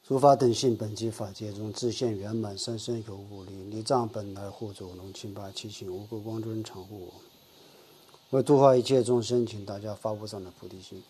诸法等性本即法界中，自现圆满，三身有五力，离障本来护主，龙清八七情，无垢光尊常护我。为度化一切众生，请大家发无上的菩提心。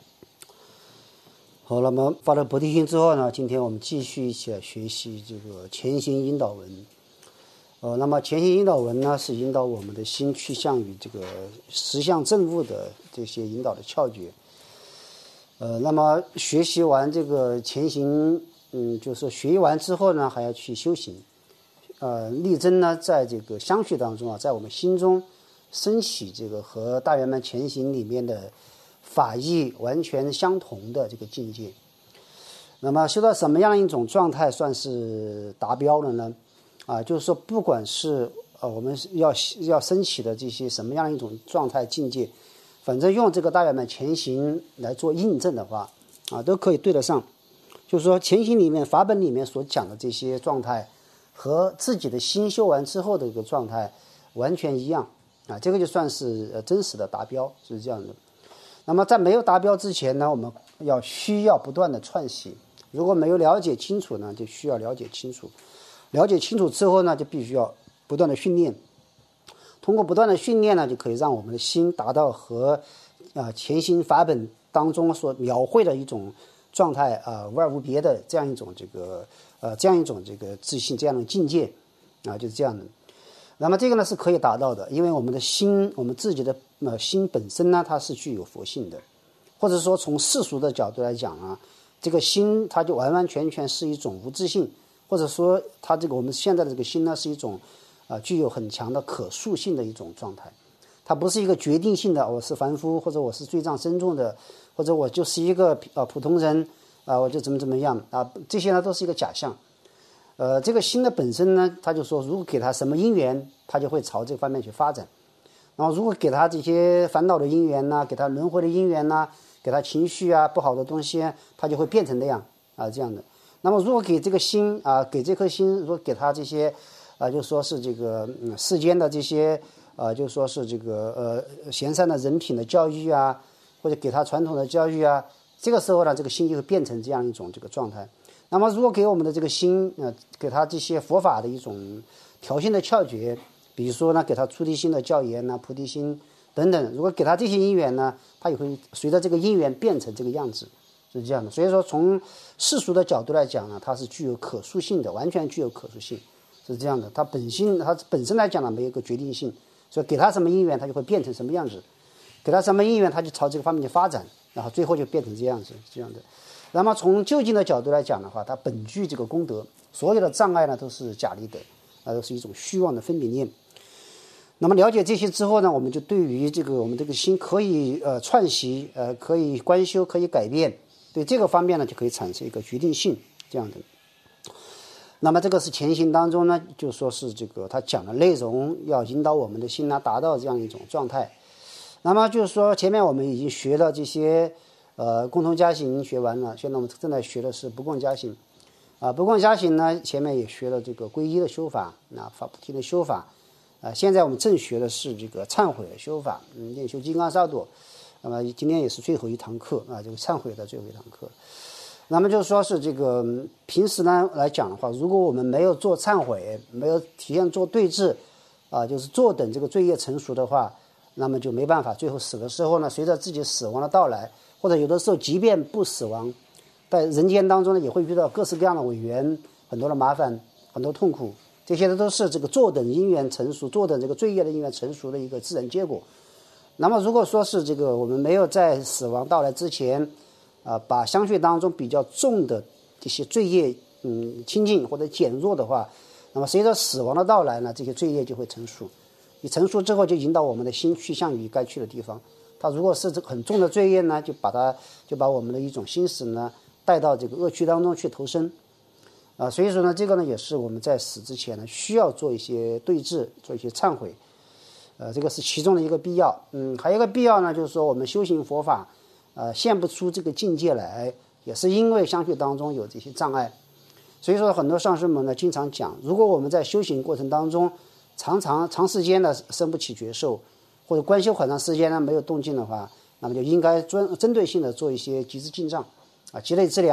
好，那么发了菩提心之后呢，今天我们继续一起来学习这个前行引导文。那么前行引导文呢，是引导我们的心去向于这个实相正悟的这些引导的窍诀。那么学习完这个前行，就是学习完之后呢，还要去修行，力争呢，在这个相续当中啊，在我们心中升起这个和大圆满前行里面的法义完全相同的这个境界。那么修到什么样一种状态算是达标了呢？就是说，不管是我们要升起的这些什么样一种状态境界，反正用这个大圆满前行来做印证的话，都可以对得上。就是说，前行里面法本里面所讲的这些状态，和自己的心修完之后的一个状态完全一样这个就算是真实的达标，是这样的。那么在没有达标之前呢，我们需要不断的串习。如果没有了解清楚呢，就需要了解清楚。了解清楚之后呢，就必须要不断的训练。通过不断的训练呢，就可以让我们的心达到和前行法本当中所描绘的一种状态无二无别的这样一种这个自信，这样的境界就是这样的。那么这个呢是可以达到的，因为我们的心，我们自己的心本身呢，它是具有佛性的，或者说从世俗的角度来讲这个心它就完完全全是一种无自性，或者说它这个我们现在的这个心呢是一种具有很强的可塑性的一种状态。它不是一个决定性的我是凡夫，或者我是罪障深重的，或者我就是一个普通人我就怎么样这些呢都是一个假象。这个心的本身呢，他就说如果给他什么因缘，他就会朝这个方面去发展。然后如果给他这些烦恼的因缘给他轮回的因缘给他情绪不好的东西他就会变成那样这样的。那么如果给这个心给这颗心，如果给他这些就说是这个世间的这些就说是这个贤善的人品的教育或者给他传统的教育这个时候呢，这个心就会变成这样一种这个状态。那么如果给我们的这个心给他这些佛法的一种调性的窍诀，比如说呢给他出离心的教言菩提心等等，如果给他这些因缘呢，他也会随着这个因缘变成这个样子，是这样的。所以说从世俗的角度来讲呢，它是具有可塑性的，完全具有可塑性，是这样的。它本身来讲呢没有一个决定性，所以给他什么因缘他就会变成什么样子，给他什么因缘他就朝这个方面去发展，然后最后就变成这样子，这样的。那么从究竟的角度来讲的话，它本具这个功德，所有的障碍呢都是假立的都是一种虚妄的分别念。那么了解这些之后呢，我们就对于这个我们这个心可以串习可以观修，可以改变，对这个方面呢就可以产生一个决定性这样的。那么这个是前行当中呢，就说是这个他讲的内容要引导我们的心达到这样一种状态。那么就是说前面我们已经学了这些共同加行学完了，现在我们正在学的是不共加行不共加行呢，前面也学了这个皈依的修法法菩提的修法现在我们正学的是这个忏悔的修法练修金刚萨埵。那么今天也是最后一堂课这个忏悔的最后一堂课。那么就是说是这个平时呢来讲的话，如果我们没有做忏悔，没有体现做对治就是坐等这个罪业成熟的话，那么就没办法，最后死的时候呢，随着自己死亡的到来，或者有的时候即便不死亡，在人间当中呢也会遇到各式各样的违缘，很多的麻烦，很多痛苦，这些都是这个坐等因缘成熟，坐等这个罪业的因缘成熟的一个自然结果。那么如果说是这个我们没有在死亡到来之前把相续当中比较重的这些罪业清净或者减弱的话，那么随着死亡的到来呢，这些罪业就会成熟。你成熟之后就引导我们的心去向于该去的地方。它如果是很重的罪业呢，就把我们的一种心识呢带到这个恶趣当中去投生所以说呢，这个呢也是我们在死之前呢需要做一些对治，做一些忏悔这个是其中的一个必要。还有一个必要呢，就是说我们修行佛法现不出这个境界来，也是因为相续当中有这些障碍。所以说很多上师们呢经常讲，如果我们在修行过程当中长时间的生不起觉受，或者观修很长时间呢没有动静的话，那么就应该针对性的做一些集资进藏积累资粮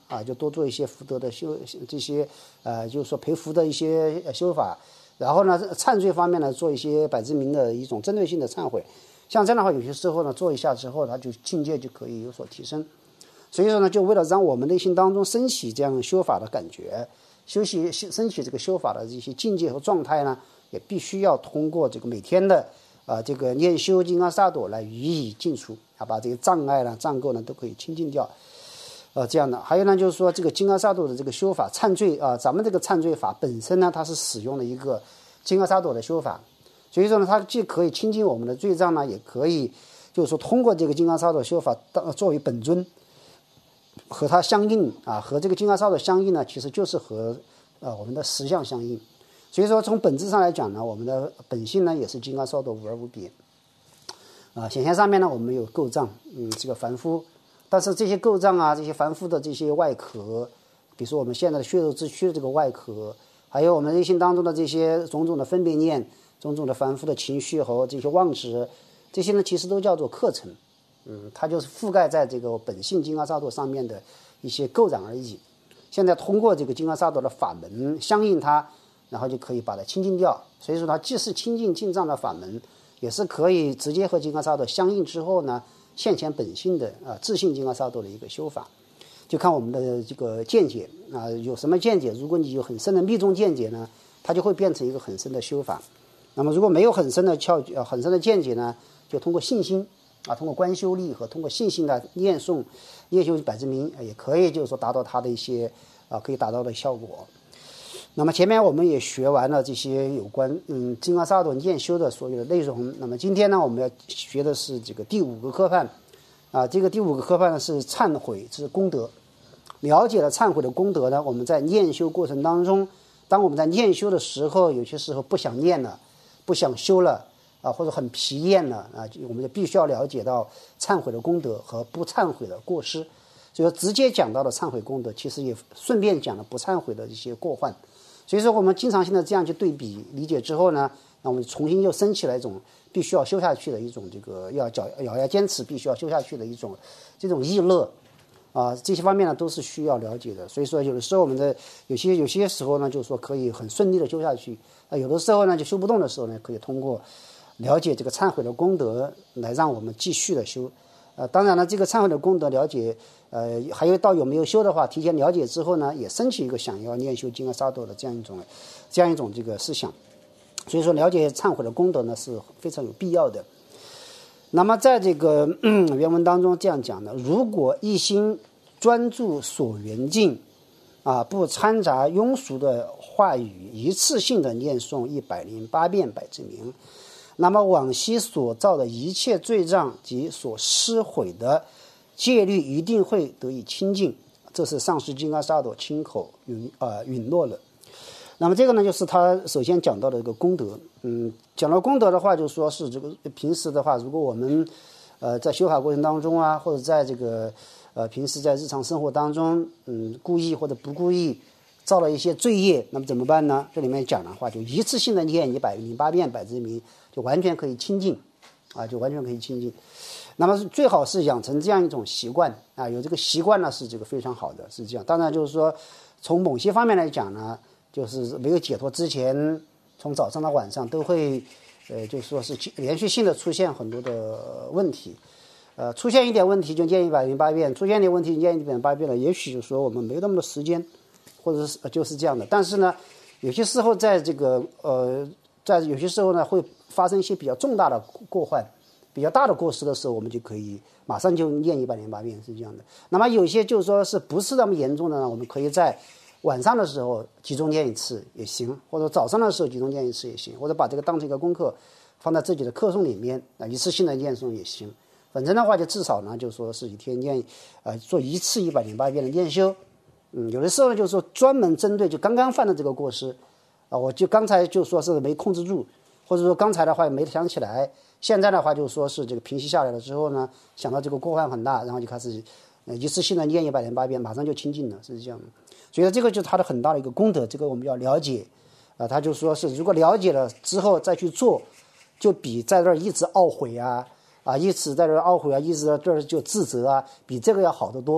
啊，就多做一些福德的这些就是说培福的一些修法。然后呢，忏罪方面呢，做一些百字明的一种针对性的忏悔。像这样的话，有些时候呢，做一下之后，它就境界就可以有所提升。所以说呢，就为了让我们内心当中升起这样修法的感觉，升起这个修法的这些境界和状态呢，也必须要通过这个每天的这个念修金刚萨埵来予以尽除啊，把这个障碍呢、障垢呢都可以清净掉。这样的。还有呢，就是说这个金刚萨埵的这个修法忏罪啊，咱们这个忏罪法本身呢，它是使用了一个金刚萨埵的修法。所以说呢，它既可以清净我们的罪障呢，也可以就是说通过这个金刚萨埵修法作为本尊，和它相应啊，和这个金刚萨埵相应呢，其实就是和我们的实相相应。所以说从本质上来讲呢，我们的本性呢也是金刚萨埵无二无别。显现上面呢，我们有垢障，这个凡夫，但是这些垢障啊，这些凡夫的这些外壳，比如说我们现在的血肉之躯的这个外壳，还有我们内心当中的这些种种的分别念。种种的凡夫的情绪和这些妄执，这些呢其实都叫做课程，它就是覆盖在这个本性金刚萨埵上面的一些垢障而已。现在通过这个金刚萨埵的法门相应它，然后就可以把它清净掉。所以说它既是清净净障的法门，也是可以直接和金刚萨埵相应之后呢，现前本性的自性金刚萨埵的一个修法。就看我们的这个见解有什么见解，如果你有很深的密宗见解呢，它就会变成一个很深的修法。那么如果没有很深的很深的见解呢，就通过信心通过观修力和通过信心的念诵念修百字明也可以就是说达到它的一些可以达到的效果。那么前面我们也学完了这些有关金刚萨埵念修的所有的内容。那么今天呢，我们要学的是这个第5个科判这个第5个科判呢是忏悔之功德。了解了忏悔的功德呢，我们在念修过程当中，当我们在念修的时候，有些时候不想念了，不想修了或者很疲厌了我们就必须要了解到忏悔的功德和不忏悔的过失。所以说直接讲到了忏悔功德，其实也顺便讲了不忏悔的一些过患。所以说我们经常性的这样去对比理解之后呢，那我们重新又升起来一种必须要修下去的一种这个咬牙坚持必须要修下去的一种这种意乐这些方面呢都是需要了解的。所以说有的时候我们的有些时候呢，就是说可以很顺利的修下去有的时候呢就修不动的时候呢，可以通过了解这个忏悔的功德来让我们继续的修当然了，这个忏悔的功德了解还有到有没有修的话，提前了解之后呢，也升起一个想要念修金刚萨埵的这样一种这个思想。所以说了解忏悔的功德呢是非常有必要的。那么在这个原文当中这样讲的，如果一心专注所缘境不掺杂庸俗的话语，一次性的念诵108遍百字明，那么往昔所造的一切罪障及所施毁的戒律一定会得以清净。这是上师金刚萨埵亲口允诺了。那么这个呢，就是他首先讲到的一个功德。讲到功德的话，就说是这个平时的话，如果我们在修法过程当中或者在这个平时在日常生活当中故意或者不故意造了一些罪业，那么怎么办呢？这里面讲的话，就一次性的念108遍百字明，就完全可以清净就完全可以清净。那么最好是养成这样一种习惯有这个习惯呢是这个非常好的，是这样。当然就是说从某些方面来讲呢，就是没有解脱之前，从早上到晚上都会就是说是连续性的出现很多的问题出现一点问题就念108遍，出现一点问题念108遍了，也许就说我们没有那么多时间，或者是就是这样的。但是呢，有些时候在这个在有些时候呢会发生一些比较重大的过患，比较大的过失的时候，我们就可以马上就念108遍，是这样的。那么有些就是说是不是那么严重的呢，我们可以在晚上的时候集中念一次也行，或者早上的时候集中念一次也行，或者把这个当成一个功课放在自己的课诵里面一次性的念诵也行。反正的话就至少呢就说是一天念做一次108遍的念修。有的时候呢就是说专门针对就刚刚犯的这个过失我就刚才就说是没控制住，或者说刚才的话也没想起来，现在的话就说是这个平息下来了之后呢，想到这个过患很大，然后就开始一次性的念108遍，马上就清净了，是这样的。所以这个就是它的很大的一个功德，这个我们要了解他就说是如果了解了之后再去做，就比在这儿一直懊悔一直在这儿懊悔一直在这儿就自责比这个要好得多。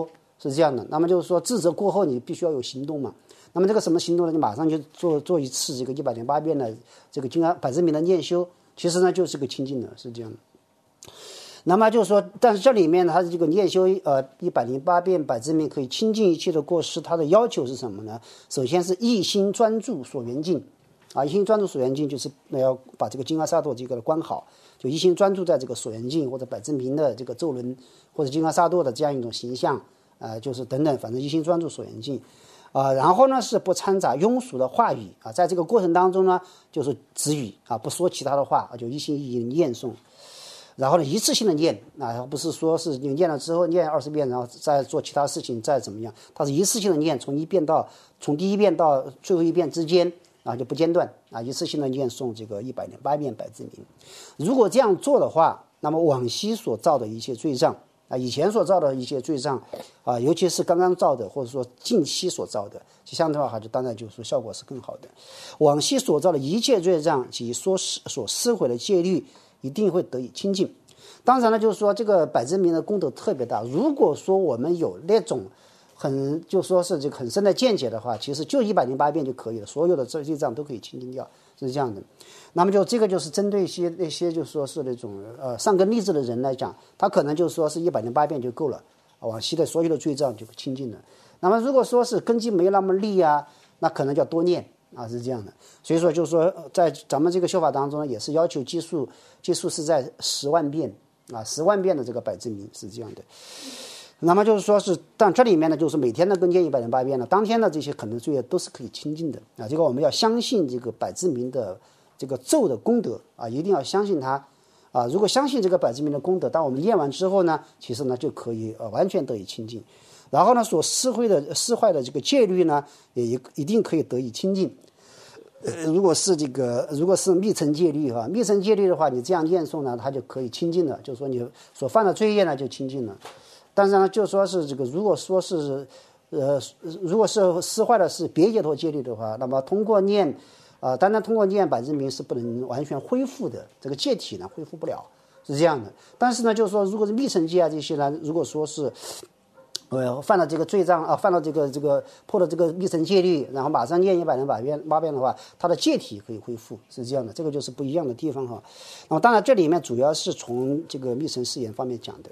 是这样的。那么就是说自责过后你必须要有行动嘛。那么这个什么行动呢？你马上就做一次这个108遍的这个百字明的念修，其实呢就是个清净的，是这样的。那么就是说，但是这里面它这个念修108遍百字明可以清净一切的过失，它的要求是什么呢？首先是一心专注所缘境一心专注所缘境就是要把这个金刚萨埵这个关好，就一心专注在这个所缘境或者百字明的这个咒轮或者金刚萨埵的这样一种形象就是等等，反正一心专注所缘境然后呢是不掺杂庸俗的话语在这个过程当中呢就是止语不说其他的话就一心一意念诵。然后呢，一次性的念不是说是你念了之后念20遍，然后再做其他事情，再怎么样，它是一次性的念，从第一遍到最后一遍之间就不间断一次性的念诵这个108遍百字明。如果这样做的话，那么往昔所造的一切罪障以前所造的一些罪障尤其是刚刚造的或者说近期所造的，相对的话就当然就是说效果是更好的。往昔所造的一切罪障及所撕毁的戒律一定会得以清净。当然了，就是说这个百字明的功德特别大。如果说我们有那种就说是这个很深的见解的话，其实就108遍就可以了，所有的罪障都可以清净掉，是这样的。那么就这个就是针对那些就说是那种善根立志的人来讲，他可能就说是108遍就够了，往昔的所有的罪障就清净了。那么如果说是根基没那么利那可能就要多念是这样的。所以说就是说在咱们这个修法当中也是要求基数是在10万遍10万遍的这个百字明是这样的。那么就是说是，但这里面呢，就是每天的跟念108遍呢，当天的这些可能罪业都是可以清净的这个我们要相信这个百字明的这个咒的功德一定要相信它如果相信这个百字明的功德，当我们念完之后呢，其实呢就可以完全得以清净。然后呢，所撕坏的这个戒律呢，也一定可以得以清净。如果是密乘戒律密乘戒律的话，你这样念诵呢，它就可以清净了，就是说你所犯的罪业呢就清净了。但是呢，就说是这个，如果是撕坏的是别解脱戒律的话，那么通过念单单通过念百字明是不能完全恢复的，这个戒体呢恢复不了，是这样的。但是呢，就是说如果是密乘戒这些呢，如果说是犯了这个罪障犯了这个破了这个密乘戒律，然后马上念108遍的话，它的戒体可以恢复，是这样的。这个就是不一样的地方那么当然这里面主要是从这个密乘誓言方面讲的。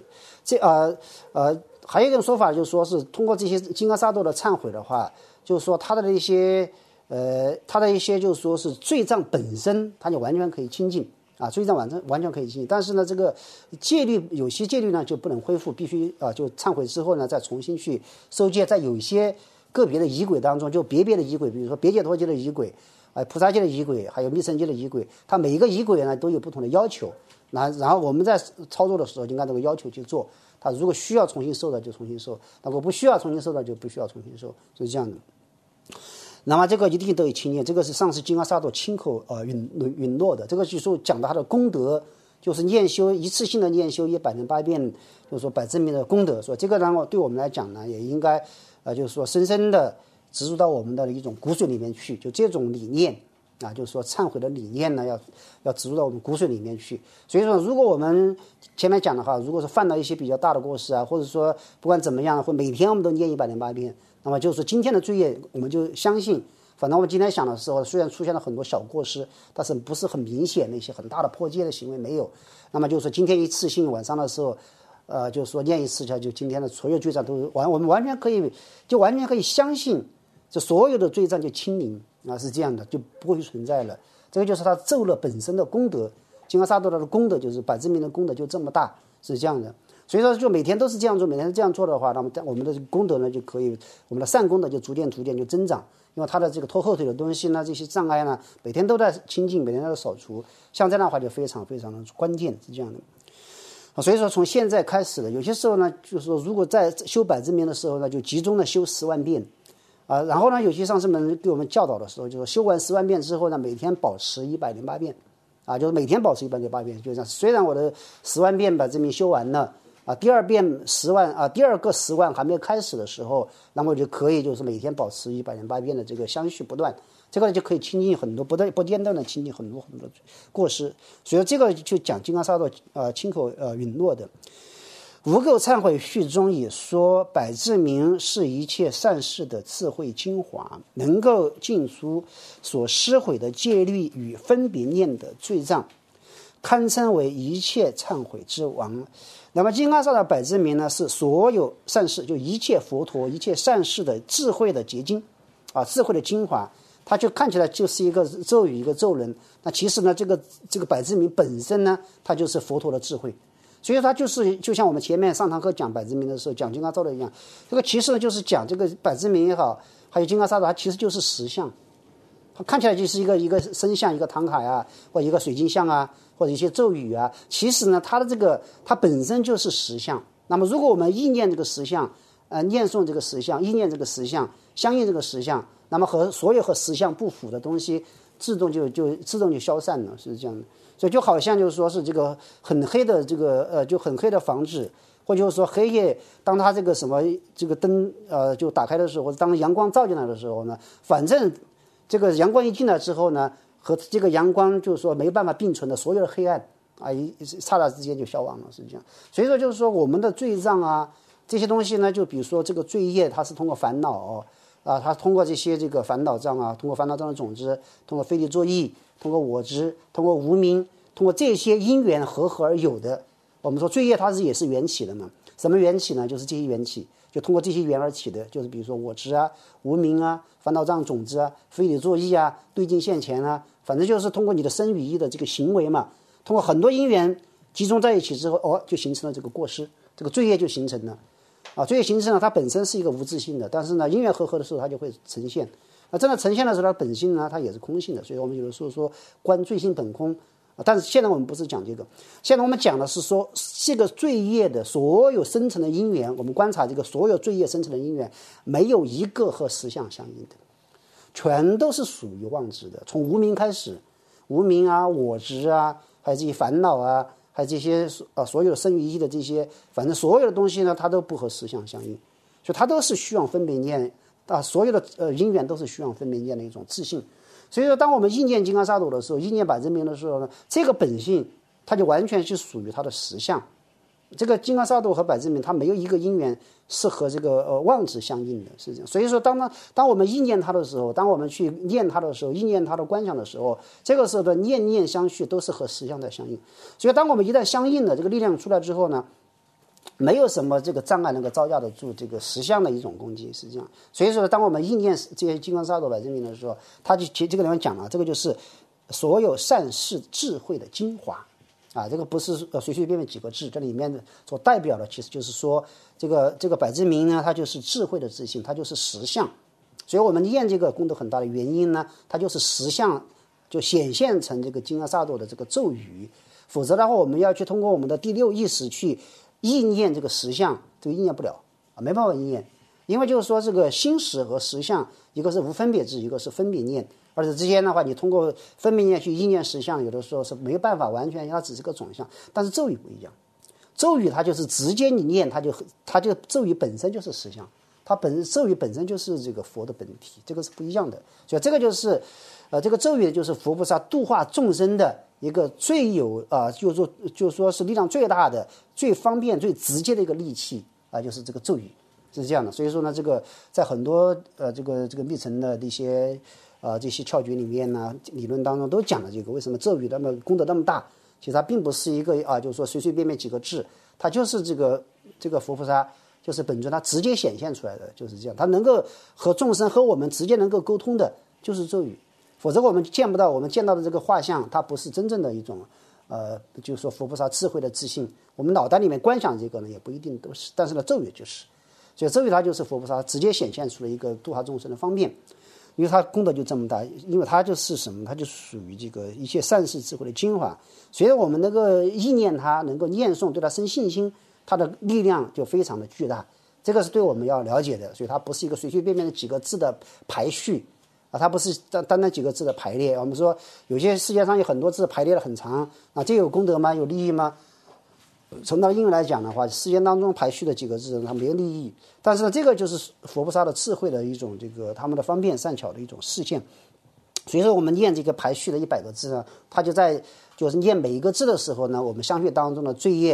还有一种说法就是说是通过这些金刚萨埵的忏悔的话，就是说他的一些就是说是罪障本身它就完全可以清净罪障完全可以清净。但是呢，这个戒律有些戒律呢就不能恢复，必须就忏悔之后呢再重新去受戒。在有一些个别的仪轨当中，就别的仪轨，比如说别解脱戒的仪轨菩萨戒的仪轨，还有密乘戒的仪轨，它每一个仪轨呢都有不同的要求。然后我们在操作的时候就按这个要求去做，他如果需要重新受的就重新受，如果不需要重新受的就不需要重新受，是这样的。那么这个一定得以清净，这个是上次金刚萨埵亲口允诺的。这个就是讲到他的功德，就是一次性的念修108遍，就是说百字明的功德。说这个呢，对我们来讲呢，也应该就是说深深的植入到我们的一种骨髓里面去。就这种理念就是说忏悔的理念呢，要植入到我们骨髓里面去。所以说，如果我们前面讲的话，如果是犯了一些比较大的过失或者说不管怎么样，或每天我们都念108遍，那么就是说今天的罪业，我们就相信，反正我们今天想的时候，虽然出现了很多小过失，但是不是很明显的一些很大的破戒的行为没有。那么就是说今天一次性晚上的时候，就是说念一次，就今天的所有罪障都我们完全可以相信，这所有的罪障就清零是这样的，就不会存在了。这个就是他咒了本身的功德，金刚萨埵的功德就是百字明的功德就这么大，是这样的。所以说就每天都是这样做，每天这样做的话，那么我们的功德呢就可以，我们的善功德就逐渐就增长。因为他的这个拖后腿的东西呢，这些障碍呢，每天都在清净，每天都在扫除，像这样的话就非常非常的关键，是这样的。所以说从现在开始的，有些时候呢，就是说如果在修百字明的时候呢，就集中的修10万遍然后呢，有些上师们给我们教导的时候，就是修完10万遍之后呢，每天保持108遍就是每天保持108遍，就这样。虽然我的10万遍百字明修完了第二遍10万第二个10万还没有开始的时候，那么就可以就是每天保持108遍的这个相续不断，这个就可以清净很多不间断的清净很多过失。所以这个就讲金刚萨埵亲口允诺的。 无垢忏悔序中也说，百字明是一切善事的智慧精华，能够尽除所施毁的戒律与分别念的罪障，堪称为一切忏悔之王。那么金刚萨埵百字明呢，是所有善事，就一切佛陀一切善事的智慧的结晶啊，智慧的精华。它就看起来就是一个咒语，一个咒人，那其实呢，这个百字明本身呢，它就是佛陀的智慧。所以它就是就像我们前面上堂课讲百字明的时候讲金刚罩的一样，这个其实呢就是讲这个百字明也好，还有金刚萨埵，它其实就是实相，它看起来就是一个身像，一个唐卡啊，或一个水晶像啊，或者一些咒语啊，其实呢它的这个它本身就是实相。那么如果我们意念这个实相，念诵这个实相，意念这个实相，相应这个实相，那么所有和实相不符的东西自动就消散了，是这样的。所以就好像就是说是这个很黑的这个就很黑的房子，或者就是说黑夜当它这个什么这个灯就打开的时候，当阳光照进来的时候呢，反正这个阳光一进来之后呢，和这个阳光就是说没办法并存的所有的黑暗啊，一刹那之间就消亡了，是这样。所以说就是说我们的罪障啊这些东西呢，就比如说这个罪业，它是通过烦恼它通过这些这个烦恼障啊，通过烦恼障的种子，通过非理作意，通过我执，通过无明，通过这些因缘合而有的。我们说罪业它也是缘起的嘛，什么缘起呢？就是这些缘起，就通过这些缘而起的，就是比如说我执啊、无明啊、烦恼障种子啊、非理作意啊、对境现前啊，反正就是通过你的身语意的这个行为嘛，通过很多因缘集中在一起之后，就形成了这个过失，这个罪业就形成了。罪业形成呢，它本身是一个无自性的，但是呢，因缘合的时候，它就会呈现。那真的呈现的时候，它本性呢，它也是空性的。所以我们有的时候说观罪性本空，但是现在我们不是讲这个，现在我们讲的是说这个罪业的所有生成的因缘，我们观察这个所有罪业生成的因缘，没有一个和实相相应的，全都是属于妄执的。从无明开始，无明啊、我执啊，还有这些烦恼啊。还有这些所有生于意的这些，反正所有的东西呢，它都不和实相相应，所以它都是虚妄分别念所有的因缘都是虚妄分别念的一种自性。所以说，当我们意念金刚萨埵的时候，意念百字明的时候呢，这个本性它就完全是属于它的实相。这个金刚萨埵和百字明，它没有一个因缘是和这个妄执相应的，是这样。所以说，当我们意念它的时候，当我们去念它的时候，意念它的观想的时候，这个时候的念念相续都是和实相在相应。所以，当我们一旦相应的这个力量出来之后呢，没有什么这个障碍能够招架得住这个实相的一种攻击，是这样。所以说，当我们意念这些金刚萨埵百字明的时候，它就这个地方讲了，这个就是所有善事智慧的精华。这个不是随随便便几个字，这里面所代表的其实就是说，这个百字明呢，它就是智慧的自性，它就是实相。所以我们念这个功德很大的原因呢，它就是实相就显现成这个金刚萨埵的这个咒语。否则的话，我们要去通过我们的第六意识去意念这个实相，这个意念不了没办法意念。因为就是说这个心识和实相，一个是无分别智，一个是分别念。而且之间的话，你通过分别念去意念实相，有的时候是没有办法完全，它只是个总相。但是咒语不一样，咒语它就是直接你念，它就咒语本身就是实相，咒语本身就是这个佛的本体，这个是不一样的。所以这个就是这个咒语就是佛菩萨度化众生的一个最有就是说是力量最大的、最方便、最直接的一个利器就是这个咒语是这样的。所以说呢，这个在很多这个密乘的一些这些窍诀里面呢，理论当中都讲了这个为什么咒语那么功德那么大。其实它并不是一个就是说随随便便几个字，它就是这个佛菩萨就是本尊它直接显现出来的，就是这样。它能够和众生和我们直接能够沟通的就是咒语，否则我们见不到，我们见到的这个画像它不是真正的一种就是说佛菩萨智慧的自信。我们脑袋里面观想这个呢也不一定都是，但是呢咒语就是，所以咒语它就是佛菩萨直接显现出了一个度化众生的方便。因为它功德就这么大，因为它就是什么，它就属于这个一切善事智慧的精华。随着我们能够意念它，能够念诵，对它生信心，它的力量就非常的巨大。这个是对我们要了解的，所以它不是一个随随便便的几个字的排序它不是单单几个字的排列。我们说有些世界上有很多字排列的很长这有功德吗？有利益吗？从它的应用来讲的话，世间当中排序的几个字它没有利益，但是呢，这个就是佛菩萨的智慧的一种这个他们的方便善巧的一种示现。所以说我们念这个排序的100个字呢，它就是念每一个字的时候呢，我们相续当中的罪业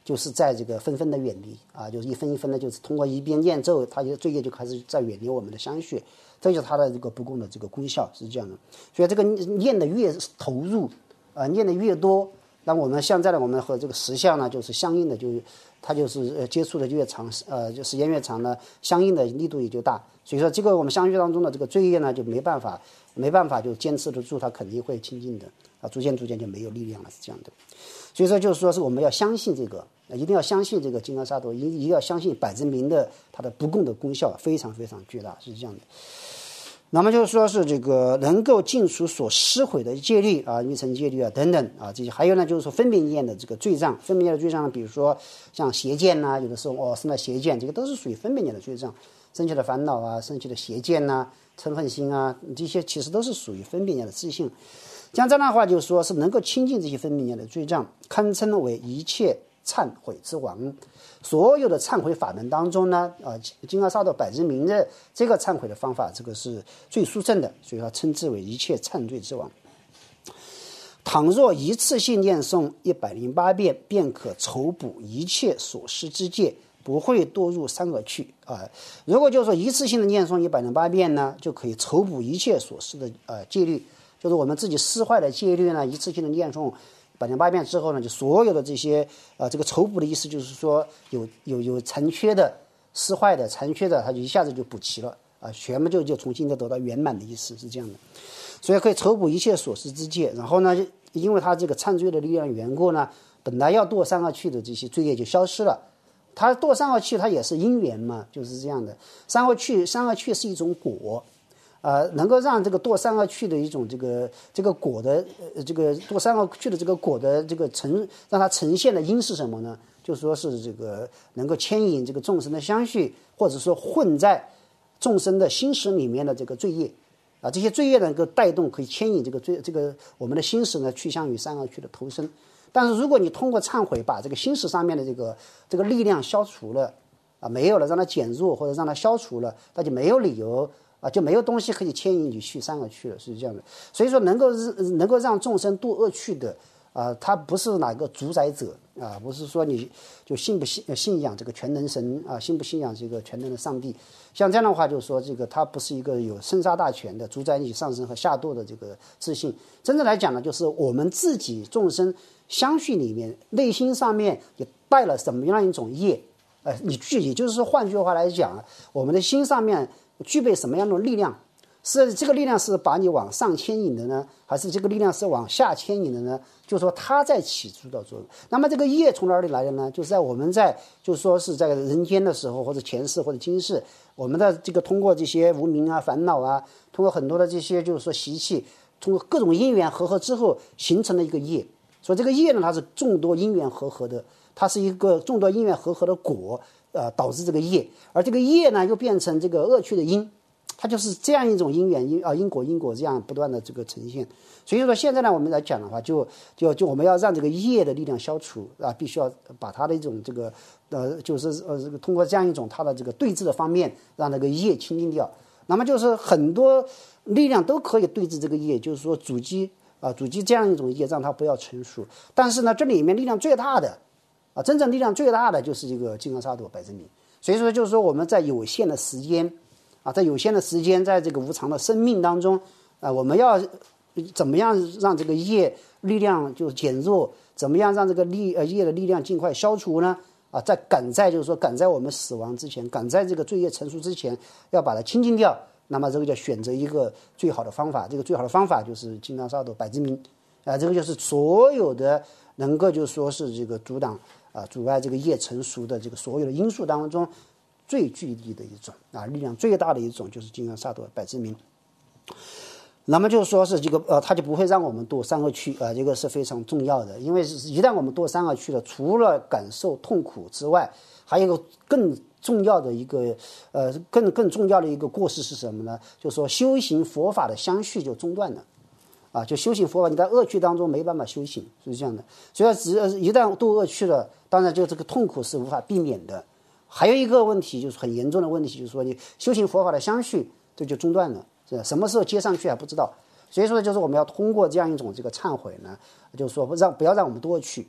就是在这个纷纷的远离啊，就是一分一分的，就是通过一边念咒，它就罪业就开始在远离我们的香穴，这就是它的这个不共的这个功效是这样的。所以这个念的越投入念的越多，那我们现在呢，我们和这个实相呢，就是相应的，就是它就是接触的越长，就时间越长呢，相应的力度也就大。所以说这个我们相续当中的这个罪业呢，就没办法就坚持得住，它肯定会清净的啊，逐渐就没有力量了，是这样的。所以说就是说是我们要相信这个，一定要相信这个金刚萨埵，一定要相信百之明的它的不共的功效非常非常巨大，是这样的。那么就是说是这个能够尽除所施毁的戒律啊、欲尘戒律啊等等啊这些，还有呢就是说分别念的这个罪障，分别念的罪障，比如说像邪见呐，有的时候生了邪见，这个都是属于分别念的罪障，生起的烦恼啊，生起的邪见呐、嗔恨心啊，这些其实都是属于分别念的自性。像这样的话，就是说是能够清净这些分别念的罪障，堪称为一切忏悔之王。所有的忏悔法门当中呢，金刚萨埵百之明的这个忏悔的方法，这个是最殊胜的，所以说称之为一切忏罪之王。倘若一次性念诵108遍，便可筹补一切所施之戒，不会堕入三恶趣啊。如果就是说一次性的念诵108遍呢，就可以筹补一切所施的戒律，就是我们自己施坏的戒律呢，一次性的念诵108遍之后呢，就所有的这些这个筹补的意思就是说有残缺的、施坏的、残缺的，它就一下子就补齐了啊，全部就重新的得到圆满的意思，是这样的。所以可以筹补一切所施之戒，然后呢，因为它这个忏罪的力量缘故呢，本来要堕三恶趣的这些罪业就消失了。它堕三恶趣，它也是因缘嘛，就是这样的。三恶趣是一种果。能够让这个堕三恶趣的一种这个果的这个堕三恶趣的这个果的这个让它呈现的因是什么呢？就说是这个能够牵引这个众生的相续，或者说混在众生的心识里面的这个罪业啊，这些罪业能够带动可以牵引这个我们的心识呢去向于三恶趣的投生。但是如果你通过忏悔把这个心识上面的这个力量消除了啊，没有了，让它减弱或者让它消除了，那就没有理由。就没有东西可以牵引你去三恶趣了，是这样的。所以说能够让众生堕恶趣的他不是哪个主宰者啊，不是说你就信仰这个全能神啊，信不信仰这个全能的上帝。像这样的话，就是说这个他不是一个有生杀大权的主宰你上升和下堕的这个自信。真正来讲呢，就是我们自己众生相续里面内心上面也带了什么样一种业，也就是说换句话来讲，我们的心上面具备什么样的力量？是这个力量是把你往上牵引的呢，还是这个力量是往下牵引的呢？就是说它在起主导作用。那么这个业从哪里来的呢？就是在我们就是说是在人间的时候，或者前世或者今世，我们的这个通过这些无明啊、烦恼啊，通过很多的这些就是说习气，通过各种因缘和合之后形成了一个业。所以这个业呢，它是众多因缘和合的，它是一个众多因缘和合的果。导致这个业，而这个业呢又变成这个恶趣的因，它就是这样一种因缘因果这样不断的这个呈现。所以说现在呢，我们来讲的话，就我们要让这个业的力量消除啊，必须要把它的一种这个就是这个通过这样一种它的这个对峙的方面，让那个业清净掉。那么就是很多力量都可以对峙这个业，就是说阻击这样一种业，让它不要成熟。但是呢，这里面力量最大的。真正力量最大的就是这个金刚萨埵百之明。所以说就是说我们在有限的时间在这个无常的生命当中我们要怎么样让这个业力量就减弱，怎么样让这个业的力量尽快消除呢？在赶在我们死亡之前，赶在这个罪业成熟之前，要把它清净掉。那么这个就选择一个最好的方法，这个最好的方法就是金刚萨埵百之明这个就是所有的能够就说是这个阻碍这个业成熟的这个所有的因素当中最具体的一种力量最大的一种就是金刚萨埵百之明。那么就是说是这个它就不会让我们堕三恶趣这个是非常重要的。因为一旦我们堕三恶趣了，除了感受痛苦之外，还有一个更重要的一个更重要的一个过失是什么呢？就是说修行佛法的相续就中断了就修行佛法，你在恶趣当中没办法修行，是这样的。所以一旦堕恶趣了，当然就这个痛苦是无法避免的。还有一个问题就是很严重的问题，就是说你修行佛法的相续这就中断了，什么时候接上去还不知道。所以说就是我们要通过这样一种这个忏悔呢，就是说不要让我们堕恶趣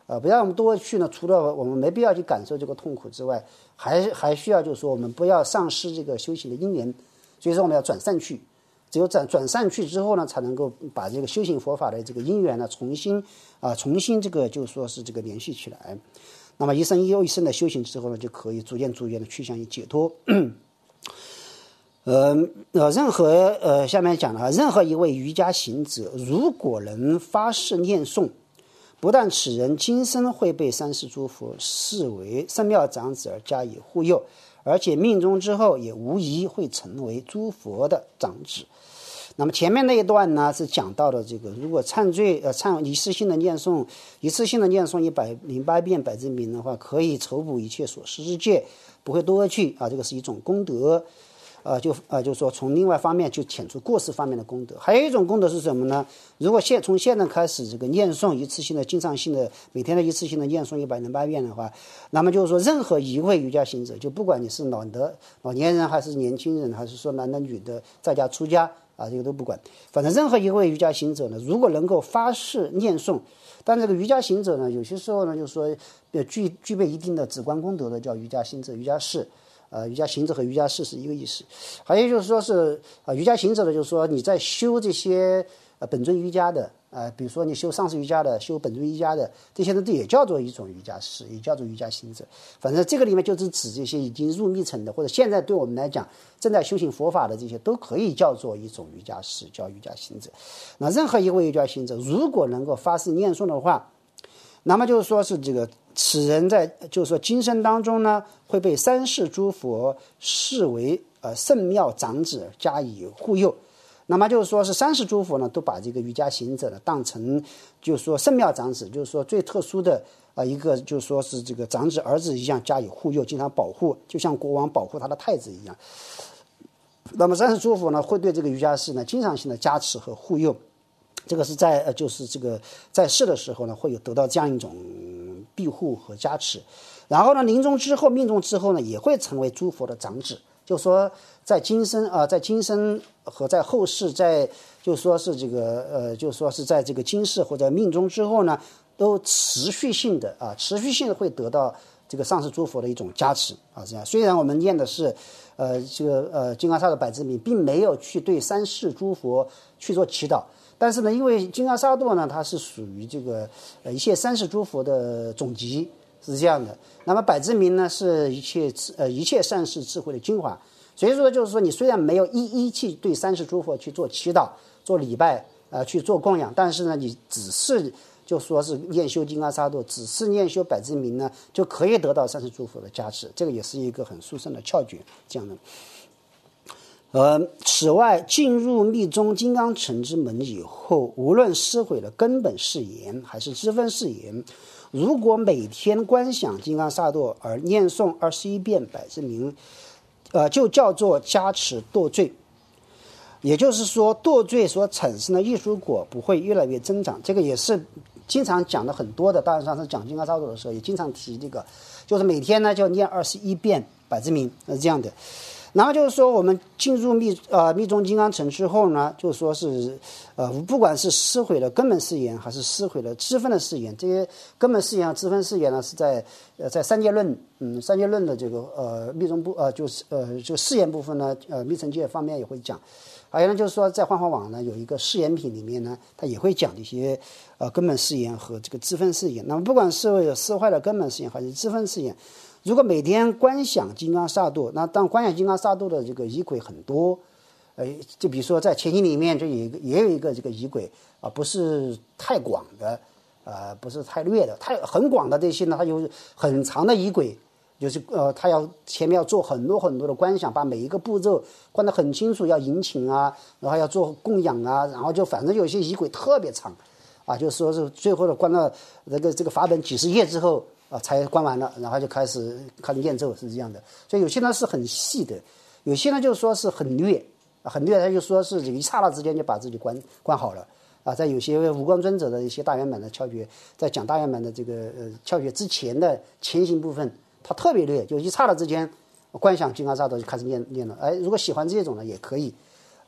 不要我们多去呢，除了我们没必要去感受这个痛苦之外，还需要就是说我们不要丧失这个修行的因缘，所以说我们要转善去，只有转善去之后呢，才能够把这个修行佛法的这个因缘呢重新这个就是说是这个联系起来。那么一生又一生的修行之后呢，就可以逐渐的趋向于解脱。下面讲了，任何一位瑜伽行者，如果能发誓念诵，不但此人今生会被三世诸佛视为圣妙长子而加以护佑，而且命中之后也无疑会成为诸佛的长子。那么前面那一段呢，是讲到的这个，如果一次性的念诵108遍百字明的话，可以筹补一切所施之戒，不会多去这个是一种功德。就是说从另外方面就遣除过失方面的功德。还有一种功德是什么呢？如果从现在开始这个念诵一次性的经常性的每天的一次性的念诵108遍的话，那么就是说任何一位瑜伽行者，就不管你是老年人还是年轻人，还是说男的女的在家出家这个都不管，反正任何一位瑜伽行者呢，如果能够发誓念诵，但这个瑜伽行者呢，有些时候呢就是说具备一定的止观功德的叫瑜伽行者、瑜伽士。瑜伽行者和瑜伽士是一个意思。还有就是说是瑜伽行者的，就是说你在修这些本尊瑜伽的比如说你修上师瑜伽的、修本尊瑜伽的，这些人也叫做一种瑜伽士，也叫做瑜伽行者。反正这个里面就是指这些已经入密乘的，或者现在对我们来讲正在修行佛法的这些，都可以叫做一种瑜伽士，叫瑜伽行者。那任何一位瑜伽行者，如果能够发誓念诵的话，那么就是说是这个此人在就是说今生当中呢，会被三世诸佛视为圣妙长子加以护佑。那么就是说是三世诸佛呢，都把这个瑜伽行者呢当成就是说圣妙长子，就是说最特殊的一个就是说是这个长子儿子一样加以护佑，经常保护，就像国王保护他的太子一样。那么三世诸佛呢，会对这个瑜伽士呢经常性的加持和护佑。这个是在就是这个在世的时候呢，会有得到这样一种庇护和加持。然后呢，临终之后、命中之后呢，也会成为诸佛的长子。就说在今生和在后世，就说是这个就说是在这个今世或者命中之后呢，都持续性的会得到这个上师诸佛的一种加持这样。虽然我们念的是金刚萨埵百字明，并没有去对三世诸佛去做祈祷。但是呢，因为金刚萨埵呢，它是属于这个一切三世诸佛的总集，是这样的。那么百字明呢，是一切善事智慧的精华。所以说，就是说你虽然没有一一去对三世诸佛去做祈祷、做礼拜去做供养，但是呢，你只是就说是念修金刚萨埵，只是念修百字明呢，就可以得到三世诸佛的加持。这个也是一个很殊胜的窍诀，这样的。此外，进入密宗金刚乘之门以后，无论失毁了根本誓言还是支分誓言，如果每天观想金刚萨埵而念诵21遍百字明，就叫做加持堕罪。也就是说，堕罪所产生的艺术果不会越来越增长。这个也是经常讲的很多的，当然上次讲金刚萨埵的时候也经常提这个，就是每天呢就念21遍百字明，是这样的。然后就是说，我们进入密宗金刚乘之后呢，就说是不管是失毁了根本誓言，还是失毁了支分的誓言，这些根本誓言和支分誓言呢，是在三界论的这个密宗部这个誓言部分呢，密乘戒方面也会讲。还有呢，就是说在幻化网呢有一个誓言品里面呢，它也会讲这些根本誓言和这个支分誓言。那么不管是失坏了根本誓言还是支分誓言，如果每天观想金刚萨埵，那当观想金刚萨埵的这个仪轨很多，就比如说在前行里面就也有一个这个仪轨不是太广的，不是太略的，很广的这些呢，它有很长的仪轨，就是它前面要做很多很多的观想，把每一个步骤观得很清楚，要引请然后要做供养然后就反正有些仪轨特别长就是说是最后的观到这个法本几十页之后才观完了，然后就开始念咒，是这样的。所以有些呢是很细的，有些呢就是说是很略，他就说是这个一刹那之间就把自己观好了在有些无光尊者的一些大圆满的窍诀，在讲大圆满的这个窍诀之前的前行部分，他特别略，就一刹那之间观想金刚萨埵就开始念了。如果喜欢这种呢也可以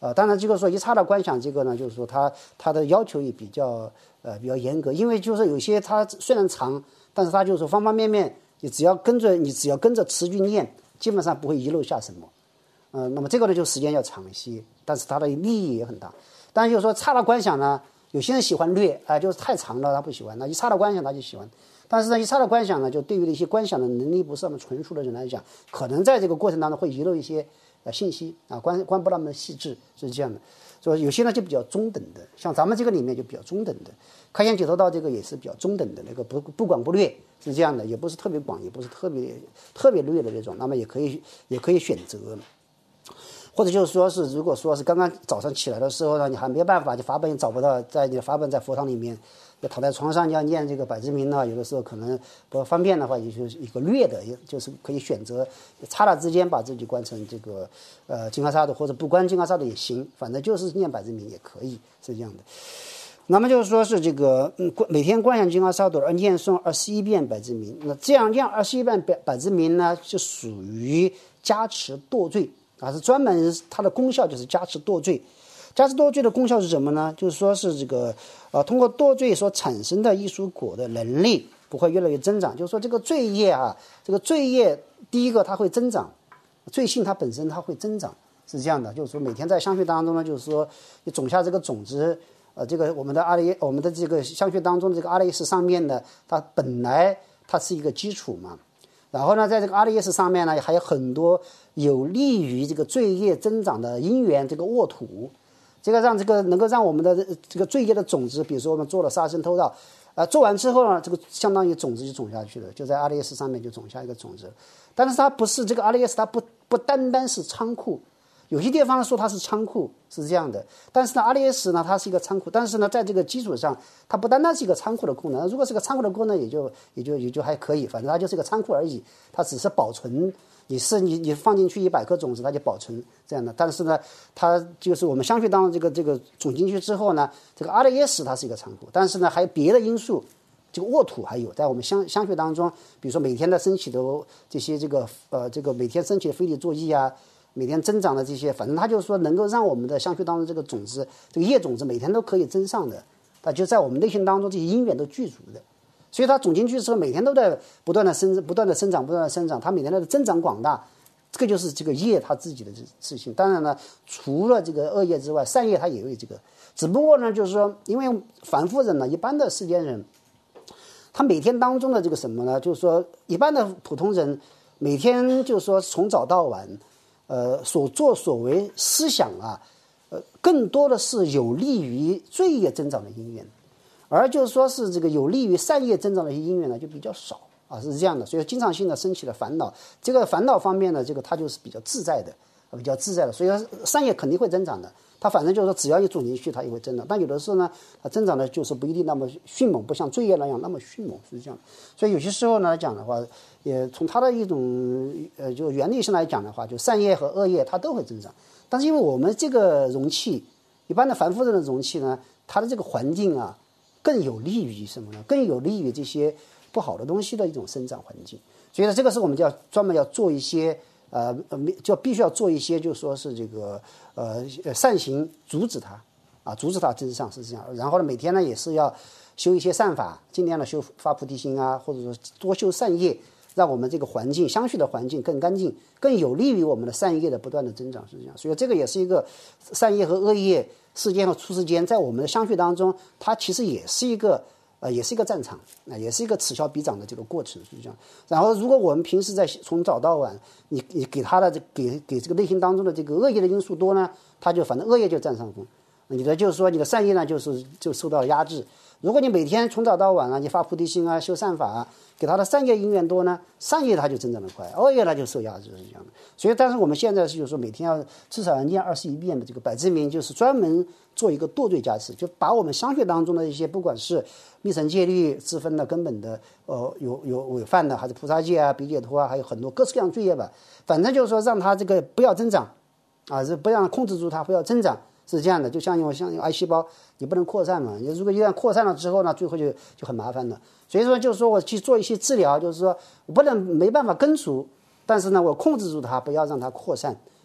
当然这个说一刹那观想这个呢，就是说它的要求也比较严格，因为就是有些它虽然长，但是它就是说方方面面，你只要跟着词句念，基本上不会遗漏下什么。那么这个呢就时间要长一些，但是它的利益也很大。但是就是说刹那观想呢，有些人喜欢略就是太长了他不喜欢，那一刹那观想他就喜欢。但是呢，一刹那观想呢，就对于一些观想的能力不是那么纯熟的人来讲，可能在这个过程当中会遗漏一些信息啊，观不那么细致，是这样的。所以有些呢就比较中等的，像咱们这个里面就比较中等的，开显解脱道这个也是比较中等的那个不广不略，是这样的，也不是特别广，也不是特别略的那种，那么也可以选择。或者就是说是，如果说是刚刚早上起来的时候呢，你还没办法，你法本也找不到，你的法本在佛堂里面，要躺在床上要念这个百字明呢，有的时候可能不方便的话，也就是一个略的，也就是可以选择刹那之间把自己观成这个金刚萨埵，或者不观金刚萨埵也行，反正就是念百字明也可以，是这样的。那么就是说是这个每天观想金刚萨埵而念诵21遍百字明，那这样念21遍百字明呢，就属于加持堕罪。是专门它的功效就是加持堕罪。加持堕罪的功效是什么呢？就是说是这个通过堕罪所产生的艺术果的能力不会越来越增长。就是说这个罪业这个罪业第一个它会增长，罪性它本身它会增长，是这样的。就是说每天在相续当中呢，就是说你种下这个种子，这个我们的这个相续当中的这个阿赖耶识上面呢，它本来它是一个基础嘛。然后呢，在这个阿赖耶识上面呢，还有很多有利于这个罪业增长的因缘，这个沃土，这个能够让我们的这个罪业的种子，比如说我们做了杀生偷盗，做完之后呢，这个相当于种子就种下去了，就在阿赖耶识上面就种下一个种子。但是它不是这个阿赖耶识，它不单单是仓库。有些地方说它是仓库，是这样的，但是呢，阿赖耶识呢，它是一个仓库，但是呢，在这个基础上，它不单单是一个仓库的功能。如果是个仓库的功能，也就还可以，反正它就是个仓库而已，它只是保存。你放进去100颗种子，它就保存这样的。但是呢，它就是我们相续当中这个种进去之后呢，这个阿赖耶识它是一个仓库，但是呢，还有别的因素，这个沃土还有在我们相续当中，比如说每天的升起的这些这个每天升起的非理作意啊。每天增长的这些，反正它就是说能够让我们的相续当中这个种子，这个业种子每天都可以增上的，它就在我们内心当中这些因缘都具足的，所以它种进去之后，每天都在不断的生长，它每天的增长广大，这个就是这个业它自己的自性。当然呢，除了这个恶业之外，善业它也有这个，只不过呢，就是说，因为凡夫人呢，一般的世间人，他每天当中的这个什么呢？就是说，一般的普通人每天就是说从早到晚。所作所为思想更多的是有利于罪业增长的因缘，而就是说是这个有利于善业增长的一些因缘呢，就比较少是这样的。所以经常性的升起了烦恼，这个烦恼方面呢，这个它就是比较自在的，所以善业肯定会增长的。它反正就是说，只要一种进去，它也会增长。但有的时候呢，它增长的就是不一定那么迅猛，不像罪业那样那么迅猛，是这样。所以有些时候呢来讲的话，也从它的一种就原理上来讲的话，就善业和恶业它都会增长。但是因为我们这个容器，一般的凡夫人的容器呢，它的这个环境更有利于什么呢？更有利于这些不好的东西的一种生长环境。所以呢，这个是我们就要专门要做一些。就必须要做一些，就说是这个善行阻止它增上，是这样。然后呢，每天呢也是要修一些善法，尽量的发菩提心或者说多修善业，让我们这个环境相续的环境更干净，更有利于我们的善业的不断的增长，是这样。所以这个也是一个善业和恶业世间和出世间，在我们的相续当中，它其实也是一个战场，也是一个此消彼长的这个过程，是这样。然后，如果我们平时从早到晚，你给他的给这个内心当中的这个恶业的因素多呢，他就反正恶业就占上风。你的就是说你的善业呢，就受到压制。如果你每天从早到晚你发菩提心修善法给他的善业因缘多呢，善业它就增长得快，恶业它就受压制，是这样的。所以，但是我们现在就是说每天要至少要念21遍的这个百字明，就是专门做一个堕罪加持，就把我们相续当中的一些不管是密乘戒律自分的根本的有违犯的，还是菩萨戒比解脱还有很多各式各样罪业吧，反正就是说让它这个不要增长不让控制住它，不要增长。是这样的，就像用癌细胞，你不能扩散嘛。你如果一旦扩散了之后呢，最后就很麻烦了。所以说，就是说我去做一些治疗，就是说我没办法根除，但是呢，我控制住它，不要让它扩散，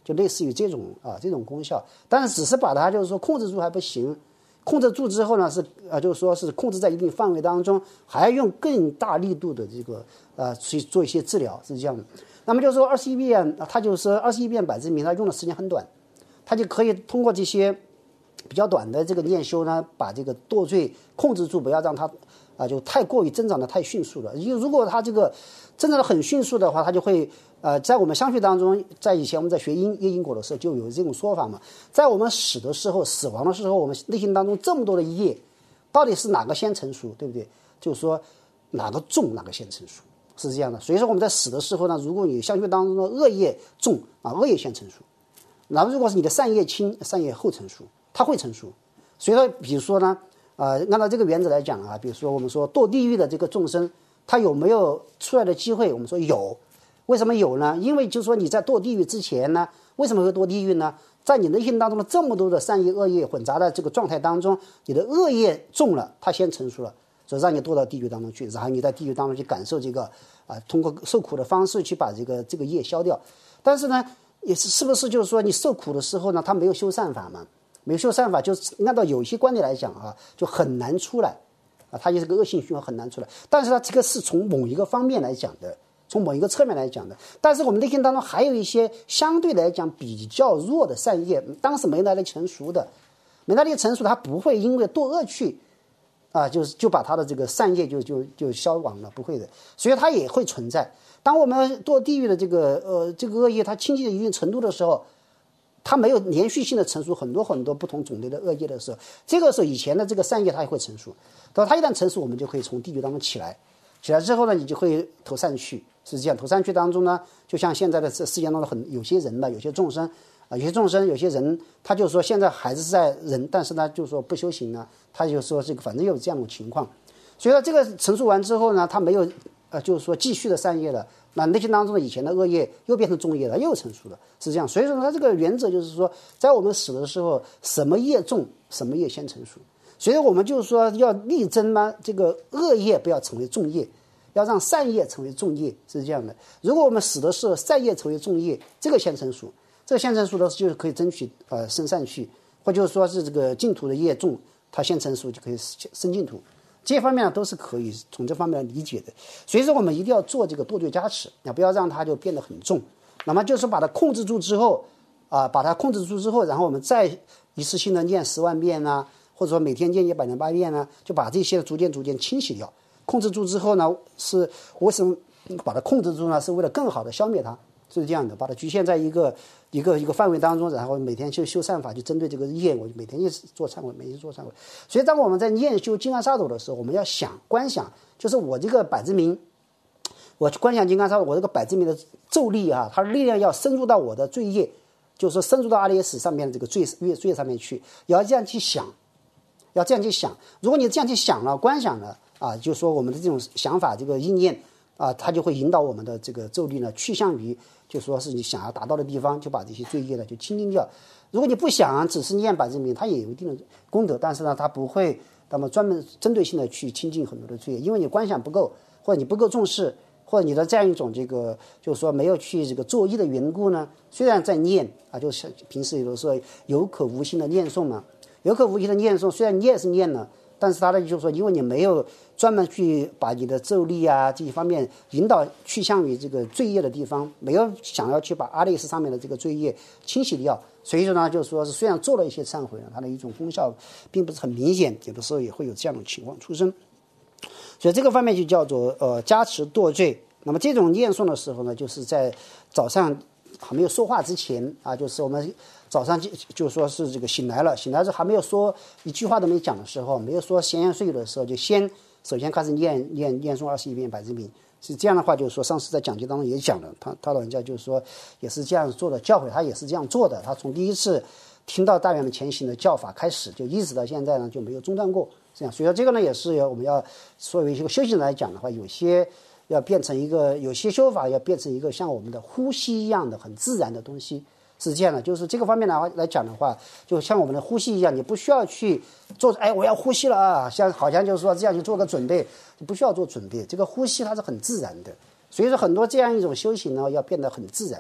就类似于这种功效。但是只是把它就是说控制住还不行，控制住之后呢就是说是控制在一定范围当中，还要用更大力度的这个去做一些治疗，是这样的。那么就是说21变，它就是21变百字铭，它用的时间很短，它就可以通过这些比较短的这个念修呢，把这个堕罪控制住，不要让它就太过于增长的太迅速了。因为如果它这个增长的很迅速的话，它就会在我们相续当中，在以前我们在学业因果的时候就有这种说法嘛，在我们死的时候、死亡的时候，我们内心当中这么多的业，到底是哪个先成熟，对不对？就是说哪个重哪个先成熟，是这样的。所以说我们在死的时候呢，如果你相续当中的恶业重恶业先成熟，那如果是你的善业轻，善业后成熟，它会成熟。所以说比如说呢按照这个原则来讲比如说我们说堕地狱的这个众生，他有没有出来的机会？我们说有。为什么有呢？因为就是说你在堕地狱之前呢，为什么会堕地狱呢？在你内心当中的这么多的善业恶业混杂的这个状态当中，你的恶业重了，它先成熟了，所以让你堕到地狱当中去，然后你在地狱当中去感受这个通过受苦的方式去把这个业消掉。但是呢也是不是就是说你受苦的时候呢，他没有修善法嘛？没有修善法，就是按照有些观点来讲就很难出来它就是个恶性循环，很难出来。但是它这个是从某一个方面来讲的，从某一个侧面来讲的。但是我们内心当中还有一些相对来讲比较弱的善业，当时没来得成熟的，没来得成熟，它不会因为堕恶趣就把它的这个善业就消亡了，不会的。所以它也会存在。当我们堕地狱的这个恶业它清净到一定程度的时候，它没有连续性的成熟很多很多不同种类的恶业的时候，这个时候以前的这个善业它也会成熟。等它一旦成熟，我们就可以从地狱当中起来之后呢，你就会投善趣，是这样。投善趣当中呢，就像现在的这世界当中有些人呢，有些众生有些人，他就说现在还是在人，但是呢，就是说不修行呢，他就说这个反正有这样的情况。所以说这个成熟完之后呢，他没有就是说继续的善业了，那内心当中的以前的恶业又变成重业了，又成熟了，是这样。所以说它这个原则就是说，在我们死的时候，什么业重，什么业先成熟。所以我们就是说要力争呢，这个恶业不要成为重业，要让善业成为重业，是这样的。如果我们死的时候善业成为重业，这个先成熟，这个先成熟的就是可以争取生善趣，或就是说是这个净土的业重，它先成熟就可以生净土。这些方面呢都是可以从这方面来理解的。所以说我们一定要做这个堕罪加持，不要让它就变得很重。那么就是把它控制住之后然后我们再一次性的念10万遍或者说每天念108遍就把这些逐渐清洗掉。控制住之后呢，是为什么把它控制住呢？是为了更好的消灭它，是这样的。把它局限在一个范围当中，然后每天去修善法，就针对这个业，我每天做忏悔，每天做忏悔。所以当我们在念修金刚萨埵的时候，我们要观想，就是我这个百字明，我观想金刚萨埵，我这个百字明的咒力它的力量要深入到我的罪业，就是说深入到阿赖耶识上面的这个罪上面去，要这样去想，要这样去想。如果你这样去想了、观想了就是说我们的这种想法，这个意念它就会引导我们的这个咒力呢，去向于就说是你想要达到的地方，就把这些罪业呢就清净掉。如果你不想只是念百字明，它也有一定的功德，但是呢，它不会那么专门针对性的去清净很多的罪业，因为你观想不够，或者你不够重视，或者你的这样一种这个就是说没有去这个作意的缘故呢，虽然在念就是平时有的时候有口无心的念诵嘛，有口无心的念诵，虽然你也是念了，但是它的就是说，因为你没有专门去把你的咒力这一方面引导去向于这个罪业的地方，没有想要去把阿赖耶识上面的这个罪业清洗掉，所以说呢，就是说是虽然做了一些忏悔它的一种功效并不是很明显，有的时候也会有这样的情况出生。所以这个方面就叫做加持堕罪。那么这种念诵的时候呢，就是在早上还没有说话之前就是我们早上就说是这个醒来之后还没有说一句话都没讲的时候，没有说闲言碎语的时候，就首先开始念诵21遍百字明。是这样的话，就是说上次在讲解当中也讲了，他老人家就是说也是这样做的，教诲他也是这样做的，他从第一次听到大圆满前行的教法开始，就一直到现在呢就没有中断过。这样，所以说这个呢也是我们要作为一个修行人来讲的话，有些要变成一个，有些修法要变成一个像我们的呼吸一样的很自然的东西，是这样的。就是这个方面来讲的话，就像我们的呼吸一样，你不需要去做我要呼吸了好像就是说这样去做个准备，你不需要做准备，这个呼吸它是很自然的。所以说很多这样一种修行呢要变得很自然，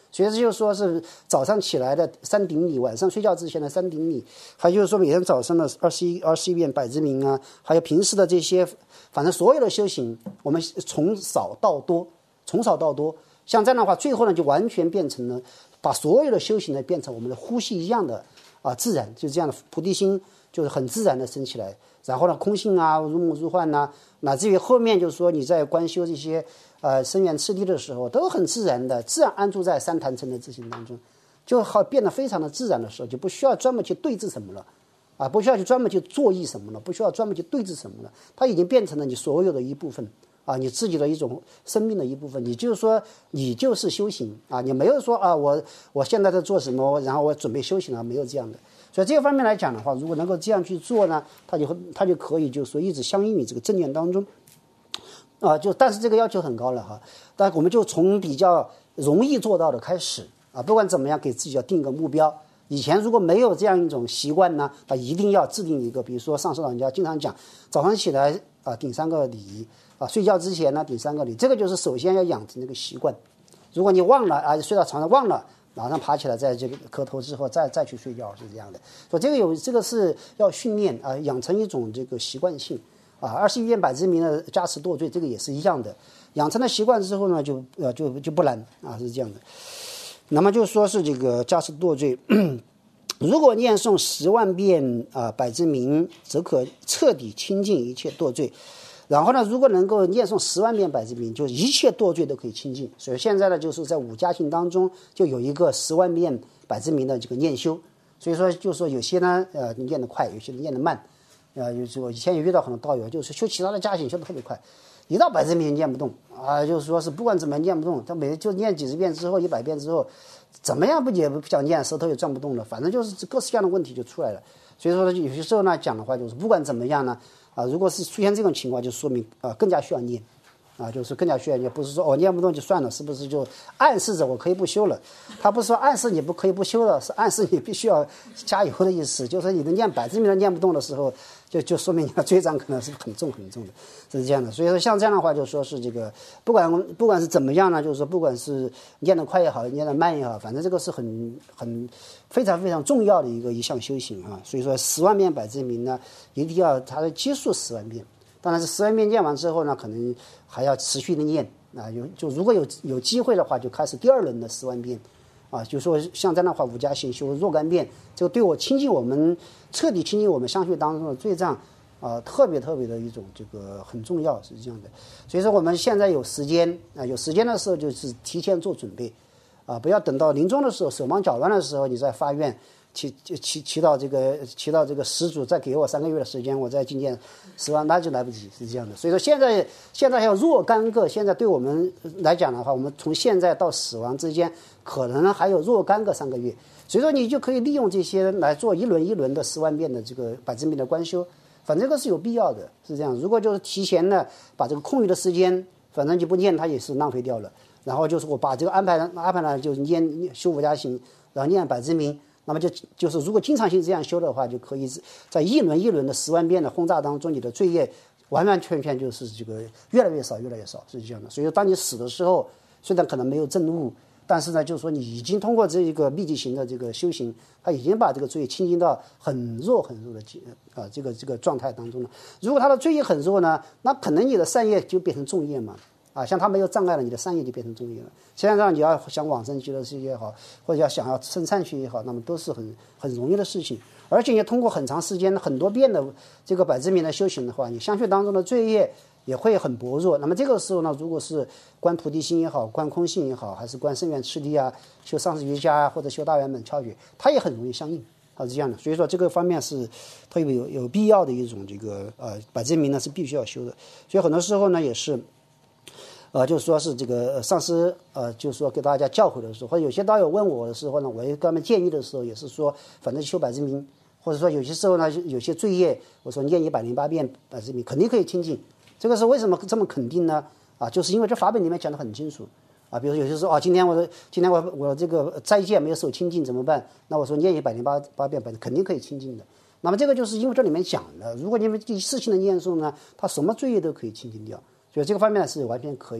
所以这就说是早上起来的三顶礼，晚上睡觉之前的三顶礼，还有就是说每天早上的21遍百字明啊，还有平时的这些，反正所有的修行，我们从少到多，像这样的话，最后呢就完全变成了把所有的修行呢变成我们的呼吸一样的自然，就这样的菩提心就是很自然的升起来。然后呢，空性啊，如梦如幻呐，乃至于后面就是说你在观修这些深远次第的时候，都很自然的自然安住在三坛城的自性当中，就好变得非常的自然的时候，就不需要专门去对治什么了不需要去专门去作意什么了，不需要专门去对治什么了，它已经变成了你所有的一部分你自己的一种生命的一部分。你就是说你就是修行你没有说我现在在做什么，然后我准备修行了，没有这样的。所以这个方面来讲的话，如果能够这样去做呢，它就可以就是说一直相应于这个正念当中但是这个要求很高了但我们就从比较容易做到的开始不管怎么样给自己要定个目标。以前如果没有这样一种习惯呢，一定要制定一个，比如说上师老人家经常讲，早上起来顶3个礼睡觉之前呢顶3个礼，这个就是首先要养成这个习惯。如果你忘了睡到床上忘了，马上爬起来，在这个磕头之后再去睡觉，是这样的。所以这个是要训练养成一种这个习惯性21遍百字明的加持堕罪，这个也是一样的。养成了习惯之后呢，就不难是这样的。那么就说是这个加持堕罪，如果念诵10万遍百字明，则可彻底清净一切堕罪。然后呢，如果能够念诵10万遍百字明，就一切堕罪都可以清净。所以现在呢，就是在五加行当中就有一个10万遍百字明的这个念修。所以说，就是说有些呢念得快，有些念得慢。我以前也遇到很多道友，就是修其他的加行修得特别快，一到百字明念不动就是说是不管怎么念不动，他每就念几十遍之后100遍之后，怎么样也不想念，舌头也转不动了，反正就是各式各样的问题就出来了。所以说有些时候呢讲的话就是不管怎么样呢如果是出现这种情况，就说明更加需要念就是更加需要念，不是说念不动就算了，是不是就暗示着我可以不修了？他不是说暗示你不可以不修了，是暗示你必须要加油的意思。就是你的念百字明都念不动的时候，就说明你的罪障可能是很重很重的，是这样的。所以说像这样的话，就说是这个不管是怎么样呢，就是说不管是念得快也好，念得慢也好，反正这个是非常非常重要的一项修行所以说10万遍百字明呢，一定要它的基数10万遍。当然是10万遍念完之后呢，可能还要持续的念如果有机会的话，就开始第2轮的10万遍就说像这样的话，5加行修若干遍，这个对我彻底清净我们相续当中的罪障特别特别的一种这个很重要，是这样的。所以说我们现在有时间有时间的时候，就是提前做准备不要等到临终的时候手忙脚乱的时候，你再发愿祈祷这个施主再给我3个月的时间，我再进见10万，那就来不及，是这样的。所以说现在还有若干个，现在对我们来讲的话，我们从现在到死亡之间可能还有若干个3个月，所以说你就可以利用这些来做一轮一轮的10万遍的这个百字明的观修，反正这个是有必要的，是这样。如果就是提前呢把这个空余的时间反正就不念，它也是浪费掉了。然后就是我把这个安排呢就是修5加行，然后念百字明，那么就是如果经常性这样修的话，就可以在一轮一轮的10万遍的轰炸当中，你的罪业完完全全就是这个越来越少越来越少，是这样的。所以说当你死的时候，虽然可能没有证悟，但是呢就是说你已经通过这一个密集型的这个修行，他已经把这个罪业清净到很弱很弱的这个状态当中了。如果他的罪业很弱呢，那可能你的善业就变成重业嘛像他没有障碍了，你的善业就变成重业了。现在让你要想往生极乐世界也好，或者想要升善趣也好，那么都是很容易的事情。而且你通过很长时间很多遍的这个百字明的修行的话，你相续当中的罪业也会很薄弱。那么这个时候呢，如果是观菩提心也好，观空性也好，还是观深远次第修上师瑜伽或者修大圆满窍诀，它也很容易相应是这样的。所以说这个方面是特别有必要的一种这个百字明呢是必须要修的。所以很多时候呢也是就是说是这个上师就是说给大家教诲的时候，或者有些道友问我的时候呢，我也给他们建议的时候，也是说反正修百字明，或者说有些时候呢有些罪业，我说念108遍百字明肯定可以清净。这个是为什么这么肯定呢就是因为这法本里面讲得很清楚比如有些说今天我这个斋戒没有守清净怎么办？那我说念108遍肯定可以清净的。那么这个就是因为这里面讲的，如果你们第一次性的念诵呢，它什么罪业都可以清净掉。所以这个方面呢是完全可以的。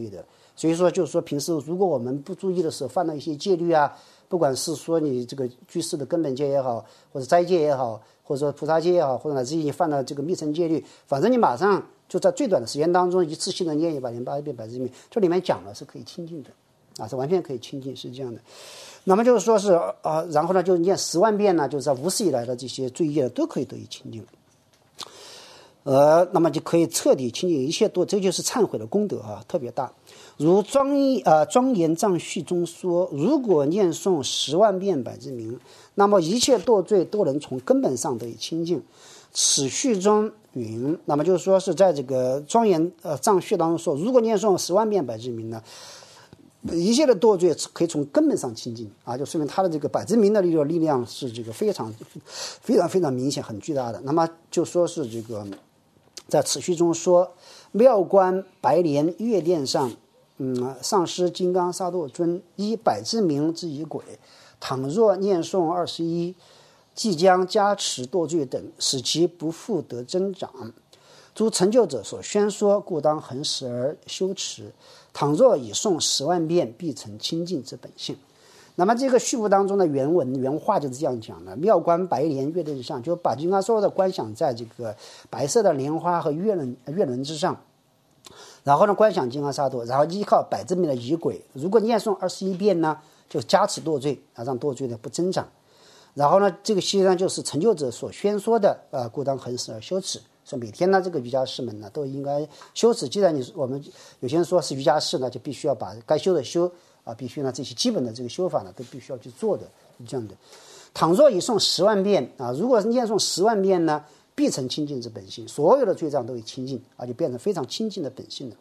所以说就是说平时如果我们不注意的时候犯了一些戒律啊，不管是说你这个居士的根本戒也好，或者斋戒也好，或者说菩萨戒也好，或者乃至于你犯了这个密乘戒律，反正你马上就在最短的时间当中一次性的念108遍百字明，这里面讲了是可以清净的啊，是完全可以清净，是这样的。那么就是说是然后呢就念10万遍呢，就是在无始以来的这些罪业都可以得以清净。那么就可以彻底清净一切堕，这就是忏悔的功德啊，特别大。如庄严藏序中说，如果念诵10万遍百字明，那么一切堕罪都能从根本上得以清净。此序中云，那么就是说是在这个庄严藏序当中说，如果念诵10万遍百字明呢，一切的堕罪可以从根本上清净啊，就说明他的这个百字明的力量是这个非常明显、很巨大的。那么就说是这个在此序中说，妙观白莲月殿上，上师金刚萨埵尊依百字明之仪轨，倘若念诵21，即将加持堕罪等，使其不复得增长。诸成就者所宣说，故当恒时而修持。倘若已诵10万遍，必成清净之本性。那么这个序部当中的原话就是这样讲的：妙观白莲月轮上，就把金刚所有的观想在这个白色的莲花和月轮之上，然后呢观想金刚萨埵，然后依靠百字明的仪轨，如果念诵21遍呢，就加持堕罪啊，让堕罪呢不增长。然后呢，这个实际上就是成就者所宣说的故当恒时而修持。所以每天呢，这个瑜伽士们呢都应该修持。既然我们有些人说是瑜伽士呢，就必须要把该修的修啊，必须呢这些基本的这个修法呢都必须要去做的，是这样的。倘若已诵10万遍啊，如果念诵10万遍呢，必成清净之本性，所有的罪障都会清净，就变成非常清净的本性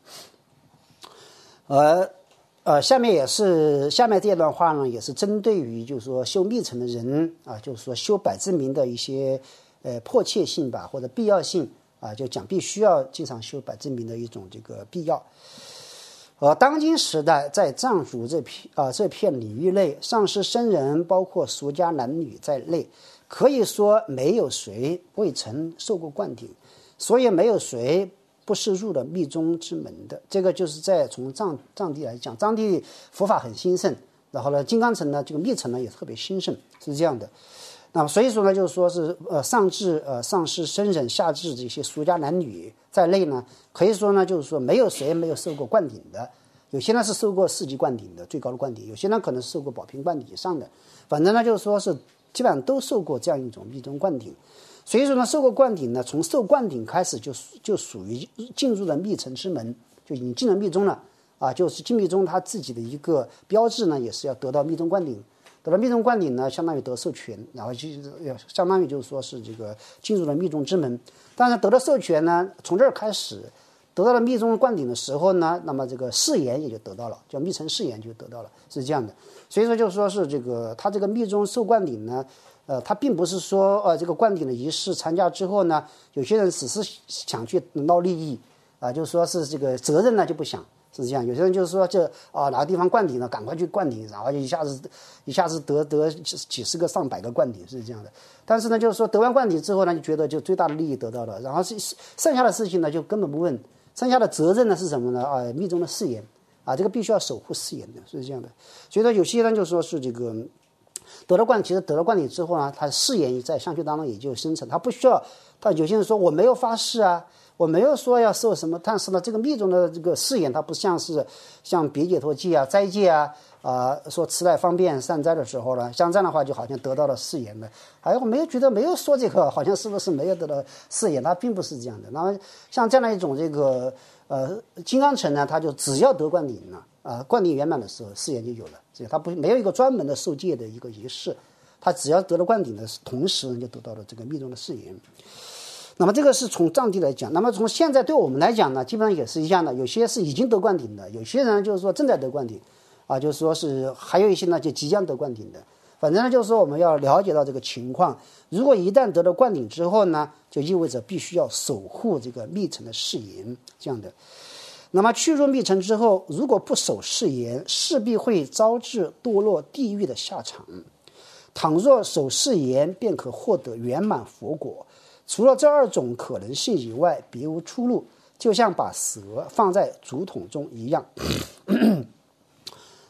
了。下面这段话呢，也是针对于就是说修密乘的人啊，就是说修百字明的一些迫切性吧，或者必要性啊，就讲必须要经常修百字明的一种这个必要。当今时代，在藏族这片领域内，上师僧人包括俗家男女在内，可以说没有谁未曾受过灌顶，所以没有谁不是入了密宗之门的。这个就是从藏地来讲，藏地佛法很兴盛，然后呢，金刚乘呢，这个密乘呢也特别兴盛，是这样的。那么所以说呢，就是说是上至上师僧人，下至这些俗家男女在内呢，可以说呢，就是说没有谁没有受过灌顶的。有些呢是受过4级灌顶的最高的灌顶，有些呢可能是受过宝瓶灌顶以上的，反正呢就是说是基本上都受过这样一种密宗灌顶。所以说呢，受过灌顶呢，从受灌顶开始就属于进入了密乘之门，就已经进了密宗了啊。就是进密宗他自己的一个标志呢，也是要得到密宗灌顶。得到密宗灌顶呢，相当于得授权，然后就相当于就是说是这个进入了密宗之门。但是得到授权呢，从这儿开始得到了密宗灌顶的时候呢，那么这个誓言也就得到了，叫密乘誓言就得到了，是这样的。所以说就是说是这个他这个密宗受灌顶呢，他并不是说这个灌顶的仪式参加之后呢，有些人只是想去捞利益啊，就是说是这个责任呢就不想。是这样，有些人就是说哪个地方灌顶了，赶快去灌顶，然后就一下子得几十个上百个灌顶，是这样的。但是呢，就是说得完灌顶之后呢，就觉得就最大的利益得到了，然后剩下的事情呢就根本不问，剩下的责任呢是什么呢？密宗的誓言啊，这个必须要守护誓言的，是这样的。所以说有些人就说是这个其实得了灌顶之后呢，他誓言在相续当中也就生成，他不需要。他有些人说我没有发誓啊。我没有说要受什么，但是呢，这个密宗的这个誓言，它不像别解脱戒啊、斋戒啊，说持来方便善斋的时候呢，像这样的话，就好像得到了誓言了。我没有说这个，好像是不是没有得到誓言？它并不是这样的。那么像这样的一种这个金刚乘呢，他就只要得灌顶了灌顶圆满的时候，誓言就有了。所以他没有一个专门的受戒的一个仪式，他只要得了灌顶的同时呢，就得到了这个密宗的誓言。那么这个是从藏地来讲，那么从现在对我们来讲呢，基本上也是一样的。有些是已经得灌顶的，有些人就是说正在得灌顶，就是说是还有一些呢就即将得灌顶的。反正呢就是说我们要了解到这个情况，如果一旦得了灌顶之后呢，就意味着必须要守护这个密乘的誓言，这样的。那么去入密乘之后，如果不守誓言，势必会招致堕落地狱的下场。倘若守誓言，便可获得圆满佛果。除了这2种可能性以外，别无出路，就像把蛇放在竹筒中一样。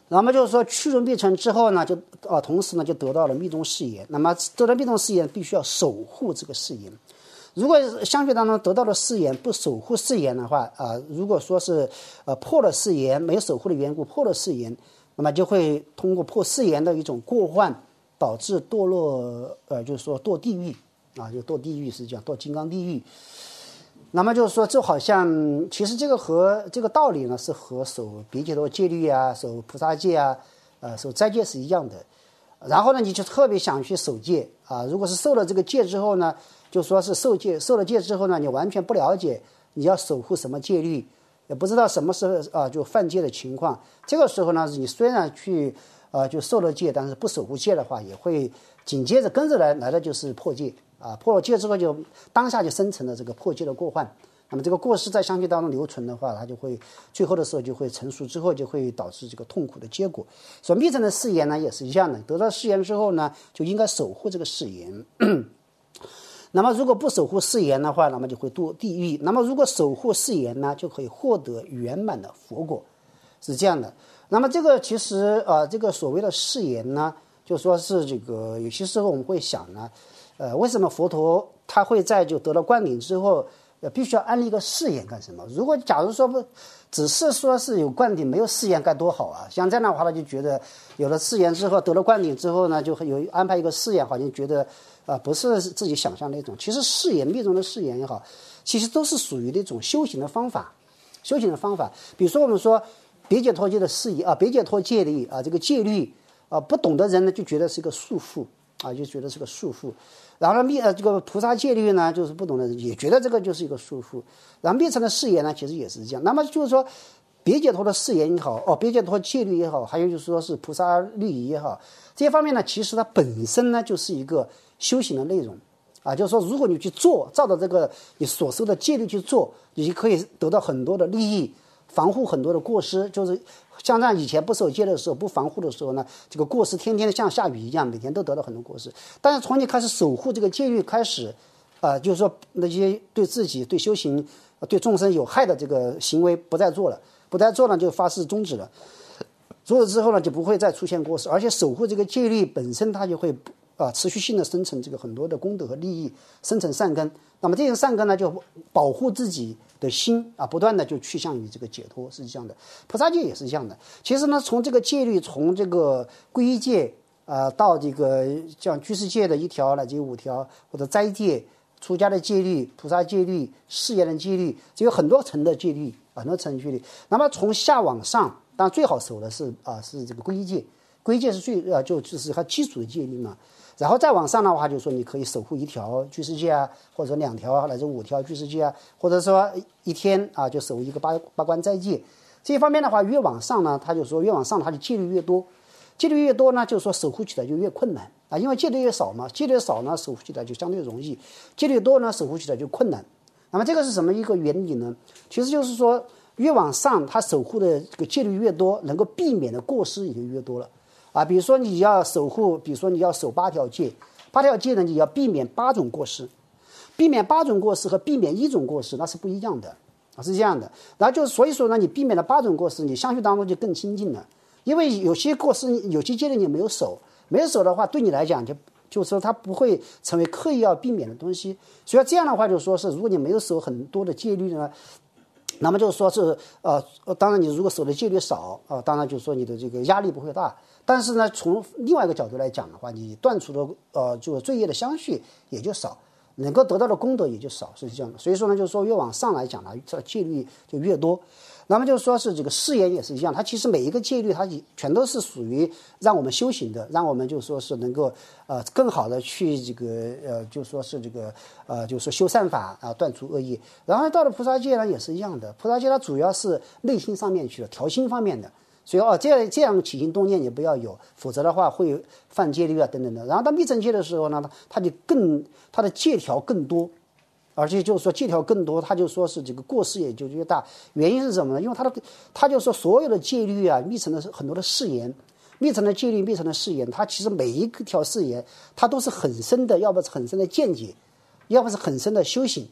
那么就是说趋入密乘之后呢，就同时呢就得到了密宗誓言。那么得到密宗誓言，必须要守护这个誓言。如果相续当中得到了誓言，不守护誓言的话，如果说是破了誓言，没有守护的缘故破了誓言，那么就会通过破誓言的一种过患，导致堕落，就是说堕地狱啊，就堕地狱是这样，堕金刚地狱。那么就是说，就好像其实这个和这个道理呢，是和守别解脱戒律啊、守菩萨戒啊、守斋戒是一样的。然后呢，你就特别想去守戒啊。如果是受了这个戒之后呢，就说是受了戒之后呢，你完全不了解你要守护什么戒律，也不知道什么是就犯戒的情况。这个时候呢，你虽然去就受了戒，但是不守护戒的话，也会紧接着跟着来的就是破戒。破了戒之后就当下就生成了这个破戒的过患，那么这个过失在相续当中留存的话，它就会最后的时候就会成熟之后就会导致这个痛苦的结果。所以密乘的誓言呢也是一样的，得到誓言之后呢，就应该守护这个誓言。那么如果不守护誓言的话，那么就会堕地狱。那么如果守护誓言呢，就可以获得圆满的佛果，是这样的。那么这个其实这个所谓的誓言呢，就说是这个有些时候我们会想呢。为什么佛陀他会在就得了灌顶之后，必须要安立一个誓言干什么？如果假如说不只是说是有灌顶没有誓言该多好啊！像这样的话，他就觉得有了誓言之后，得了灌顶之后呢，就有安排一个誓言，好像觉得不是自己想象那种。其实誓言密宗的誓言也好，其实都是属于那种修行的方法。修行的方法，比如说我们说别解脱戒的誓言别解脱戒律这个戒律不懂的人呢就觉得是一个束缚就觉得是个束缚。然后呢，这个菩萨戒律呢，就是不懂的人也觉得这个就是一个束缚。然后密乘的誓言呢，其实也是这样。那么就是说，别解脱的誓言也好，别解脱戒律也好，还有就是说是菩萨律仪也好，这些方面呢，其实它本身呢就是一个修行的内容就是说，如果你去做，照着这个你所受的戒律去做，你就可以得到很多的利益，防护很多的过失，就是。像这样以前不守戒的时候，不防护的时候呢，这个过失天天的像下雨一样，每天都得到很多过失。但是从你开始守护这个戒律开始，就是说那些对自己、对修行、对众生有害的这个行为不再做了，不再做呢就发誓终止了。做了之后呢，就不会再出现过失，而且守护这个戒律本身，它就会持续性的生成这个很多的功德和利益，生成善根。那么这些善根呢，就保护自己的心不断的就趋向于这个解脱，是这样的。菩萨戒也是这样的。其实呢，从这个戒律，从这个皈依戒到这个像居士戒的1条乃至5条，或者斋戒、出家的戒律、菩萨戒律、誓言的戒律，这有很多层的戒律，很多层戒律。那么从下往上，当然最好守的是这个皈依戒。皈依戒是最就是它基础的戒律嘛。然后再往上的话，就是说你可以守护1条居士戒或者说2条乃至5条居士戒或者说1天就守一个八关斋戒。这一方面的话，越往上呢，他就说越往上，他的戒律越多，戒律越多呢，就是说守护起来就越困难因为戒律越少嘛，戒律少呢，守护起来就相对容易；戒律多呢，守护起来就困难。那么这个是什么一个原理呢？其实就是说，越往上，他守护的这个戒律越多，能够避免的过失也就越多了。比如说你要守护，比如说你要守8条戒，8条戒呢，你要避免8种过失，避免8种过失和避免1种过失那是不一样的是这样的。然后就是所以说呢，你避免了8种过失，你相续当中就更亲近了，因为有些过失、有些戒律你没有守，没有守的话，对你来讲就是说它不会成为刻意要避免的东西。所以这样的话，就说是如果你没有守很多的戒律呢。那么就是说是当然你如果守的戒律少当然就是说你的这个压力不会大，但是呢，从另外一个角度来讲的话，你断除的就罪业的相续也就少，能够得到的功德也就少，是这样的。所以说呢，就是说越往上来讲呢，这戒律就越多。那么就是说是这个誓言也是一样，它其实每一个戒律它全都是属于让我们修行的，让我们就说是能够更好的去这个就说是这个就是说修善法断除恶业。然后到了菩萨戒呢也是一样的，菩萨戒它主要是内心上面去的，调心方面的。所以这样起心动念也不要有，否则的话会犯戒律等等的。然后到密乘戒的时候呢，它的戒条更多。而且就是说戒条更多，他就说是这个过失也就越大。原因是什么呢？因为他就说所有的戒律密乘的很多的誓言，密乘的戒律、密乘的誓言，它其实每一条誓言，它都是很深的，要不是很深的见解，要不是很深的修行。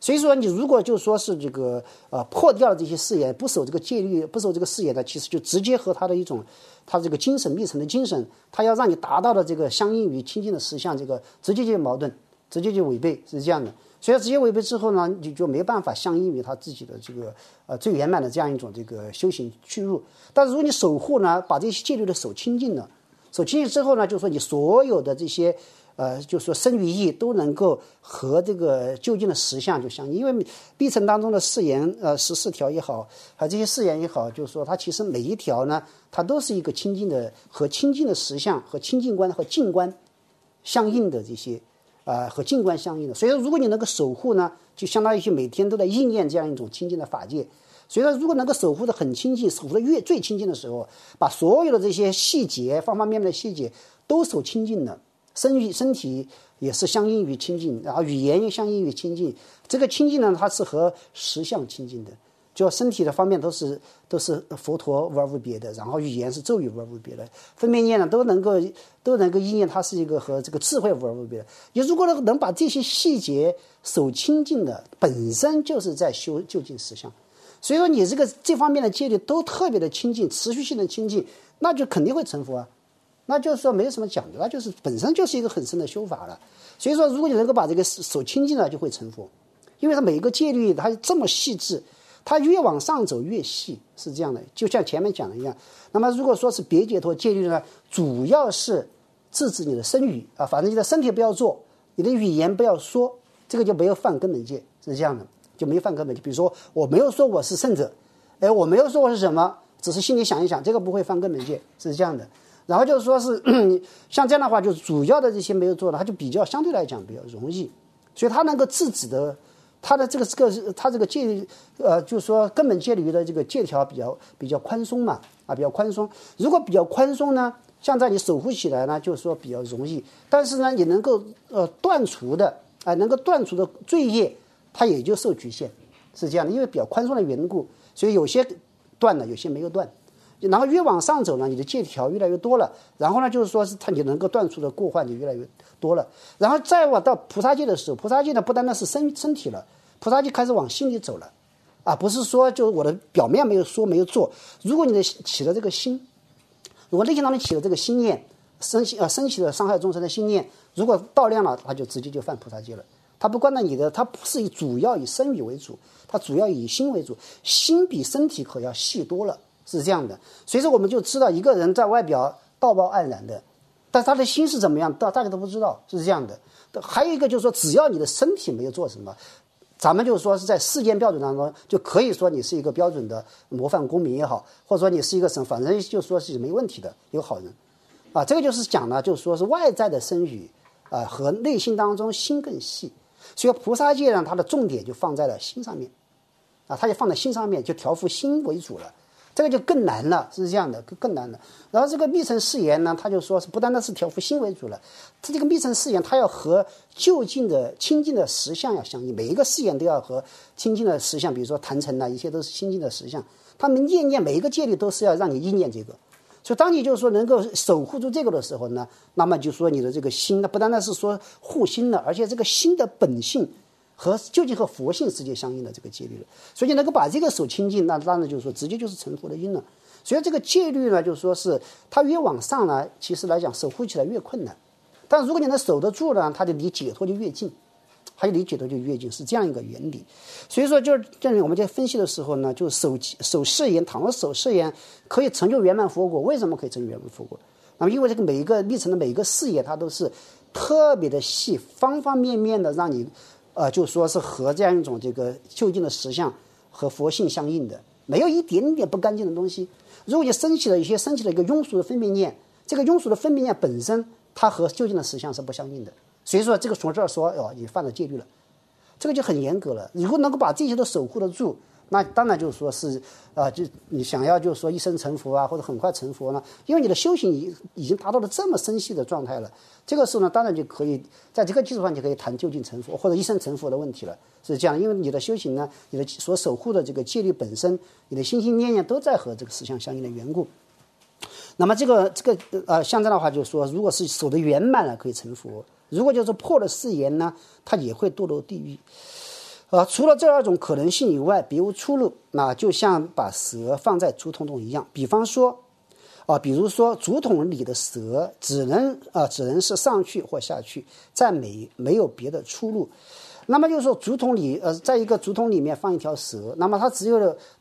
所以说你如果就说是这个破掉了这些誓言，不守这个戒律，不守这个誓言呢，其实就直接和他的一种他这个精神密乘的精神，他要让你达到的这个相应于清净的实相，这个直接就矛盾，直接就违背，是这样的。所以直接违背之后呢，你就没办法相应于他自己的这个最圆满的这样一种这个修行去入。但是如果你守护呢，把这些戒律的守清净了，守清净之后呢，就是说你所有的这些就是说身语意都能够和这个究竟的实相就相应。因为密乘当中的誓言14条也好，还有这些誓言也好，就是说它其实每一条呢，它都是一个清净的和清净的实相和清净观和净观相应的这些和净观相应的。所以说如果你能够守护呢，就相当于每天都在应验这样一种清净的法界。所以说如果能够守护的很清净，守护的最清净的时候，把所有的这些细节方方面面的细节都守清净了，身体也是相应于清净，然后语言也相应于清净。这个清净呢，它是和实相清净的，就身体的方面都是佛陀无二无别的，然后语言是咒语无二无别的，分别念呢都能够应验，它是一个和这个智慧无二无别的。你如果能把这些细节守清净的，本身就是在修究竟实相。所以说你这方面的戒律都特别的清净，持续性的清净，那就肯定会成佛啊。那就是说没有什么讲究，那就是本身就是一个很深的修法了。所以说如果你能够把这个守清净了，就会成佛。因为它每一个戒律它这么细致，它越往上走越细，是这样的。就像前面讲的一样，那么如果说是别解脱戒律呢，主要是制止你的身语啊，反正你的身体不要做，你的语言不要说，这个就没有犯根本戒，是这样的，就没有犯根本戒。比如说我没有说我是圣者，我没有说我是什么，只是心里想一想，这个不会犯根本戒，是这样的。然后就是说是像这样的话，就主要的这些没有做的，它就比较相对来讲比较容易，所以它能够制止的，它的这个戒律就是说根本戒律的这个戒条比较宽松嘛，比较宽松。如果比较宽松呢，像在你守护起来呢，就是说比较容易，但是呢，你能够断除的罪业，它也就受局限，是这样的。因为比较宽松的缘故，所以有些断了，有些没有断。然后越往上走呢，你的戒条越来越多了，然后呢，就是说是你能够断除的过患就越来越多了。然后再往到菩萨戒的时候，菩萨戒呢不单单是身体了，菩萨戒开始往心里走了，不是说就我的表面没有说没有做。如果你的起了这个心，如果内心当中起了这个心念，升起了伤害众生的心念，如果到量了，它就直接就犯菩萨戒了。它不光你的，它不是主要以身语为主，它主要以心为主，心比身体可要细多了。是这样的。所以说我们就知道一个人在外表道貌岸然的，但他的心是怎么样，大家都不知道，是这样的。还有一个就是说，只要你的身体没有做什么，咱们就是说是在世间标准当中就可以说你是一个标准的模范公民也好，或者说你是一个什么，反正就说是没问题的一个好人这个就是讲呢，就是说是外在的身语和内心当中心更细。所以菩萨戒呢，它的重点就放在了心上面它就放在心上面，就调伏心为主了。这个就更难了，是这样的，更难了。然后这个密乘誓言呢，他就说是不单单是调伏心为主了，他这个密乘誓言，它要和究竟的清净的实相要相应，每一个誓言都要和清净的实相，比如说坛城一切都是清净的实相。他们念每一个戒律都是要让你意念这个。所以当你就是说能够守护住这个的时候呢，那么就说你的这个心呢，不单单是说护心了，而且这个心的本性和究竟和佛性直接相应的这个戒律了。所以你能够把这个守清净，那当然就是说直接就是成佛的因了。所以这个戒律呢，就是说是它越往上呢，其实来讲守护起来越困难，但如果你能守得住呢，它就离解脱就越近，它就离解脱就越近，是这样一个原理。所以说就是这里我们在分析的时候呢，就守誓言，倘若守誓言可以成就圆满佛果，为什么可以成就圆满佛果？那么因为这个每一个历程的每一个誓言，它都是特别的细，方方面面的让你就说是和这样一种这个究竟的实相和佛性相应的，没有一点点不干净的东西。如果你升起了一个庸俗的分别念，这个庸俗的分别念本身它和究竟的实相是不相应的。所以说这个从这儿说你犯了戒律了，这个就很严格了。如果能够把这些都守护得住，那当然就是说是就你想要就是说一生成佛或者很快成佛呢，因为你的修行已经达到了这么深细的状态了，这个时候呢当然就可以在这个基础上就可以谈究竟成佛或者一生成佛的问题了，是这样。因为你的修行呢，你的所守护的这个戒律本身，你的心心念念都在和这个实相相应的缘故。那么这个像这样的话就是说，如果是守得圆满了可以成佛，如果就是破了誓言呢，他也会堕落地狱。 除了这2种可能性以外，别无出路。那就像把蛇放在竹筒中一样，比如说竹筒里的蛇只能是上去或下去，再没有别的出路。那么就是说竹筒里在一个竹筒里面放一条蛇，那么它只有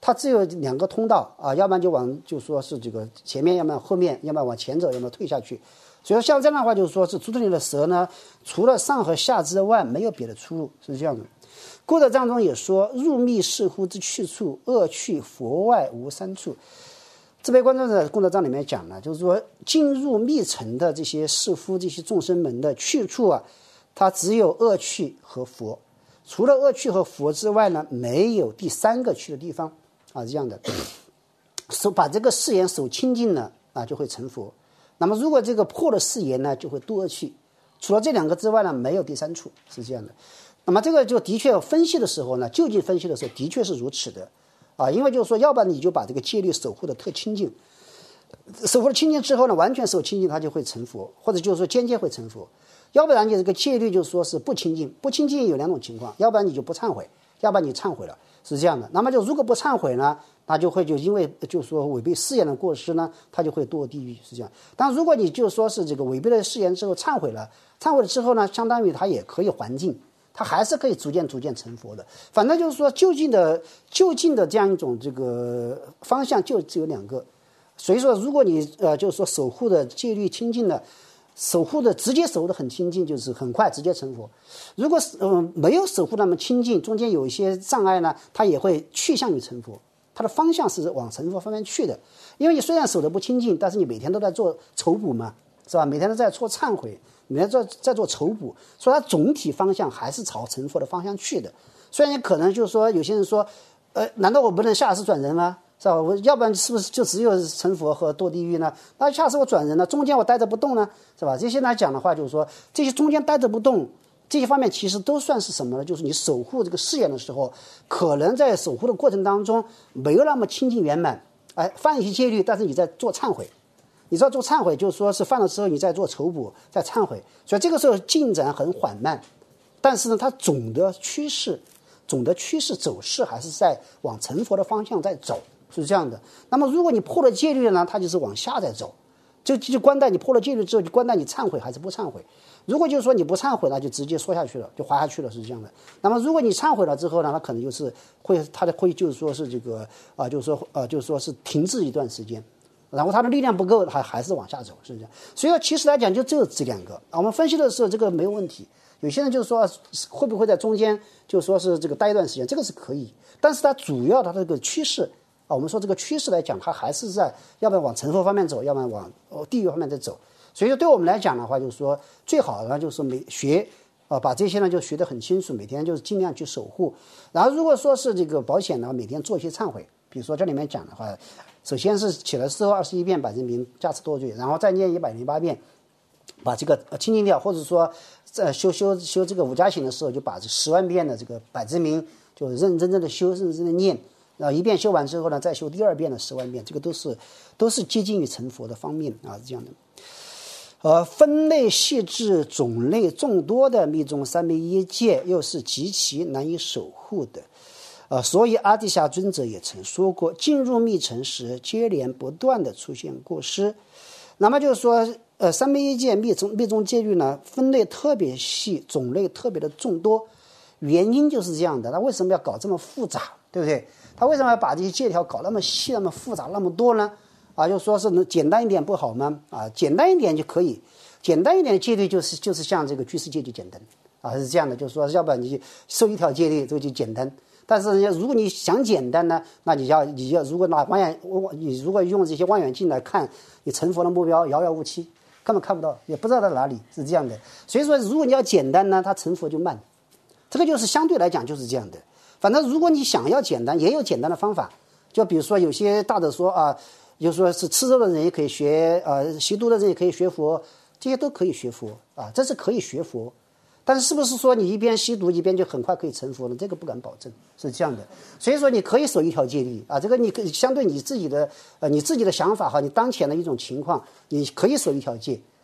2个通道啊，要不然就说是这个前面，要么后面，要么往前走，要么退下去。所以像这样的话，就是说是竹筒里的蛇呢，除了上和下之外，没有别的出路，是这样的。郭德纲中也说：“入密是乎之去处，恶趣佛外无三处。”自悲观众的功德章里面讲了，就是说进入密城的这些士夫、这些众生们的去处啊，它只有恶趣和佛，除了恶趣和佛之外呢，没有第3个去的地方啊，这样的。把这个誓言守清净呢，啊，就会成佛。那么如果这个破了誓言呢，就会堕恶趣。除了这2个之外呢，没有第3处，是这样的。那么这个就的确分析的时候呢，究竟分析的时候的确是如此的啊，因为就是说，要不然你就把这个戒律守护的特清净，守护了清净之后呢，完全守清净，它就会成佛，或者就是说间接会成佛。要不然你这个戒律就是说是不清净，不清净有2种情况，要不然你就不忏悔，要不然你忏悔了，是这样的。那么就如果不忏悔呢，那就因为就是说违背誓言的过失呢，他就会堕地狱，是这样。但如果你就说是这个违背了誓言之后忏悔了之后呢，相当于他也可以还境。他还是可以逐渐成佛的。反正就是说，就近的这样一种这个方向就只有2个。所以说，如果你就是说守护的戒律清净的，直接守护的很清净，就是很快直接成佛。如果没有守护那么清净，中间有一些障碍呢，它也会去向于成佛。它的方向是往成佛方面去的。因为你虽然守得不清净，但是你每天都在做筹补嘛，是吧？每天都在做忏悔。你在做筹补，所以它总体方向还是朝成佛的方向去的。虽然可能就是说，有些人说，难道我不能下世转人吗？是吧？我要不然是不是就只有成佛和堕地狱呢？那下世我转人呢？中间我待着不动呢？是吧？这些来讲的话，就是说这些中间待着不动，这些方面其实都算是什么呢？就是你守护这个誓言的时候，可能在守护的过程当中没有那么清净圆满，犯一些戒律，但是你在做忏悔。你知道做忏悔就是说是犯了之后你在做筹补，在忏悔，所以这个时候进展很缓慢，但是呢，它总的趋势走势还是在往成佛的方向在走，是这样的。那么如果你破了戒律呢，它就是往下在走，就关待你破了戒律之后，就关待你忏悔还是不忏悔。如果就是说你不忏悔，那就直接说下去了，就滑下去了，是这样的。那么如果你忏悔了之后呢，它可能就是会就是说是这个就是说是停滞一段时间。然后它的力量不够，还是往下走，是不是？所以其实来讲，就只有这2个。我们分析的时候，这个没有问题。有些人就是说，会不会在中间就说是这个待一段时间，这个是可以。但是它主要它这个趋势我们说这个趋势来讲，它还是在要不然往成佛方面走，要不然往地狱方面在走。所以说，对我们来讲的话，就是说最好呢，就是把这些呢就学得很清楚，每天就是尽量去守护。然后如果说是这个保险呢，每天做一些忏悔，比如说这里面讲的话。首先是起了事后21遍百字明加持堕罪，然后再念108遍，把这个清净掉，或者说在修这个五加行的时候，就把这10万遍的这个百字明就认真的修，认真的念，然后1遍修完之后呢，再修第2遍的10万遍，这个都是接近于成佛的方面啊，是这样的。分类细致、种类众多的密宗三昧耶戒，又是极其难以守护的。所以阿底峡尊者也曾说过，进入密城时接连不断的出现过失。那么就是说，三昧耶戒密宗戒律呢，分类特别细，种类特别的众多，原因就是这样的。他为什么要搞这么复杂，对不对？他为什么要把这些戒条搞那么细、那么复杂、那么多呢？就说是能简单一点不好吗？简单一点就可以，简单一点的戒律就是像这个居士戒就简单是这样的，就是说，要不然你受一条戒律这就简单。但是如果你想简单呢，那你要如果你如果用这些望远镜来看，你成佛的目标遥遥无期，根本看不到，也不知道在哪里，是这样的。所以说，如果你要简单呢，它成佛就慢。这个就是相对来讲就是这样的。反正如果你想要简单，也有简单的方法。就比如说有些大的说就说是吃肉的人也可以学吸毒的人也可以学佛，这些都可以学佛这是可以学佛。但是是不是说你一边吸毒一边就很快可以成佛呢？这个不敢保证，是这样的。所以说你可以守一条戒律这个你可以相对你自己的想法你当前的一种情况，你可以守一条戒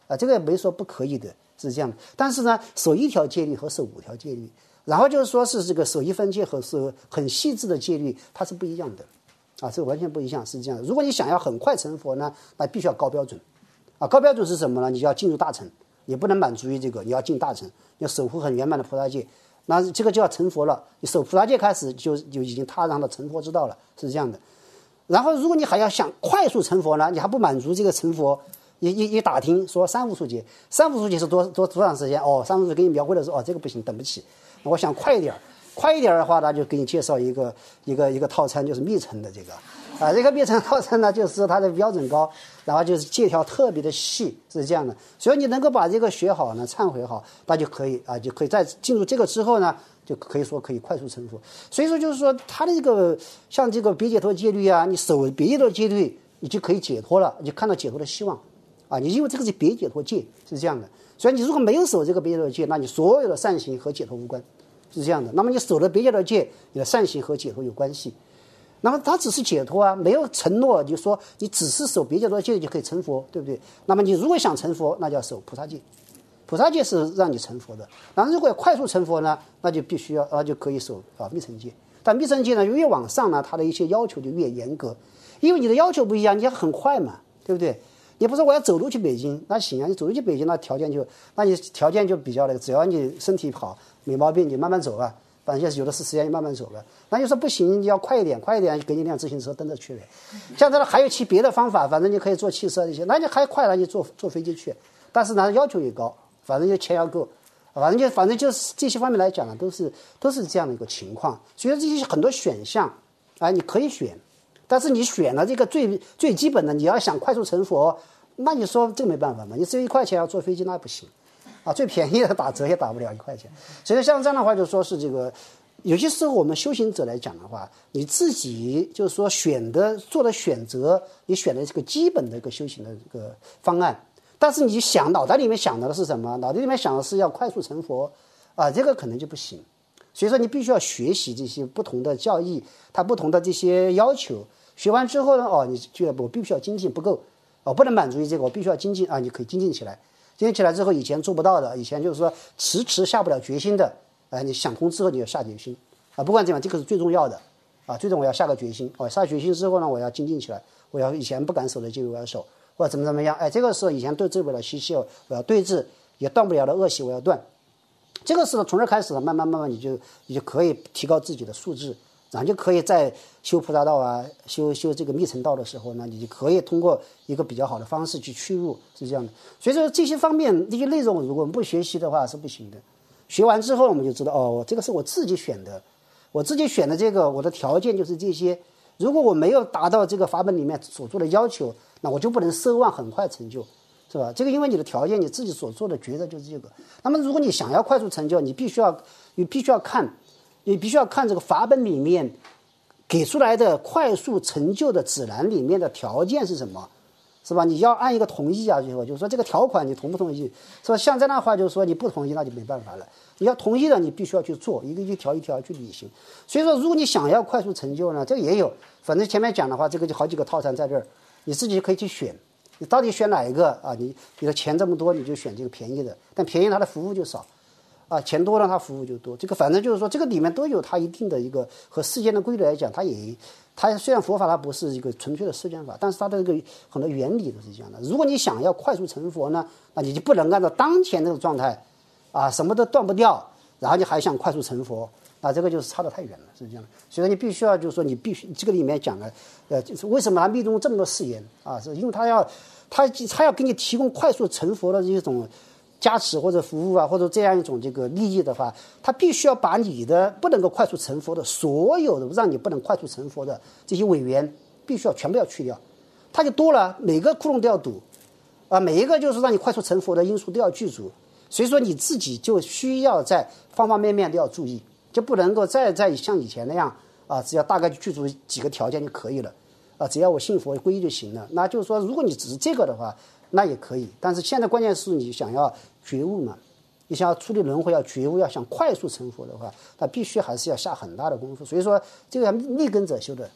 这个也没说不可以的，是这样的。但是呢，守一条戒律和守5条戒律，然后就是说是这个守1分戒和守很细致的戒律，它是不一样的，这个完全不一样，是这样的。如果你想要很快成佛呢，那必须要高标准，高标准是什么呢？你就要进入大乘，你不能满足于这个，你要进大乘，你要守护很圆满的菩萨戒，那这个就要成佛了。你守菩萨戒开始就已经踏上了成佛之道了，是这样的。然后如果你还要想快速成佛呢，你还不满足这个成佛，一打听说三无数劫是多长时间？三无数劫给你描绘的时候，这个不行，等不起。我想快一点的话呢，就给你介绍一个套餐，就是密乘的这个。这个密乘套餐呢，就是它的标准高，然后就是戒条特别的细，是这样的。所以你能够把这个学好呢，忏悔好，那就可以就可以在进入这个之后呢，就可以说可以快速成佛。所以说就是说，它的这个像这个别解脱戒律你守别解脱戒律，你就可以解脱了，你就看到解脱的希望你因为这个是别解脱戒，是这样的。所以你如果没有守这个别解脱戒，那你所有的善行和解脱无关，是这样的。那么你守了别解脱戒，你的善行和解脱有关系。那么它只是解脱没有承诺，就说你只是守别解脱戒就可以成佛，对不对？那么你如果想成佛，那就要守菩萨戒，菩萨戒是让你成佛的。然后如果要快速成佛呢，那就必须要就可以守密乘戒。但密乘戒呢，越往上呢，它的一些要求就越严格，因为你的要求不一样，你要很快嘛，对不对？你不是我要走路去北京，那行你走路去北京，那你条件就比较只要你身体好没毛病，你慢慢走反正有的是时间，你慢慢走了。那就说不行，你要快一点，给你辆自行车蹬着去了。像这还有其别的方法，反正你可以坐汽车这些，那你还快了，你坐飞机去。但是呢，要求也高，反正就钱要够，反正就是这些方面来讲呢，都是这样的一个情况。所以这些很多选项你可以选，但是你选了这个最基本的，你要想快速成佛，那你说这个没办法嘛？你只有1块钱要坐飞机，那不行。最便宜的打折也打不了1块钱。所以像这样的话，就说是这个，有些时候我们修行者来讲的话，你自己就是说做的选择，你选的这个基本的一个修行的这个方案，但是你脑袋里面想到的是什么？脑袋里面想的是要快速成佛这个可能就不行。所以说你必须要学习这些不同的教义，它不同的这些要求。学完之后呢，你觉得我必须要精进不够，不能满足于这个，我必须要精进你可以精进起来。精进起来之后，以前做不到的，以前就是说迟下不了决心的，你想通之后你要下决心不管怎样，这个是最重要的最终我要下个决心下决心之后呢，我要精进起来，我要以前不敢守的戒律我要守，或者怎么样这个时候以前对治不了习气我要对治，也断不了的恶习我要断。这个时候从这开始慢慢你就可以提高自己的素质，然后就可以在修菩萨道修这个密乘道的时候呢，你就可以通过一个比较好的方式去驱入，是这样的。所以说这些方面这些内容，如果我们不学习的话是不行的。学完之后我们就知道这个是我自己选的，这个我的条件就是这些。如果我没有达到这个法本里面所做的要求，那我就不能奢望很快成就，是吧？这个因为你的条件，你自己所做的抉择就是这个。那么如果你想要快速成就，你必须要看这个法本里面给出来的快速成就的指南里面的条件是什么，是吧？你要按一个同意最后就是说这个条款你同不同意，是吧？像这样的话就是说你不同意那就没办法了，你要同意的你必须要去做，一条一条去履行。所以说如果你想要快速成就呢，这个也有，反正前面讲的话，这个就好几个套餐在这儿，你自己可以去选，你到底选哪一个你的钱这么多，你就选这个便宜的，但便宜它的服务就少钱多了它服务就多。这个反正就是说这个里面都有它一定的一个和世间的规律来讲，它虽然佛法它不是一个纯粹的世间法，但是它的这个很多原理都是这样的。如果你想要快速成佛呢，那你就不能按照当前这个状态什么都断不掉，然后你还想快速成佛，那这个就是差得太远了，是这样的。所以说你必须要就是说你必须这个里面讲的就是为什么他密宗这么多誓言是因为他要给你提供快速成佛的这种加持或者服务或者这样一种这个利益的话，他必须要把你的不能够快速成佛的所有的让你不能快速成佛的这些违缘必须要全部要去掉，它就多了，每个窟窿都要堵每一个就是让你快速成佛的因素都要具足。所以说你自己就需要在方方面面都要注意，就不能够再像以前那样只要大概具足几个条件就可以了只要我信佛皈依就行了。那就是说如果你只是这个的话那也可以，但是现在关键是你想要觉悟嘛，你想要出离轮回要觉悟，要想快速成佛的话，那必须还是要下很大的功夫。所以说这个逆根者修的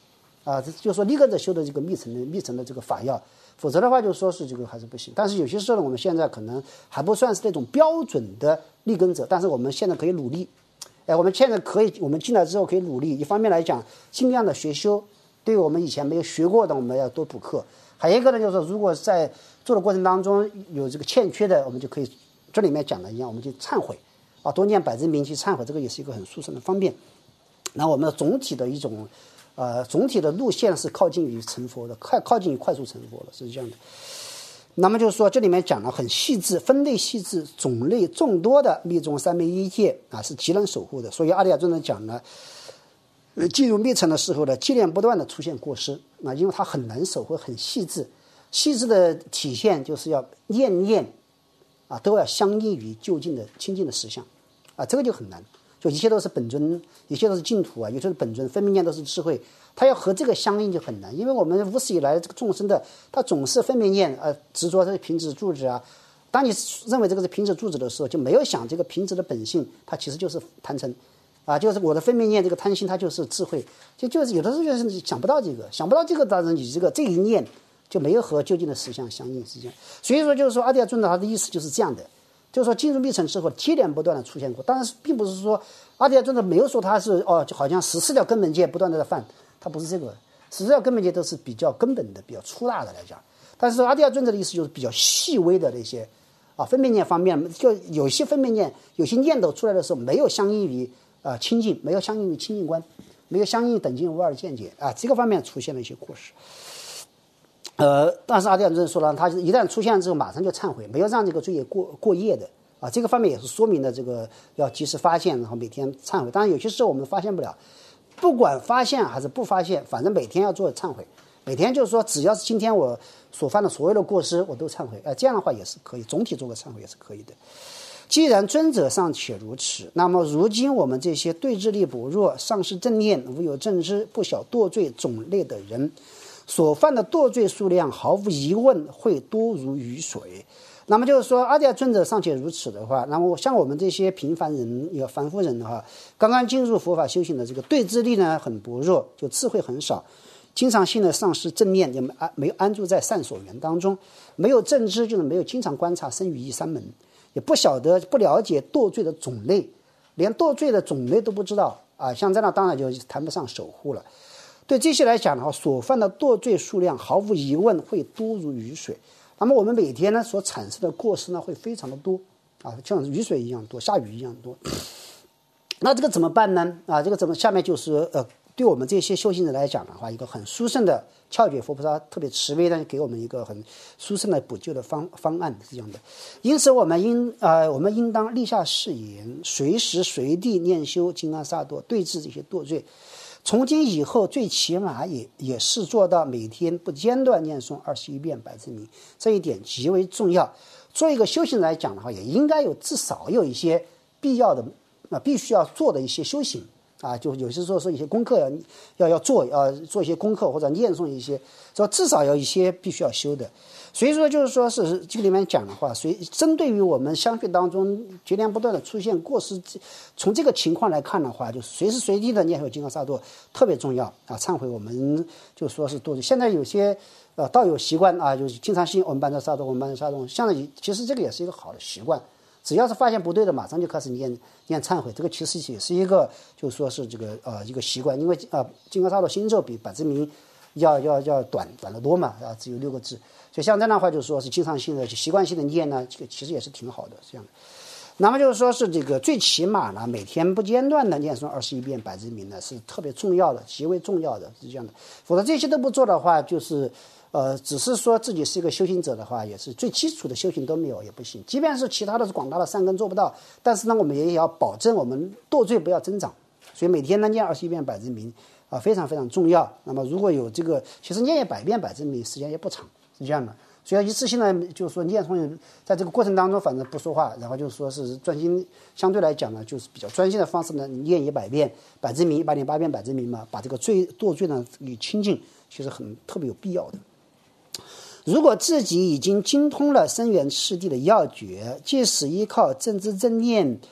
就是说立根者修的这个密乘的这个法要，否则的话就说是这个还是不行。但是有些时候呢，我们现在可能还不算是那种标准的立根者，但是我们现在可以努力。我们现在我们进来之后可以努力，一方面来讲尽量的学修，对于我们以前没有学过的我们要多补课。还有一个呢，就是说如果在做的过程当中有这个欠缺的，我们就可以这里面讲的一样，我们就忏悔多念百字明去忏悔，这个也是一个很殊胜的方便。那我们总体的一种总体的路线是靠近于成佛的，靠近于快速成佛的，是这样的。那么就是说这里面讲了很细致，分类细致，种类众多的密宗三昧一戒是极难守护的。所以阿底峡尊者讲呢，进入密乘的时候呢，接连不断的出现过失因为它很难守护，很细致。细致的体现就是要念念都要相应于就近的清净的实相这个就很难。就一切都是本尊，一切都是净土一切都是本尊，分别念都是智慧，它要和这个相应就很难。因为我们无始以来这个众生的，他总是分别念执着这个瓶子柱子当你认为这个是瓶子柱子的时候，就没有想这个瓶子的本性，它其实就是贪嗔就是我的分别念这个贪心，它就是智慧，就是有的时候就是想不到这个，当然你这一念就没有和究竟的实相相应，是这样。所以说就是说阿底峡尊者他的意思就是这样的。就是说进入密乘之后接连不断的出现过，当然并不是说阿底峡尊者没有说他是就好像14条根本戒不断的犯，他不是这个14条根本戒都是比较根本的比较粗大的来讲，但是阿底峡尊者的意思就是比较细微的那些分别念方面，就有些分别念有些念头出来的时候没有相应于清净，没有相应于清净观，没有相应于等劲无二的见解这个方面出现了一些过失。但是阿底峡尊者说了，他一旦出现之后马上就忏悔，没有让这个罪业过夜的这个方面也是说明了这个要及时发现，然后每天忏悔。当然有些时候我们发现不了，不管发现还是不发现，反正每天要做忏悔，每天就是说只要是今天我所犯的所有的过失我都忏悔这样的话也是可以，总体做个忏悔也是可以的。既然尊者尚且如此，那么如今我们这些对治力薄弱、丧失正念、无有正知、不晓堕罪种类的人所犯的堕罪数量毫无疑问会多如雨水。那么就是说阿底峡尊者尚且如此的话，那么像我们这些平凡人凡夫人的话，刚刚进入佛法修行的这个对治力呢很薄弱，就智慧很少，经常性的丧失正念，也没有安住在善所缘当中，没有正知，就是没有经常观察身语意三门，也不了解堕罪的种类，连堕罪的种类都不知道像这样当然就谈不上守护了。对这些来讲的话，所犯的堕罪数量毫无疑问会多如雨水。那么我们每天呢所产生的过失呢会非常的多像雨水一样多，下雨一样多。那这个怎么办呢这个下面就是对我们这些修行人来讲的话，一个很殊胜的窍诀，佛菩萨特别慈悲的给我们一个很殊胜的补救的方案是这样的。因此我们应当立下誓言，随时随地念修金刚萨埵，对治这些堕罪。从今以后最起码也是做到每天不间断念诵21遍百字明，这一点极为重要。做一个修行人来讲的话，也应该至少有一些必要的必须要做的一些修行就有些时候说一些功课要做一些功课，或者念诵一些，说至少有一些必须要修的。所以说就是说是这个里面讲的话，针对于我们相续当中接连不断的出现过失，从这个情况来看的话，就随时随地的念诵金刚萨埵特别重要忏悔我们就说是堕罪。现在有些道友习惯就是经常性我们班的萨埵，我们班的萨埵，像其实这个也是一个好的习惯，只要是发现不对的马上就开始念忏悔，这个其实也是一个就是说是这个一个习惯。因为金刚萨埵心咒比百字明要短得多嘛只有6个字，所以像这样的话就是说是经常性的习惯性的念呢，这个其实也是挺好的这样的。那么就是说是这个最起码呢每天不间断的念诵21遍百字明呢是特别重要的，极为重要的是这样的。否则这些都不做的话，就是只是说自己是一个修行者的话，也是最基础的修行都没有也不行。即便是其他的广大的善根做不到，但是呢我们也要保证我们堕罪不要增长，所以每天呢念21遍百字明非常非常重要。那么如果有这个，其实念100遍百字明时间也不长，是这样的。所以一次性呢就是说念诵，在这个过程当中反正不说话，然后就是说是专心，相对来讲呢就是比较专心的方式呢念100遍百字明，108遍百字明嘛，把这个堕罪呢与清净，其实特别有必要的。如果自己已经精通了深远次第的要诀，即使依靠正知正念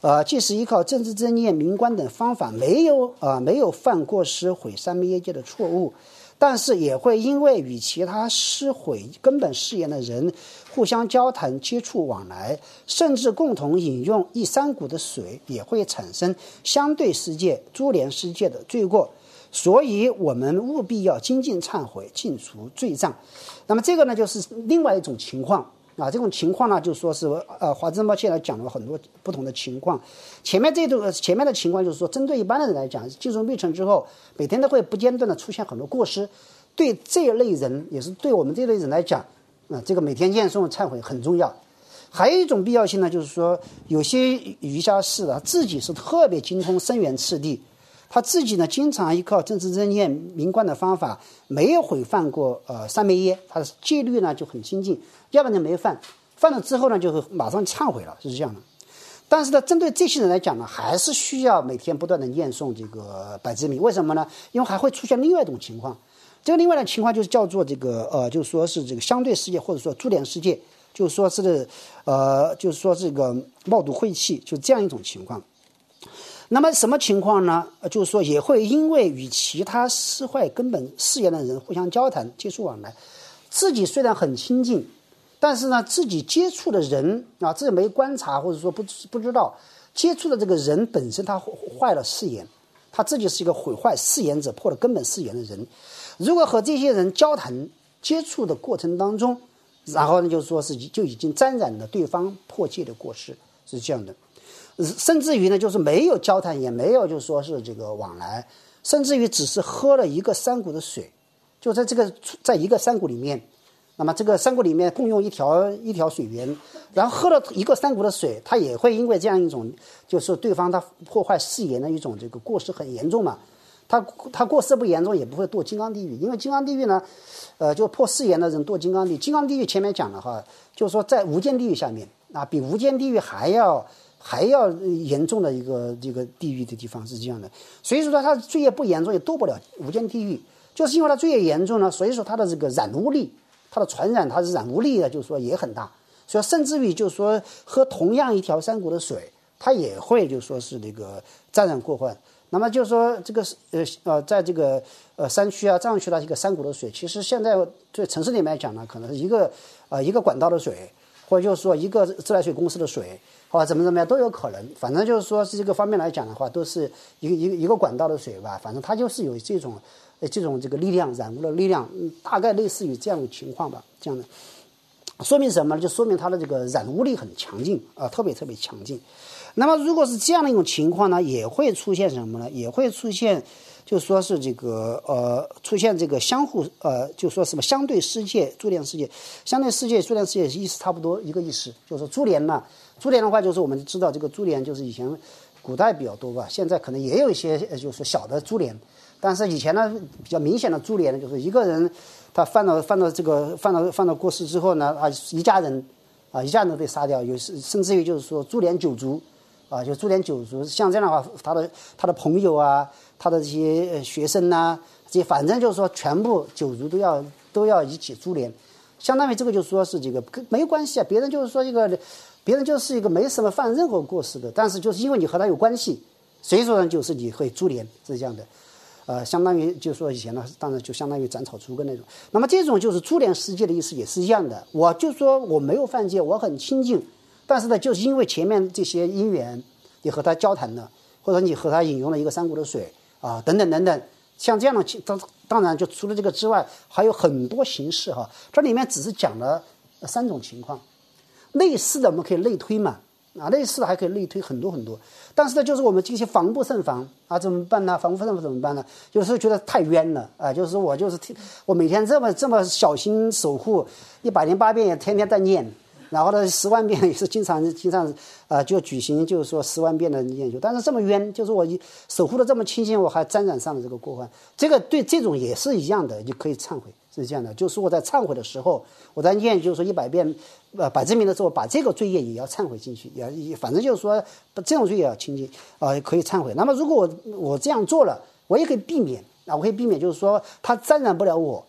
即使依靠政治正念、明观等方法，没有犯过失毁三昧业界的错误，但是也会因为与其他失毁根本誓言的人互相交谈、接触往来，甚至共同饮用一山谷的水，也会产生相对世界、株连世界的罪过。所以我们务必要精进忏悔，尽除罪障。那么这个呢，就是另外一种情况啊。这种情况呢，就说是华兹茂现在讲了很多不同的情况。前面的情况就是说，针对一般的人来讲，进入密乘之后，每天都会不间断的出现很多过失。对这一类人，也是对我们这类人来讲，这个每天念诵忏悔很重要。还有一种必要性呢，就是说有些瑜伽士啊，自己是特别精通生源次第。他自己呢，经常依靠正知正念、明观的方法，没有毁犯过三昧耶，他的戒律呢就很精进，要不然就没犯，犯了之后呢，就会马上忏悔了，是这样的。但是呢，针对这些人来讲呢，还是需要每天不断的念诵这个百字明。为什么呢？因为还会出现另外一种情况，这个另外的情况就是叫做这个就是说是这个相对世界，或者说株连世界，就是说是就是说这个冒毒晦气，就这样一种情况。那么什么情况呢？就是说也会因为与其他失坏根本誓言的人互相交谈、接触往来，自己虽然很亲近，但是呢，自己接触的人啊，自己没观察或者说不知道，接触的这个人本身他坏了誓言，他自己是一个毁坏誓言者、破了根本誓言的人。如果和这些人交谈、接触的过程当中，然后呢，就是说是就已经沾染了对方破戒的过失，是这样的。甚至于呢，就是没有交谈，也没有就是说是这个往来，甚至于只是喝了一个山谷的水，就在一个山谷里面，那么这个山谷里面共用一条水源，然后喝了一个山谷的水，他也会因为这样一种就是对方他破坏誓言的一种这个过失很严重嘛，他过失不严重也不会堕金刚地狱，因为金刚地狱呢，就破誓言的人堕金刚地狱。金刚地狱前面讲了哈，就是说在无间地狱下面啊，比无间地狱还要严重的一个这个地狱的地方是这样的，所以说他罪业不严重也堕不了无间地狱，就是因为他罪业严重呢，所以说他的这个染污力，他的传染，他是染污力的，就是说也很大，所以甚至于就是说喝同样一条山谷的水，他也会就是说是那个沾染过患。那么就是说这个在这个山区啊、藏区的一个山谷的水，其实现在对城市里面来讲呢，可能是一个管道的水，或者就是说一个自来水公司的水。怎么样都有可能，反正就是说是这个方面来讲的话，都是一个管道的水吧，反正它就是有这种这个力量，染污的力量，大概类似于这样的情况吧，这样的，说明什么呢？就说明它的这个染污力很强劲啊，特别强劲。那么如果是这样的一种情况呢，也会出现什么呢？也会出现就是说是这个出现这个相互就说什么相对世界、株连世界，相对世界、株连世界意思差不多一个意思，就是说株连呢。株连的话，就是我们知道这个株连就是以前古代比较多吧，现在可能也有一些就是小的株连，但是以前呢比较明显的株连呢，就是一个人他犯了过失之后呢，一家人被杀掉，甚至于就是说株连九族啊，就株连九族，像这样的话，他的朋友啊，他的这些学生呐，这些反正就是说全部九族都要一起株连，相当于这个就是说是这个没有关系啊，别人就是一个没什么犯任何过失的，但是就是因为你和他有关系，所以说呢就是你会株连，是这样的，相当于就是说以前呢，当然就相当于斩草除根那种。那么这种就是株连世界的意思也是一样的，我就说我没有犯戒，我很清净，但是呢就是因为前面这些因缘，你和他交谈了，或者你和他饮用了一个山谷的水啊，等等等等，像这样的当然就除了这个之外，还有很多形式哈，这里面只是讲了3种情况。类似的我们可以类推嘛，类似的还可以类推很多很多，但是呢，就是我们这些防不胜防啊，怎么办呢？防不胜防怎么办呢？有时候觉得太冤了啊，就是我每天这么小心守护108遍也天天在念，然后呢10万遍也是经常就举行就是说10万遍的念修，但是这么冤，就是我守护的这么清净，我还沾染上了这个过患，这个对这种也是一样的，就可以忏悔。是这样的，就是我在忏悔的时候，我在念就是说100遍百字明的时候，把这个罪业也要忏悔进去，也反正就是说这种罪业要清净可以忏悔。那么如果我这样做了，我也可以避免我可以避免就是说他沾染不了我，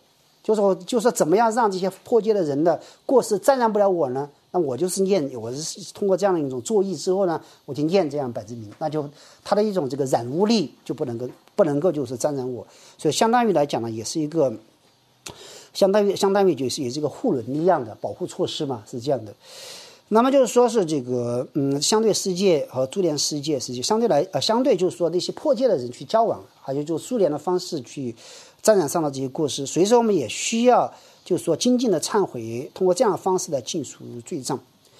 就是说怎么样让这些破戒的人的过失沾染不了我呢？那我就是念，我是通过这样的一种作意之后呢，我就念这样百字明，那就它的一种这个染污力就不能够就是沾染我，所以相当于来讲呢，也是一个相当于就是也是一个护轮一样的保护措施嘛，是这样的。那么就是说是这个相对世界和株连世界，实际相对就是说那些破戒的人去交往，还有就株连的方式去沾染上了这些过失，所以说我们也需要就是说精进的忏悔，通过这样的方式来尽赎罪障。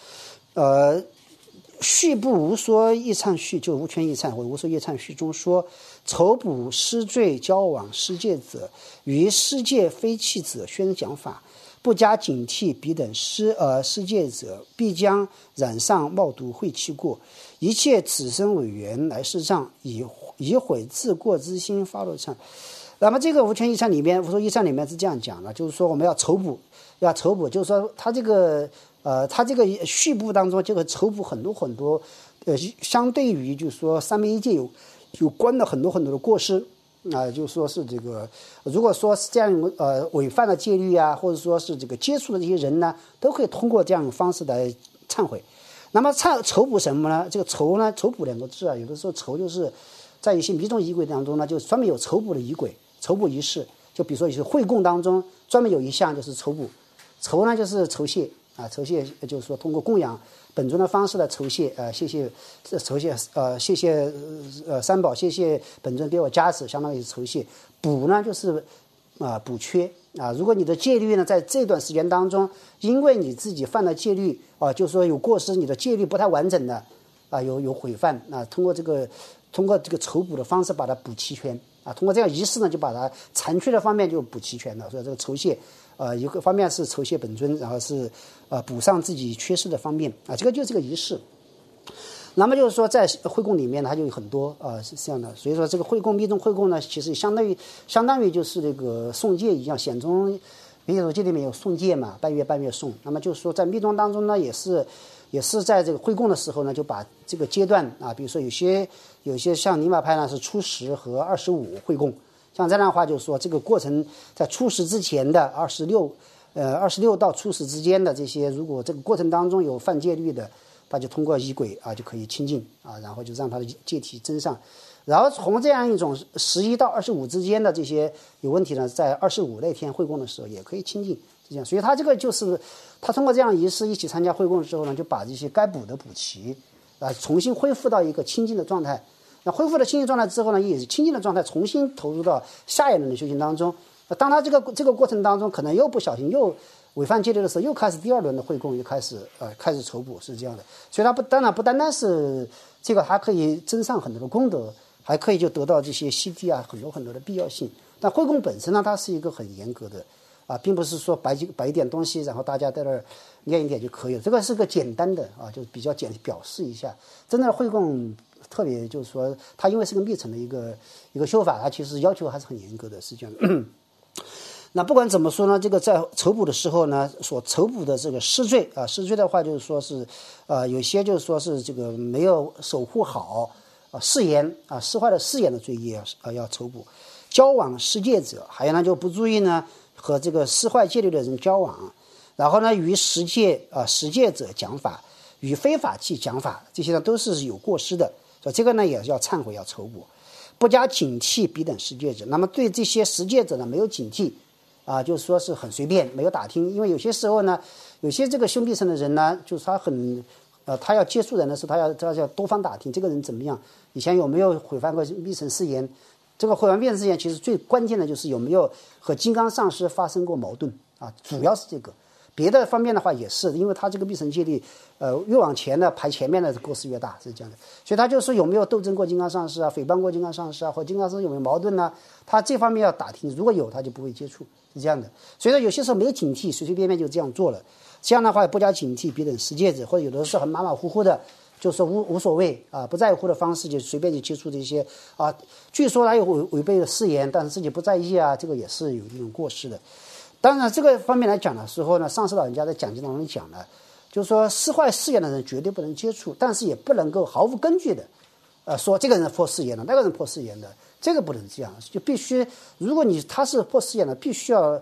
续不无说业忏续，就无权业忏或无说业忏续中说，酬补施罪交往施戒者，于施戒非弃者宣讲法，不加警惕彼等施戒者，必将染上冒毒秽气过，一切此生委员来世障，以悔自过之心发落忏。那么这个无权业忏里面，无说业忏里面是这样讲的，就是说我们要酬补，就是说他这个续部当中就会酬补很多相对于就是说三昧一戒有关的很多的过失就是说是这个，如果说是这样违犯了戒律啊，或者说是这个接触的这些人呢，都可以通过这样的方式来忏悔。那么酬补什么呢？这个酬补两个字啊，有的时候酬就是在一些密宗仪轨当中呢，就专门有酬补的仪轨、酬补仪式。就比如说有些会供当中专门有一项就是酬补，酬呢就是酬谢酬谢就是说通过供养本尊的方式来酬谢谢谢三宝，谢谢本尊给我加持，相当于是酬谢。补呢就是补缺如果你的戒律呢在这段时间当中，因为你自己犯了戒律就是说有过失，你的戒律不太完整的有毁犯通过这个酬补的方式把它补齐全通过这样仪式呢，就把它残缺的方面就补齐全了。所以这个酬谢一个方面是酬谢本尊，然后是补上自己缺失的方面这个就是这个仪式。那么就是说在会供里面呢，它就有很多是这样的。所以说这个会供密宗会供呢，其实相当于就是这个诵戒一样，显宗密宗戒里面有诵戒嘛，半月诵。那么就是说在密宗当中呢，也是在这个会供的时候呢，就把这个阶段比如说有些像尼玛派呢是初10和25会供，像这样的话就是说这个过程在初10之前的26到初10之间的这些，如果这个过程当中有犯戒律的，他就通过仪轨就可以清净然后就让他的戒体增上。然后从这样一种11到25之间的这些有问题呢，在25那天会供的时候也可以清净，是这样。所以他这个就是他通过这样的仪式一起参加会供之后呢，就把这些该补的补齐重新恢复到一个清净的状态。那恢复了清净状态之后呢，也是清净的状态重新投入到下一轮的修行当中。当他这个过程当中可能又不小心又违犯戒律的时候，又开始第二轮的会供，又开始酬补，是这样的。所以他当然不单单是这个，还可以增上很多的功德，还可以就得到这些悉地很多的必要性。但会供本身呢，它是一个很严格的并不是说摆一点东西，然后大家在那儿念一点就可以了。这个是个简单的就比较表示一下。真正的会供特别就是说，它因为是个密乘的一个修法，它其实要求还是很严格的，是这样的。那不管怎么说呢，这个在酬补的时候呢，所酬补的这个施罪施罪的话，就是说是有些就是说是这个没有守护好誓言释怀了誓言的罪业要酬补。交往施戒者，还有呢就不注意呢和这个释怀戒律的人交往，然后呢与持戒者讲法，与非法器讲法，这些呢都是有过失的，所以这个呢也是要忏悔要酬补。不加警惕彼等施戒者，那么对这些施戒者呢没有警惕就是说是很随便，没有打听。因为有些时候呢，有些这个修密乘的人呢，就是他要接触人的时候，他要多方打听这个人怎么样，以前有没有毁犯过密乘誓言。这个毁犯密乘誓言其实最关键的就是有没有和金刚上师发生过矛盾主要是这个。别的方面的话也是，因为他这个密乘戒律越往前的排前面的过失越大，是这样的。所以他就说有没有斗争过金刚上师诽谤过金刚上师或金刚上师有没有矛盾呢？他这方面要打听，如果有他就不会接触，是这样的。所以说有些时候没有警惕，随随便便就这样做了，这样的话不加警惕别人施戒者，或者有的时候很马马虎虎的，就是说无所谓不在乎的方式就随便就接触这些据说他有违背了誓言，但是自己不在意这个也是有一种过失的。当然这个方面来讲的时候呢，上师老人家在讲经当中讲了，就是说释怀誓言的人绝对不能接触，但是也不能够毫无根据的说这个人破誓言的，那个人破誓言的，这个不能这样，就必须如果他是破誓言的，必须要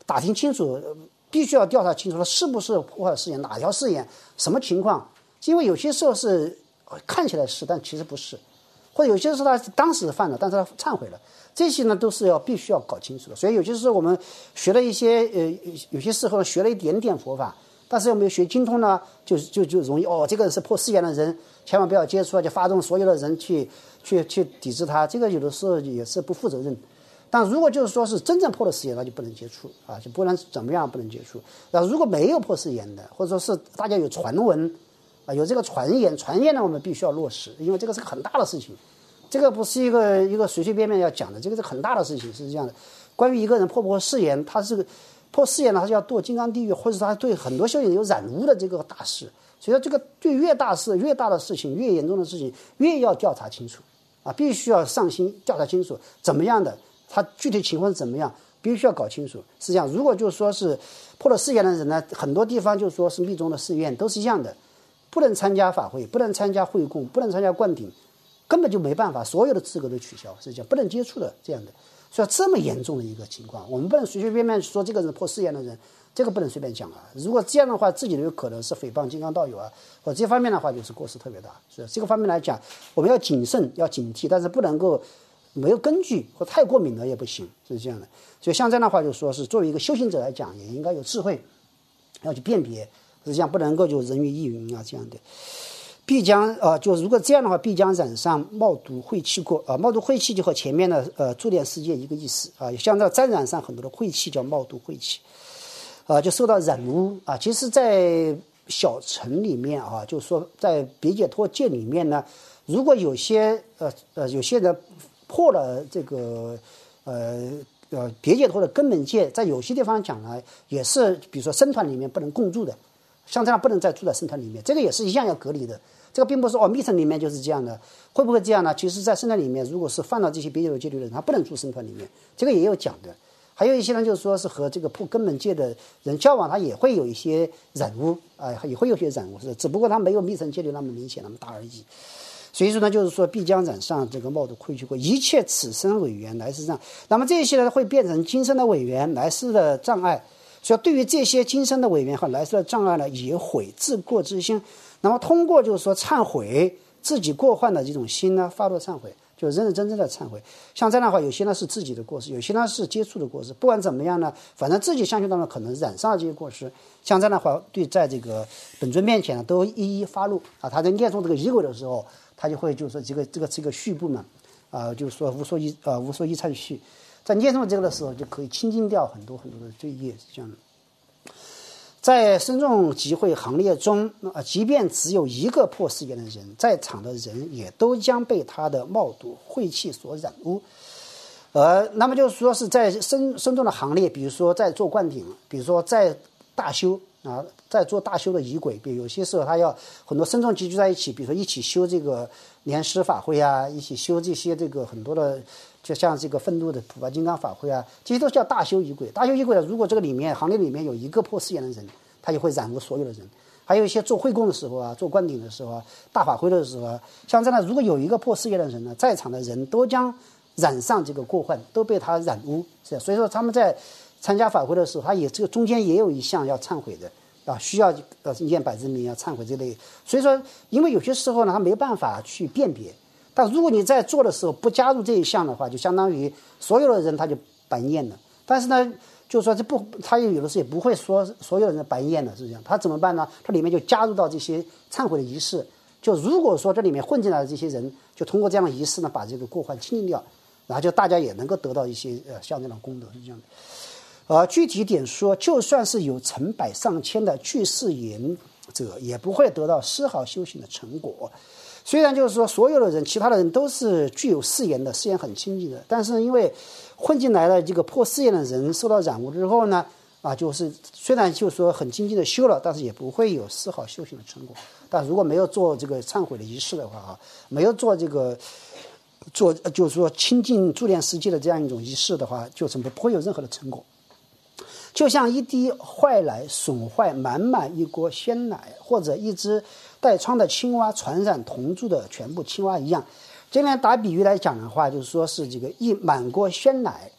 打听清楚，必须要调查清楚，他是不是破坏誓言，哪条誓言，什么情况？因为有些时候是看起来是，但其实不是，或者有些时候他当时犯了，但是他忏悔了，这些呢都是必须要搞清楚的。所以有些时候我们学了一些有些时候学了一点点佛法，但是又没有学精通呢，就容易这个人是破誓言的人，千万不要接触，就发动所有的人去抵制他，这个有的时候也是不负责任。但如果就是说是真正破了誓言，那就不能接触啊，就不能怎么样不能接触。那如果没有破誓言的，或者说是大家有传闻啊，有这个传言呢，我们必须要落实，因为这个是个很大的事情，这个不是一个随随便便要讲的，这个是很大的事情，是这样的。关于一个人破不破誓言，他是破誓言呢，他就要堕金刚地狱，或者他对很多修行有染污的这个大事。所以说这个对越大的事情，越严重的事情，越要调查清楚啊，必须要上心调查清楚怎么样的。他具体情况是怎么样，必须要搞清楚。实际上，如果就是说是破了誓言的人呢，很多地方就是说是密宗的寺院都是一样的，不能参加法会，不能参加会供，不能参加灌顶，根本就没办法，所有的资格都取消，是这样，不能接触的这样的。所以这么严重的一个情况，我们不能随随便便说这个人破誓言的人，这个不能随便讲啊。如果这样的话，自己有可能是诽谤金刚道友啊，或者这方面的话就是过失特别大。所以这个方面来讲，我们要谨慎，要警惕，但是不能够没有根据或太过敏了也不行，是这样的。所以像这样的话，就说是作为一个修行者来讲，也应该有智慧，要去辨别，实际上不能够就人云亦云啊这样的。必将就如果这样的话，必将染上冒毒晦气过冒毒晦气就和前面的助念世界一个意思啊，像这沾染上很多的晦气叫冒毒晦气就受到染污啊。其实在小乘里面啊，就是说在别解脱界里面呢，如果有些人破了这个别解脱的根本戒，在有些地方讲呢，也是比如说僧团里面不能共住的，像这样不能再住在僧团里面，这个也是一样要隔离的。这个并不是密乘里面就是这样的，会不会这样呢？其实在僧团里面，如果是犯了这些别解脱戒律的人，他不能住僧团里面，这个也有讲的。还有一些人就是说是和这个破根本戒的人交往，他也会有一些染污也会有些染污，只不过他没有密乘戒律那么明显那么大而已。所以说呢，就是说必将染上这个冒毒晦气过，一切此生委员来世障。那么这些呢会变成今生的委员，来世的障碍。所以对于这些今生的委员和来世的障碍呢，也悔自过之心。那么通过就是说忏悔自己过患的这种心呢，发露忏悔，就认认真真的忏悔。像这样的话，有些呢是自己的过失，有些呢是接触的过失。不管怎么样呢，反正自己相续当中可能染上了这些过失。像这样的话，对在这个本尊面前呢，都一一发露啊。他在念诵这个仪轨的时候，他就会就是说这个序部嘛就是说无所依忏序，在念诵这个的时候就可以清净掉很多很多的罪业，是这样的。在僧众集会行列中即便只有一个破誓言的人，在场的人也都将被他的冒毒晦气所染污。那么就是说是在僧众的行列，比如说在做灌顶，比如说在大修在做大修的仪轨，比如有些时候他要很多僧众集聚在一起，比如说一起修这个莲师法会啊，一起修这些这个很多的，就像这个愤怒的普法金刚法会啊，这些都叫大修仪轨。大修仪轨如果这个行列里面有一个破誓言的人，他就会染污所有的人。还有一些做会供的时候做灌顶的时候大法会的时候像这样如果有一个破誓言的人呢，在场的人都将染上这个过患，都被他染污。所以说他们在参加法会的时候，他也这个中间也有一项要忏悔的需要念百字明忏悔这类。所以说因为有些时候呢他没办法去辨别，但如果你在做的时候不加入这一项的话，就相当于所有的人他就白念了。但是呢就是说他有的时候也不会说所有人白念的，是这样。他怎么办呢？他里面就加入到这些忏悔的仪式，就如果说这里面混进来的这些人，就通过这样的仪式呢把这个过患清净掉，然后就大家也能够得到一些像这样的功德，是这样的。具体点说，就算是有成百上千的具誓言者，也不会得到丝毫修行的成果。虽然就是说所有的人其他的人都是具有誓言的，誓言很清净的，但是因为混进来的这个破誓言的人受到染污之后呢就是虽然就是说很精进的修了，但是也不会有丝毫修行的成果。但如果没有做这个忏悔的仪式的话没有做这个就是说清净助念世界的这样一种仪式的话，就是不会有任何的成果。就像一滴坏奶损坏满满一锅鲜奶，或者一只带疮的青蛙传染同住的全部青蛙一样。这边打比喻来讲的话，就是说是这个一满锅鲜奶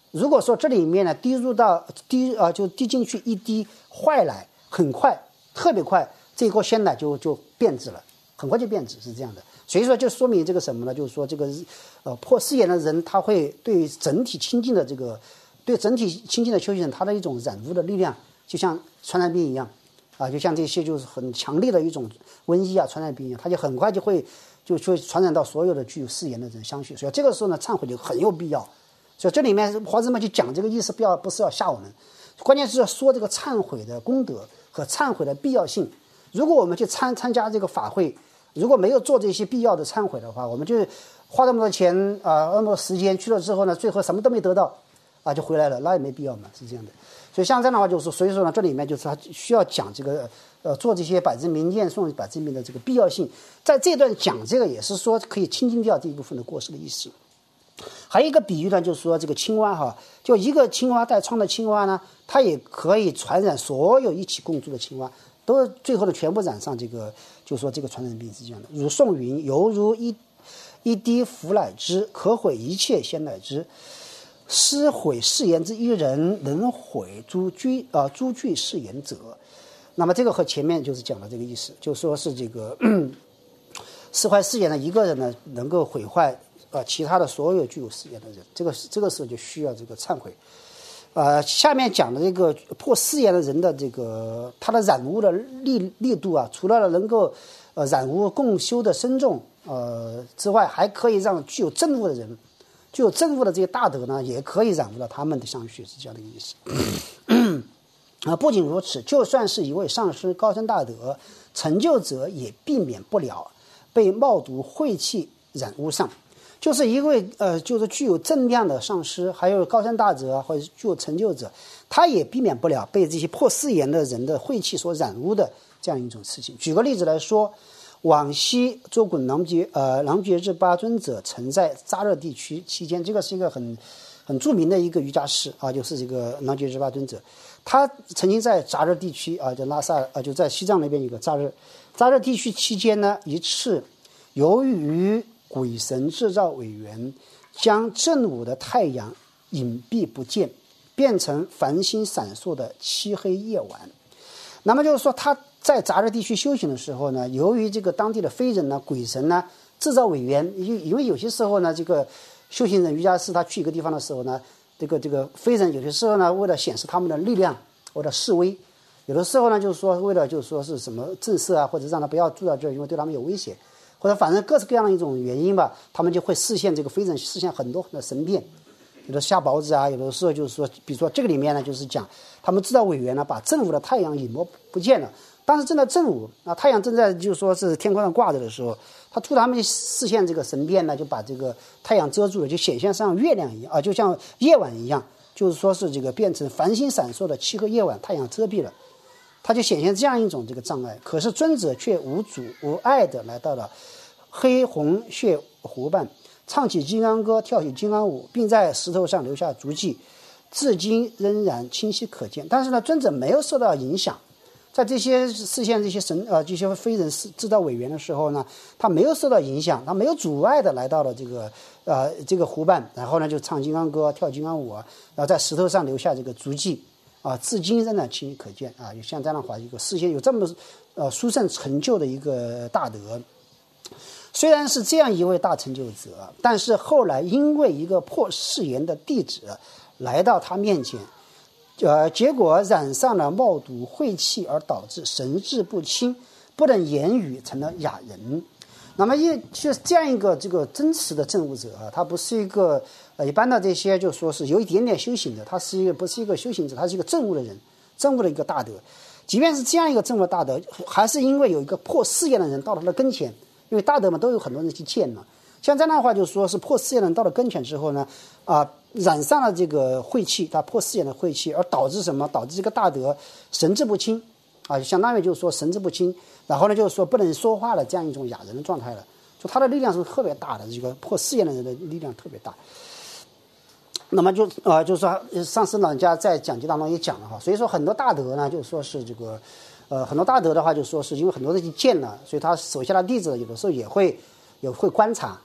如果说这里面呢就滴进去一滴坏奶，很快特别快，这锅鲜奶就变质了，很快就变质，是这样的。所以说就说明这个什么呢？就是说这个破四眼的人，他会对整体清净的修行人，他的一种染污的力量，就像传染病一样啊，就像这些就是很强烈的一种瘟疫啊、传染病一样，它就很快就会传染到所有的具有四眼的人相续。所以这个时候呢，忏悔就很有必要。所以这里面华兹曼就讲这个意思，不是要吓我们，关键是要说这个忏悔的功德和忏悔的必要性。如果我们去参加这个法会，如果没有做这些必要的忏悔的话，我们就花这么多钱那么多时间去了之后呢，最后什么都没得到就回来了，那也没必要嘛，是这样的。所以像这样的话，就是所以说呢，这里面就是他需要讲这个做这些百字明念诵百字明的这个必要性，在这段讲这个也是说可以清净掉这一部分的过失的意思。还有一个比喻呢，就是说这个青蛙就一个青蛙带疮的青蛙呢，它也可以传染所有一起共住的青蛙，都最后的全部染上这个，就是说这个传染病是这样的。如宋云，犹如一滴腐奶汁，可毁一切鲜奶汁。施毁誓言之一人，能毁诸具誓言者。那么这个和前面就是讲的这个意思，就说是这个释怀誓言的一个人呢，能够毁坏其他的所有具有誓言的人，这个时候就需要这个忏悔。下面讲的这个破誓言的人的这个他的染污的力度除了能够染污共修的深重之外，还可以让具有正悟的人。具有正悟的这些大德呢，也可以染污到他们的相续，是这样的意思。不仅如此，就算是一位上师高僧大德成就者，也避免不了被冒毒晦气染污上。就是一位就是具有正量的上师，还有高僧大德或者具有成就者，他也避免不了被这些破誓言的人的晦气所染污的这样一种事情。举个例子来说，往昔周滚囊觉智巴尊者曾在扎热地区期间，这个是一个很著名的一个瑜伽师就是这个囊觉智巴尊者，他曾经在扎热地区就拉萨就在西藏那边有个扎热地区期间呢，一次由于鬼神制造委员将正午的太阳隐蔽不见，变成繁星闪烁的漆黑夜晚。那么就是说他在扎热地区修行的时候呢，由于这个当地的非人呢、鬼神呢制造委员，因为有些时候呢，这个修行人瑜伽师他去一个地方的时候呢，这个非人有些时候呢，为了显示他们的力量，为了示威，有的时候呢，就是说为了就是说是什么震慑或者让他不要住到这儿，因为对他们有威胁，或者反正各式各样的一种原因吧，他们就会示现这个非人示现很多的神变，有的下雹子有的时候就是说，比如说这个里面呢，就是讲他们制造委员呢，把正午的太阳隐没不见了。当时正在正午太阳正在就是说是天空上挂着的时候，他们视线这个神变呢，就把这个太阳遮住了，就显现像月亮一样就像夜晚一样，就是说是这个变成繁星闪烁的漆黑夜晚，太阳遮蔽了，他就显现这样一种这个障碍。可是尊者却无阻无碍的来到了黑红血湖畔，唱起金刚歌，跳起金刚舞，并在石头上留下足迹，至今仍然清晰可见。但是呢，尊者没有受到影响，在这些视线这些这些非人制造委员的时候呢，他没有受到影响，他没有阻碍的来到了这个湖畔，然后呢就唱金刚歌，跳金刚舞然后在石头上留下这个足迹至今仍然清晰可见有像这样的话，一个视线有这么殊胜成就的一个大德。虽然是这样一位大成就者，但是后来因为一个破誓言的弟子来到他面前，结果染上了冒毒晦气，而导致神志不清，不能言语，成了哑人。那么就是这样一个这个真实的证悟者他不是一个一般的这些就说是有一点点修行的，他不是一个修行者，他是一个证悟的人，证悟的一个大德。即便是这样一个证悟的大德，还是因为有一个破誓言的人到了他的跟前，因为大德们都有很多人去见嘛。像这样的话，就是说是破誓言的人到了跟前之后呢染上了这个晦气，他破誓言的晦气，而导致什么？导致这个大德神志不清相当于就是说神志不清，然后呢就是说不能说话了，这样一种哑人的状态了。就他的力量是特别大的，这个破誓言的人的力量特别大。那么就是说上师老人家在讲记当中也讲了所以说很多大德呢，就说是这个很多大德的话，就说是因为很多人去见了，所以他手下的弟子有的时候也会观察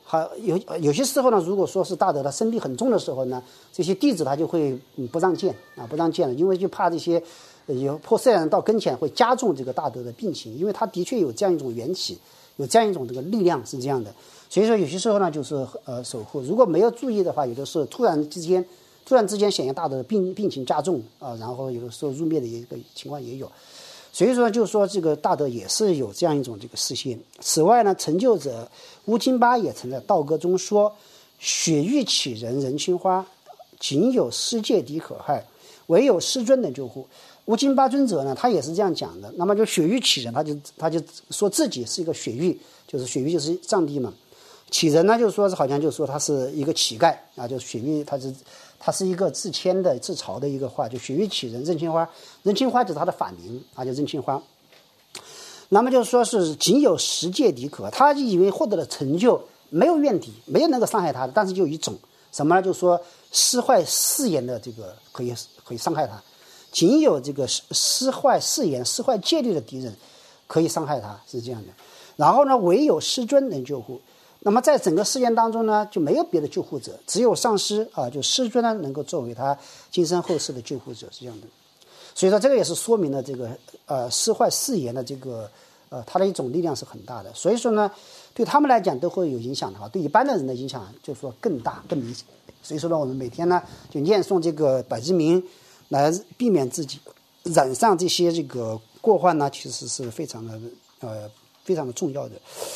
有些时候呢，如果说是大德他生病很重的时候呢，这些弟子他就会不让见不让见了，因为就怕这些有破色人到跟前会加重这个大德的病情，因为他的确有这样一种缘起，有这样一种这个力量是这样的。所以说有些时候呢，就是守护，如果没有注意的话，有的时候突然之间显现大德的病情加重然后有的时候入灭的一个情况也有。所以说就是说这个大德也是有这样一种这个示现。此外呢，成就者乌金巴也曾在道歌中说：雪域乞人人青花，仅有世界敌可害，唯有师尊能救护。乌金巴尊者呢，他也是这样讲的。那么就雪域乞人，他就说自己是一个雪域，就是雪域就是上帝嘛。乞人呢，就是说好像就是说他是一个乞丐就是雪域他是一个自谦的自嘲的一个话，就雪域乞人任青花，任青花就是他的法名就任青花。那么就是说是仅有十界敌可，他就以为获得了成就，没有怨敌，没有能够伤害他的，但是就有一种什么呢？就是说施坏誓言的这个可以伤害他，仅有这个施坏誓言、施坏戒律的敌人可以伤害他，是这样的。然后呢，唯有师尊能救护。那么在整个事件当中呢，就没有别的救护者，只有上师就师尊呢能够作为他今生后世的救护者，是这样的。所以说这个也是说明了这个施坏誓言的这个它的一种力量是很大的。所以说呢，对他们来讲都会有影响的话，对一般的人的影响就是说更大更明显。所以说呢，我们每天呢就念诵这个百字明来避免自己染上这些这个过患呢，其实是非常的重要的。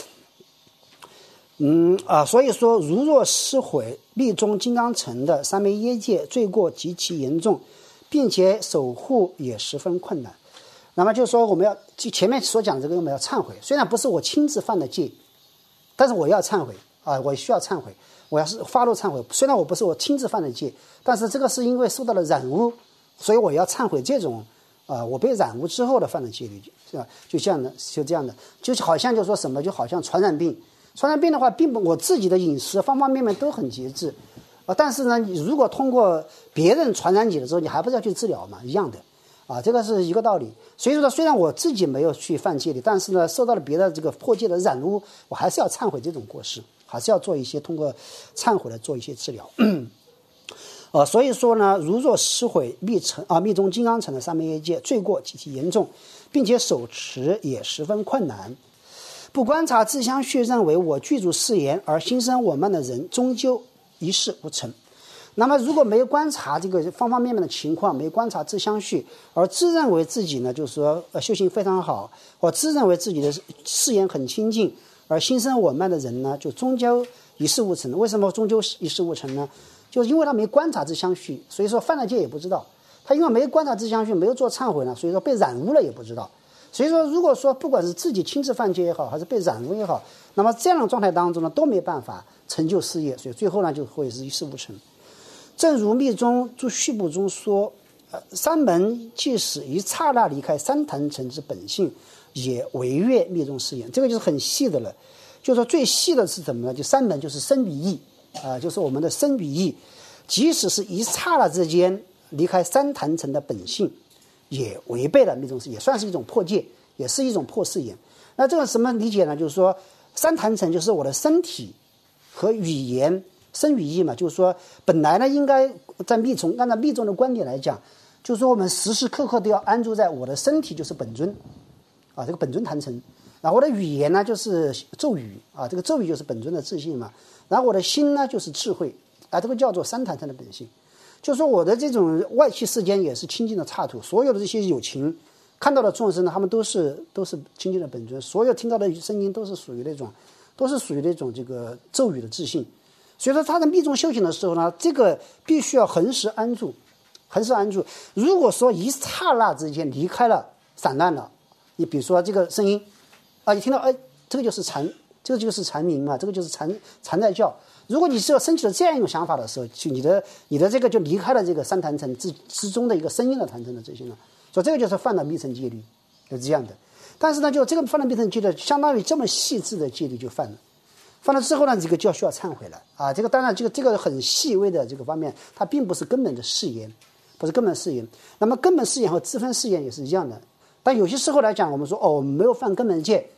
所以说如若失毁密宗金刚乘的三昧耶戒，罪过极其严重，并且守护也十分困难。那么就是说我们要前面所讲这个我们要忏悔，虽然不是我亲自犯的戒，但是我要忏悔我需要忏悔，我要是发怒忏悔。虽然我不是我亲自犯的戒，但是这个是因为受到了染污，所以我要忏悔这种我被染污之后的犯的戒律，是吧？就这样的，就好像就说什么，就好像传染病的话，并不我自己的饮食方方面面都很节制但是呢，你如果通过别人传染你的时候，你还不是要去治疗嘛，一样的这个是一个道理。所以说呢，虽然我自己没有去犯戒律，但是呢，受到了别的这个破戒的染污，我还是要忏悔这种过失，还是要做一些通过忏悔来做一些治疗。所以说呢，如若失毁密宗金刚乘的三昧耶戒，罪过极其严重，并且手持也十分困难。不观察自相续，认为我具足誓言而心生我慢的人，终究一事无成。那么如果没有观察这个方方面面的情况，没有观察自相续，而自认为自己呢就是说修行非常好，或自认为自己的誓言很清净，而心生我慢的人呢，就终究一事无成。为什么终究一事无成呢？就是因为他没观察自相续，所以说犯了戒也不知道。他因为没观察自相续，没有做忏悔呢，所以说被染污了也不知道。所以说如果说不管是自己亲自犯戒也好，还是被染污也好，那么这样的状态当中呢，都没办法成就事业，所以最后呢就会是一事无成。正如密宗注序部中说三门即使一刹那离开三坛城之本性，也违越密宗誓言。这个就是很细的了，就是说最细的是什么呢？就三门就是身语意就是我们的身语意，即使是一刹那之间离开三坛城的本性，也违背了密宗誓言，也算是一种破戒，也是一种破誓言。那这个什么理解呢？就是说三坛城就是我的身体和语言身语意嘛，就是说本来呢应该在按照密宗的观点来讲，就是说我们时时刻刻都要安住在我的身体就是本尊这个本尊坛城，然后我的语言呢就是咒语这个咒语就是本尊的自信嘛，然后我的心呢就是智慧这个叫做三坛城的本性。就是说我的这种外气世间也是清净的刹土，所有的这些有情看到的众生呢，他们都是清净的本尊，所有听到的声音都是属于那种这个咒语的自信。所以说他在密宗修行的时候呢，这个必须要恒时安住。如果说一刹那之间离开了散乱了，你比如说这个声音你听到这个就是禅鸣嘛，这个就是禅在叫。如果你是要升起了这样一种想法的时候，就你的这个就离开了这个三坛城之中的一个声音的坛城的这些了，所以这个就是犯了密乘戒律，就是这样的。但是呢，就这个犯了密乘戒律，相当于这么细致的戒律就犯了之后呢，这个就需要忏悔了这个当然这个很细微的这个方面，它并不是根本的誓言，不是根本誓言。那么根本誓言和自分誓言也是一样的。但有些时候来讲，我们说我们没有犯根本戒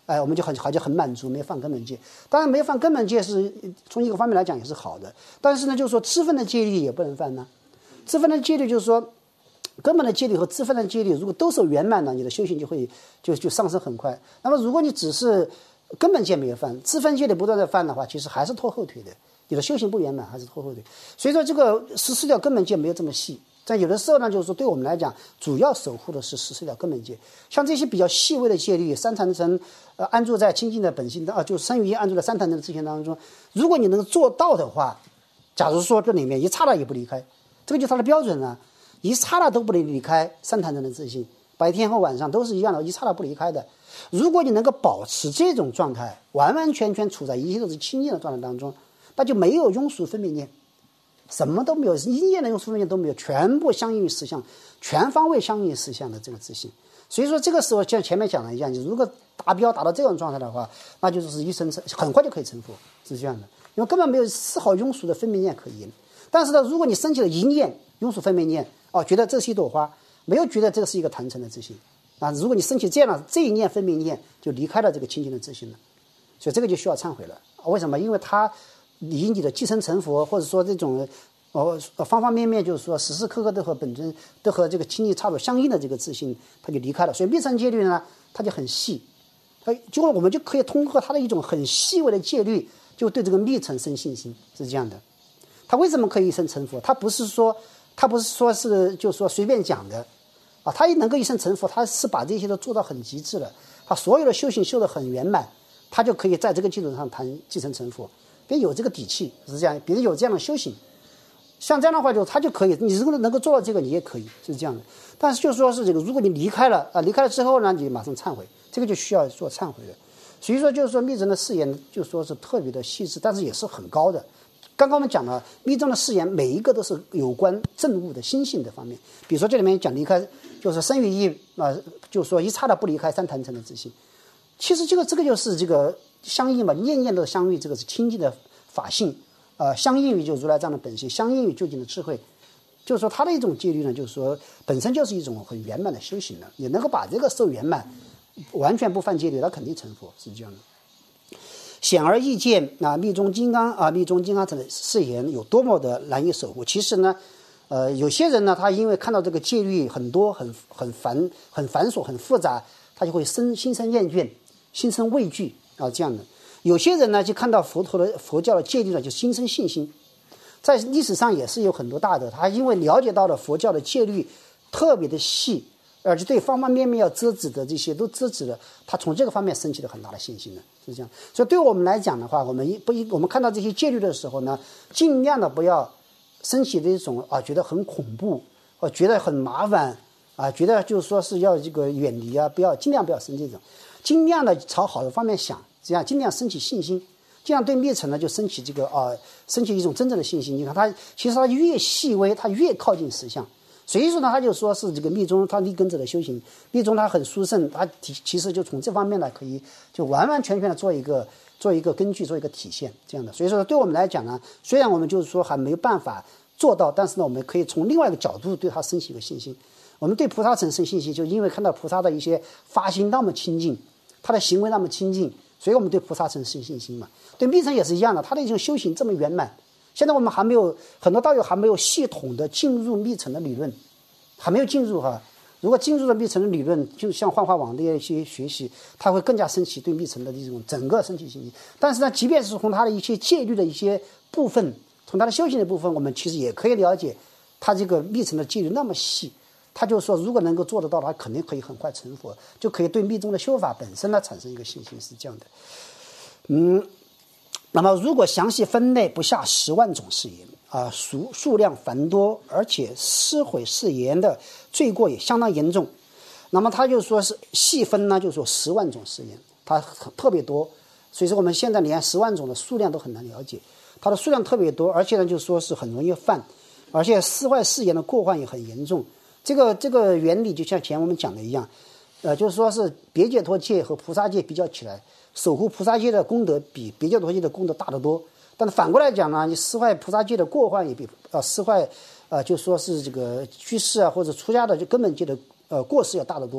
我们就好像很满足，没有犯根本戒。当然没有犯根本戒是从一个方面来讲也是好的，但是呢就是说支分的戒律也不能犯呢。支分的戒律就是说根本的戒律和支分的戒律如果都是圆满的，你的修行就会就上升很快。那么如果你只是根本戒没有犯，支分戒律不断的犯的话，其实还是拖后腿的，你的修行不圆满还是拖后腿。所以说这个14条根本戒没有这么细，但有的时候呢就是说对我们来讲主要守护的是14条根本戒。像这些比较细微的戒律，三坛城安住在清净的本性就是生于安住在三坛城的自性当中，如果你能做到的话，假如说这里面一刹那也不离开，这个就是它的标准了，一刹那都不能离开三坛城的自性，白天和晚上都是一样的，一刹那不离开的。如果你能够保持这种状态，完完全全处在一切都是清净的状态当中，那就没有庸俗分别念，什么都没有，一念的庸俗分别念都没有，全部相应于实相，全方位相应于实相的这个自性。所以说这个时候像前面讲的一样，你如果达标达到这种状态的话，那就是一生很快就可以成佛，是这样的，因为根本没有丝毫庸俗的分别念可言。但是呢，如果你升起了一念庸俗分别念，觉得这是一朵花，没有觉得这个是一个坛城的自性如果你升起这样的这一念分别念，就离开了这个清净的自性了，所以这个就需要忏悔了。为什么？因为它以你的寄生成佛，或者说这种方方面面，就是说时时刻刻都和本尊都和这个清净差不相应的这个自性，它就离开了。所以密乘戒律呢，它就很细，我们就可以通过它的一种很细微的戒律，就对这个密乘生信心，是这样的。他为什么可以一生成佛？他不是说是就说随便讲的他也能够一生成佛，他是把这些都做到很极致了，他所有的修行修得很圆满，他就可以在这个基础上谈继承成佛。别人有这个底气，是这样，别人有这样的修行，像这样的话他就可以，你如果能够做到这个，你也可以，是这样的。但是就说是这个，如果你离开了之后呢，你马上忏悔，这个就需要做忏悔的。所以说就是说密宗的誓言就说是特别的细致，但是也是很高的。刚刚我们讲了密宗的誓言，每一个都是有关证悟的心性的方面。比如说这里面讲离开，就是生于意就是说一刹那不离开三坛城的自性。其实这个就是这个相应嘛，念念都相应，这个是清净的法性，相应于就如来藏的本性，相应于究竟的智慧。就是说它的一种戒律呢，就是说本身就是一种很圆满的修行的，你能够把这个受圆满，完全不犯戒律，那肯定成佛，是这样的。显而易见密宗金刚城的誓言有多么的难以守护。其实呢有些人呢，他因为看到这个戒律很多很繁琐很复杂，他就会心生厌倦，心生畏惧这样的。有些人呢就看到佛教的戒律呢，就心生信心。在历史上也是有很多大德，他因为了解到了佛教的戒律特别的细，而且对方方面面要遮止的这些都遮止了，他从这个方面升起了很大的信心呢，是这样。所以对我们来讲的话，我们看到这些戒律的时候呢，尽量的不要升起这种觉得很恐怖，觉得很麻烦觉得就是说是要这个远离尽量不要生这种，尽量的朝好的方面想，这样尽量升起信心，这样对密乘呢就升起升起一种真正的信心。你看他其实他越细微，他越靠近实相。所以说呢，他就说是这个密宗他立根者的修行，密宗他很殊胜，他其实就从这方面呢可以就完完全全的做一个根据，做一个体现这样的。所以说对我们来讲呢，虽然我们就是说还没有办法做到，但是呢我们可以从另外一个角度对他升起一个信心。我们对菩萨乘生信心，就因为看到菩萨的一些发心那么清净，他的行为那么清净，所以我们对菩萨乘生信心嘛。对密乘也是一样的，他的一种修行这么圆满，现在我们很多道友还没有系统的进入密乘的理论，还没有进入如果进入了密乘的理论，就像幻化网的一些学习，他会更加升起对密乘的这种整个升起信心。但是呢，即便是从他的一些戒律的一些部分，从他的修行的部分，我们其实也可以了解他这个密乘的戒律那么细，他就说如果能够做得到，他肯定可以很快成佛，就可以对密宗的修法本身呢产生一个信心，是这样的。那么如果详细分类，不下10万种誓言数量繁多，而且撕毁誓言的罪过也相当严重。那么他就说是细分呢，就说10万种誓言，它特别多。所以说我们现在连10万种的数量都很难了解，它的数量特别多，而且呢就说是很容易犯，而且撕坏誓言的过患也很严重。这个原理就像前我们讲的一样，就是说是别解脱戒和菩萨戒比较起来，守护菩萨戒的功德比别解脱戒的功德大得多。但是反过来讲呢，你撕坏菩萨戒的过患也比撕坏就说是这个居士或者出家的就根本戒的过失要大得多。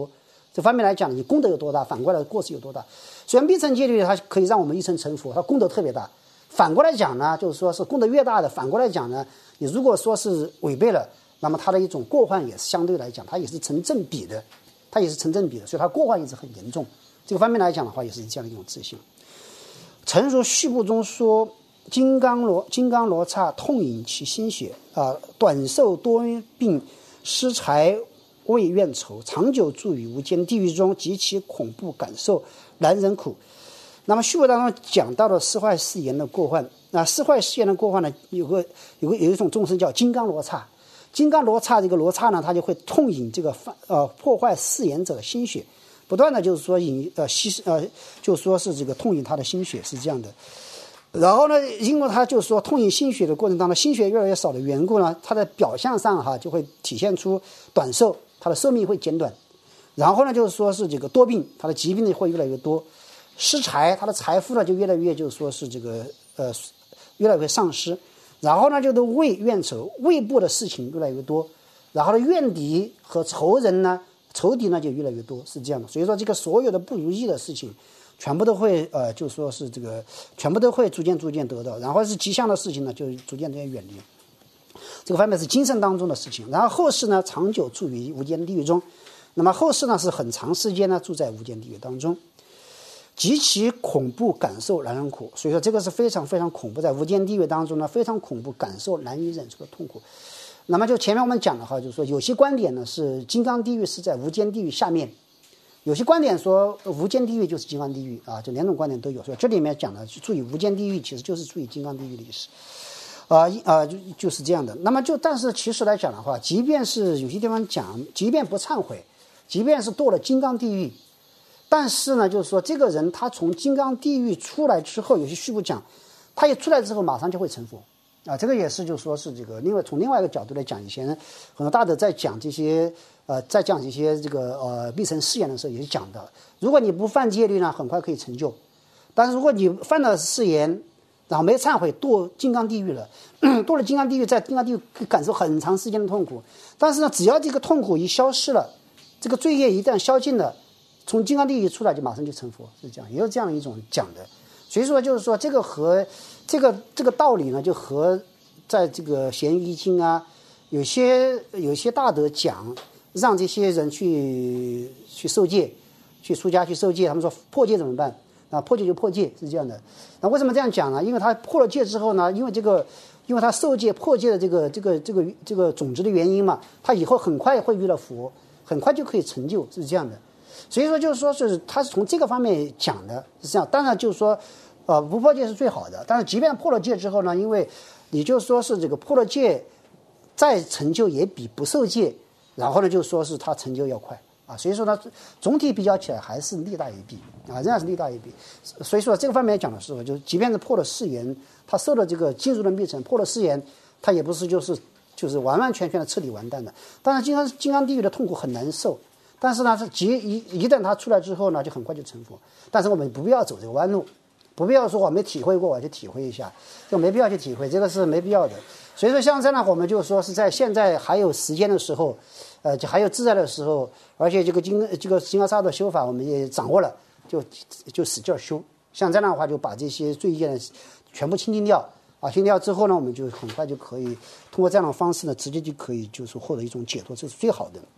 这方面来讲，你功德有多大，反过来过失有多大。虽然密乘戒律它可以让我们一乘成佛，它功德特别大。反过来讲呢，就是说是功德越大的，反过来讲呢，你如果说是违背了，那么它的一种过患也是相对来讲，它也是成正比的，所以它过患一直很严重。这个方面来讲的话，也是这样的一种自信。诚如序部中说，金刚罗刹痛饮其心血短寿多病，失财未怨愁，长久住于无间地狱中，极其恐怖感受，难忍苦。那么序部当中讲到了四坏四言的过患，那四坏四言的过患呢，有一种众生叫金刚罗刹。金刚罗刹这个罗刹呢，它就会痛饮这个破坏四言者的心血，不断的就是说就是说是这个痛饮他的心血，是这样的。然后呢，因为他就是说痛饮心血的过程当中，心血越来越少的缘故呢，它的表象上就会体现出短寿，它的寿命会减短。然后呢，就是说是这个多病，它的疾病呢会越来越多。失财，他的财富呢就越来越就是说是这个越来越丧失。然后呢，就是胃怨愁，胃部的事情越来越多。然后呢，怨敌和仇敌呢就越来越多，是这样的。所以说，这个所有的不如意的事情，全部都会就说是这个全部都会逐渐得到。然后是吉祥的事情呢，就逐渐远离。这个方面是今生当中的事情。然后后世呢，长久住于无间地狱中。那么后世呢，是很长时间呢住在无间地狱当中。极其恐怖感受难忍苦，所以说这个是非常非常恐怖，在无间地狱当中呢，非常恐怖感受难以忍受的痛苦。那么就前面我们讲的话，就是说有些观点呢是金刚地狱是在无间地狱下面，有些观点说无间地狱就是金刚地狱就两种观点都有。所以这里面讲的注意无间地狱其实就是注意金刚地狱的意思就是这样的。那么但是其实来讲的话，即便是有些地方讲，即便不忏悔，即便是堕了金刚地狱，但是呢，就是说这个人他从金刚地狱出来之后，有些序部讲，他一出来之后马上就会成佛这个也是就是说是这个从另外一个角度来讲，以前很多大德在讲这些这个密乘誓言的时候也是讲的，如果你不犯戒律呢，很快可以成就；但是如果你犯了誓言，然后没忏悔，堕金刚地狱了，堕了金刚地狱，在金刚地狱感受很长时间的痛苦。但是呢，只要这个痛苦一消失了，这个罪业一旦消尽了，从金刚地狱出来就马上就成佛，是这样，也有这样一种讲的。所以说就是说这个和这个道理呢，就和在这个咸鱼经有些大德讲，让这些人去受戒，去出家去受戒，他们说破戒怎么办？破戒就破戒，是这样的。那为什么这样讲呢？因为他破了戒之后呢，因为他受戒破戒的这个种子的原因嘛，他以后很快会遇到佛，很快就可以成就，是这样的。所以说就是说是他是从这个方面讲的，是这样。当然就是说不破戒是最好的，但是即便破了戒之后呢，因为你就说是这个破了戒再成就也比不受戒，然后呢就说是他成就要快所以说呢总体比较起来还是利大于弊仍然是利大于弊。所以说这个方面讲的时候，就即便是破了誓言，他受了这个进入了密乘，破了誓言，他也不是就是完完全全的彻底完蛋的。当然金刚地狱的痛苦很难受，但是呢一旦他出来之后呢，就很快就成佛。但是我们不必要走这个弯路，不必要说我没体会过我就体会一下，就没必要去体会，这个是没必要的。所以说像这样我们就说是在现在还有时间的时候就还有自在的时候，而且这个金刚萨埵修法我们也掌握了，就使劲修。像这样的话就把这些罪业呢全部清净掉清净掉之后呢，我们就很快就可以通过这样的方式呢，直接就可以就是获得一种解脱，这是最好的。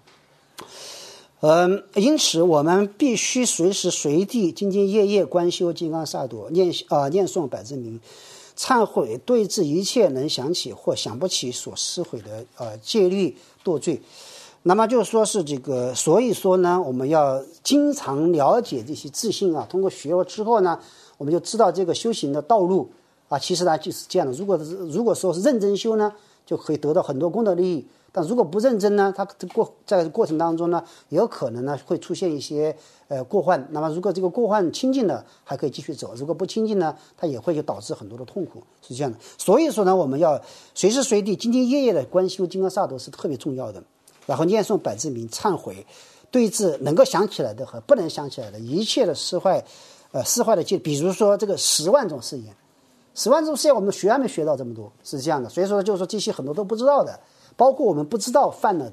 因此我们必须随时随地兢兢业业观修金刚萨埵，念诵百字明，忏悔对治一切能想起或想不起所失毁的戒律堕罪。那么就是说是这个，所以说呢，我们要经常了解这些自信通过学了之后呢，我们就知道这个修行的道路其实呢就是这样的。如果说是认真修呢，就可以得到很多功德利益。但如果不认真呢，它在过程当中呢，也有可能呢会出现一些过患。那么如果这个过患清净了，还可以继续走；如果不清净呢，它也会就导致很多的痛苦，是这样的。所以说呢，我们要随时随地兢兢业业的观修金刚萨埵是特别重要的。然后念诵百字明，忏悔对治能够想起来的和不能想起来的一切的失坏的戒，比如说这个10万种誓言，10万种誓言我们学还没学到这么多，是这样的。所以说就是说这些很多都不知道的，包括我们不知道犯了的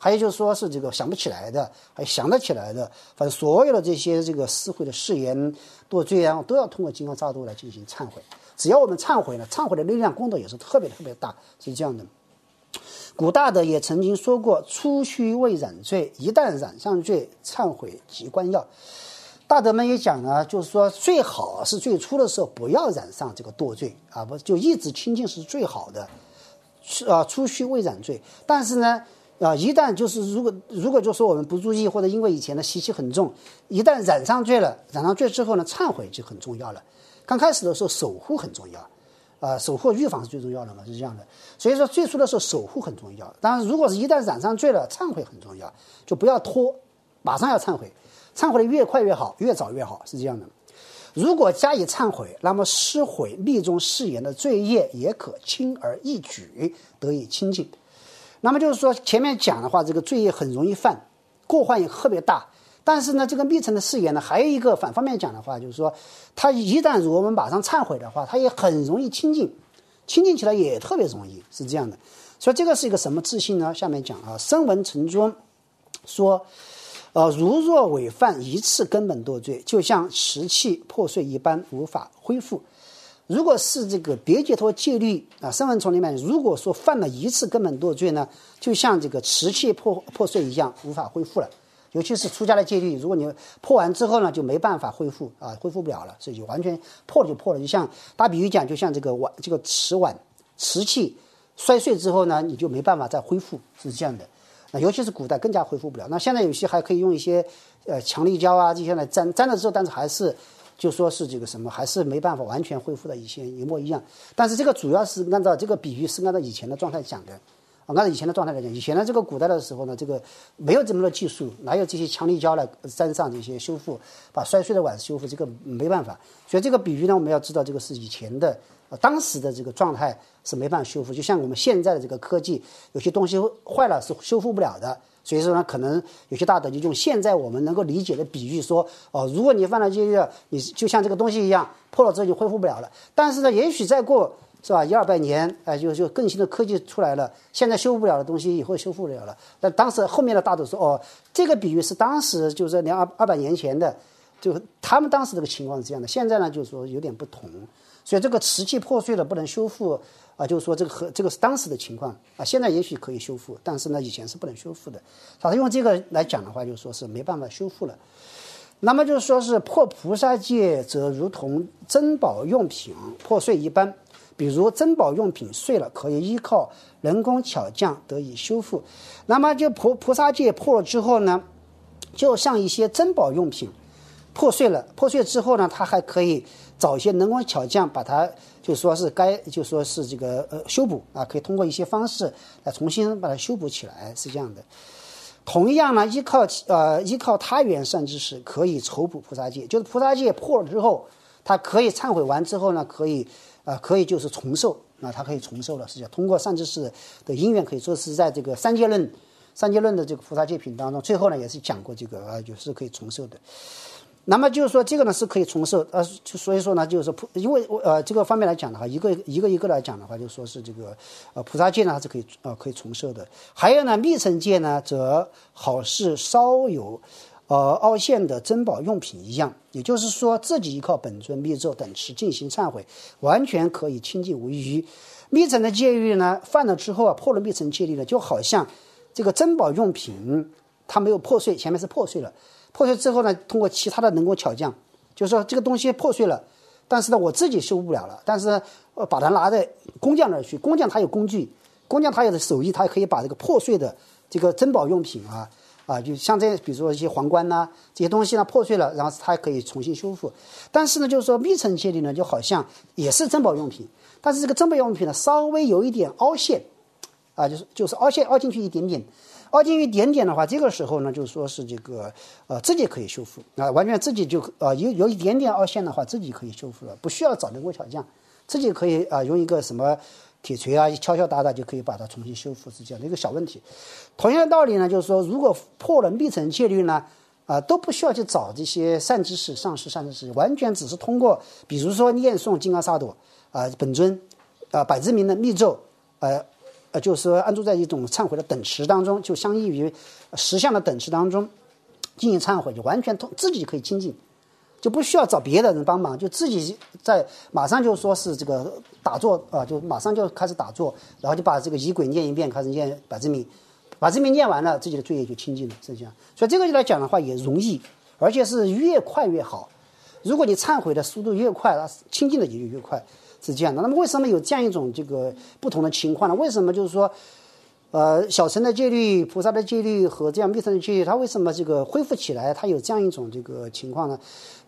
还有就是说是这个想不起来的，还想得起来的，反正所有的这些这个私会的誓言堕罪啊，都要通过金刚萨埵来进行忏悔。只要我们忏悔了，忏悔的力量功德也是特别大，是这样的。古大德也曾经说过，初须未染罪，一旦染上罪，忏悔即关要。大德们也讲呢，就是说最好是最初的时候不要染上这个堕罪啊，不就一直清净是最好的。初须未染罪，但是呢，一旦就是如果就说我们不注意，或者因为以前的习气很重，一旦染上罪了，染上罪之后呢，忏悔就很重要了。刚开始的时候守护很重要，守护预防是最重要的嘛，是这样的。所以说最初的时候守护很重要，但是如果是一旦染上罪了，忏悔很重要，就不要拖，马上要忏悔，忏悔的越快越好，越早越好，是这样的。如果加以忏悔，那么施毁密宗誓言的罪业也可轻而易举得以清净。那么就是说前面讲的话，这个罪业很容易犯，过患也特别大。但是呢，这个密乘的誓言呢，还有一个反方面讲的话，就是说它一旦我们马上忏悔的话，它也很容易清净，清净起来也特别容易，是这样的。所以这个是一个什么自信呢？下面讲声闻成宗说，如若违犯一次根本堕罪，就像瓷器破碎一般，无法恢复。如果是这个别解脱戒律声闻从里面，如果说犯了一次根本堕罪呢，就像这个瓷器破碎一样，无法恢复了。尤其是出家的戒律，如果你破完之后呢，就没办法恢复恢复不了了，所以就完全破了就破了。就像打比喻讲，就像这个瓷器摔碎之后呢，你就没办法再恢复，是这样的。尤其是古代更加恢复不了。那现在有些还可以用一些强力胶啊这些来粘了之后，但是还是就说是这个什么，还是没办法完全恢复的一模一样。但是这个主要是按照这个比喻是按照以前的状态讲的。按照以前的状态来讲，以前的这个古代的时候呢，这个没有这么多技术，哪有这些强力胶来粘上这些修复，把摔碎的碗修复，这个没办法。所以这个比喻呢，我们要知道这个是以前的当时的这个状态是没办法修复。就像我们现在的这个科技，有些东西坏了是修复不了的。所以说呢，可能有些大德就用现在我们能够理解的比喻说，如果你犯了戒律，你就像这个东西一样，破了之后就恢复不了了。但是呢，也许再过是吧，100-200年，就更新的科技出来了，现在修复不了的东西以后修复不了了。但当时后面的大德说，这个比喻是当时就是200年前的，就他们当时这个情况是这样的。现在呢，就是说有点不同，所以这个瓷器破碎了不能修复就是说这个是当时的情况现在也许可以修复，但是呢，以前是不能修复的。他用这个来讲的话，就说是没办法修复了。那么就是说是破菩萨戒，则如同珍宝用品破碎一般。比如珍宝用品碎了，可以依靠人工巧匠得以修复。那么就菩萨戒破了之后呢，就像一些珍宝用品破碎了，破碎之后呢，它还可以找一些人工巧匠把它就说是这个修补可以通过一些方式来重新把它修补起来，是这样的。同样呢，依靠他缘善知识可以筹补菩萨戒，就是菩萨戒破了之后，它可以忏悔完之后呢，可以就是重受它可以重受了。实际上通过善知识的因缘，可以说是在这个三界论的这个菩萨戒品当中，最后呢也是讲过这个就是可以重受的。那么就是说这个呢是可以重受所以说呢就是说因为这个方面来讲的话，一个来讲的话，就说是这个菩萨戒呢它是可以重受的。还有呢密乘戒呢，则好似稍有凹陷的珍宝用品一样，也就是说自己依靠本尊密咒等持进行忏悔，完全可以清净无虞。密乘的戒律呢犯了之后破了密乘戒律呢，就好像这个珍宝用品它没有破碎，前面是破碎了，破碎之后呢，通过其他的人工巧匠，就是说这个东西破碎了，但是呢我自己修不了了，但是把它拿在工匠那儿去，工匠他有工具，工匠他有的手艺，他可以把这个破碎的这个珍宝用品就像这比如说一些皇冠这些东西呢破碎了，然后它可以重新修复。但是呢就是说密乘戒律呢就好像也是珍宝用品，但是这个珍宝用品呢稍微有一点凹陷就是凹进去一点点，凹进去一点点的话，这个时候呢就说是这个自己可以修复完全自己就有一点点凹陷的话自己可以修复了，不需要找人工巧匠，自己可以用一个什么铁锤敲敲打打就可以把它重新修复，是这样的一个小问题。同样的道理呢，就是说如果破了密乘戒律呢都不需要去找这些善知识上师善知识，完全只是通过比如说念诵金刚萨埵本尊百字明的密咒就是说安住在一种忏悔的等持当中，就相依于实相的等持当中进行忏悔，就完全自己可以清净，就不需要找别的人帮忙，就自己马上就说是这个打坐就马上就开始打坐，然后就把这个仪轨念一遍，开始念百字明，把这念完了，自己的罪业就清净了，是这样。所以这个来讲的话也容易，而且是越快越好。如果你忏悔的速度越快，清净的也就越快，是这样的。那么为什么有这样一种这个不同的情况呢？为什么就是说，小乘的戒律、菩萨的戒律和这样密乘的戒律，它为什么这个恢复起来，它有这样一种这个情况呢？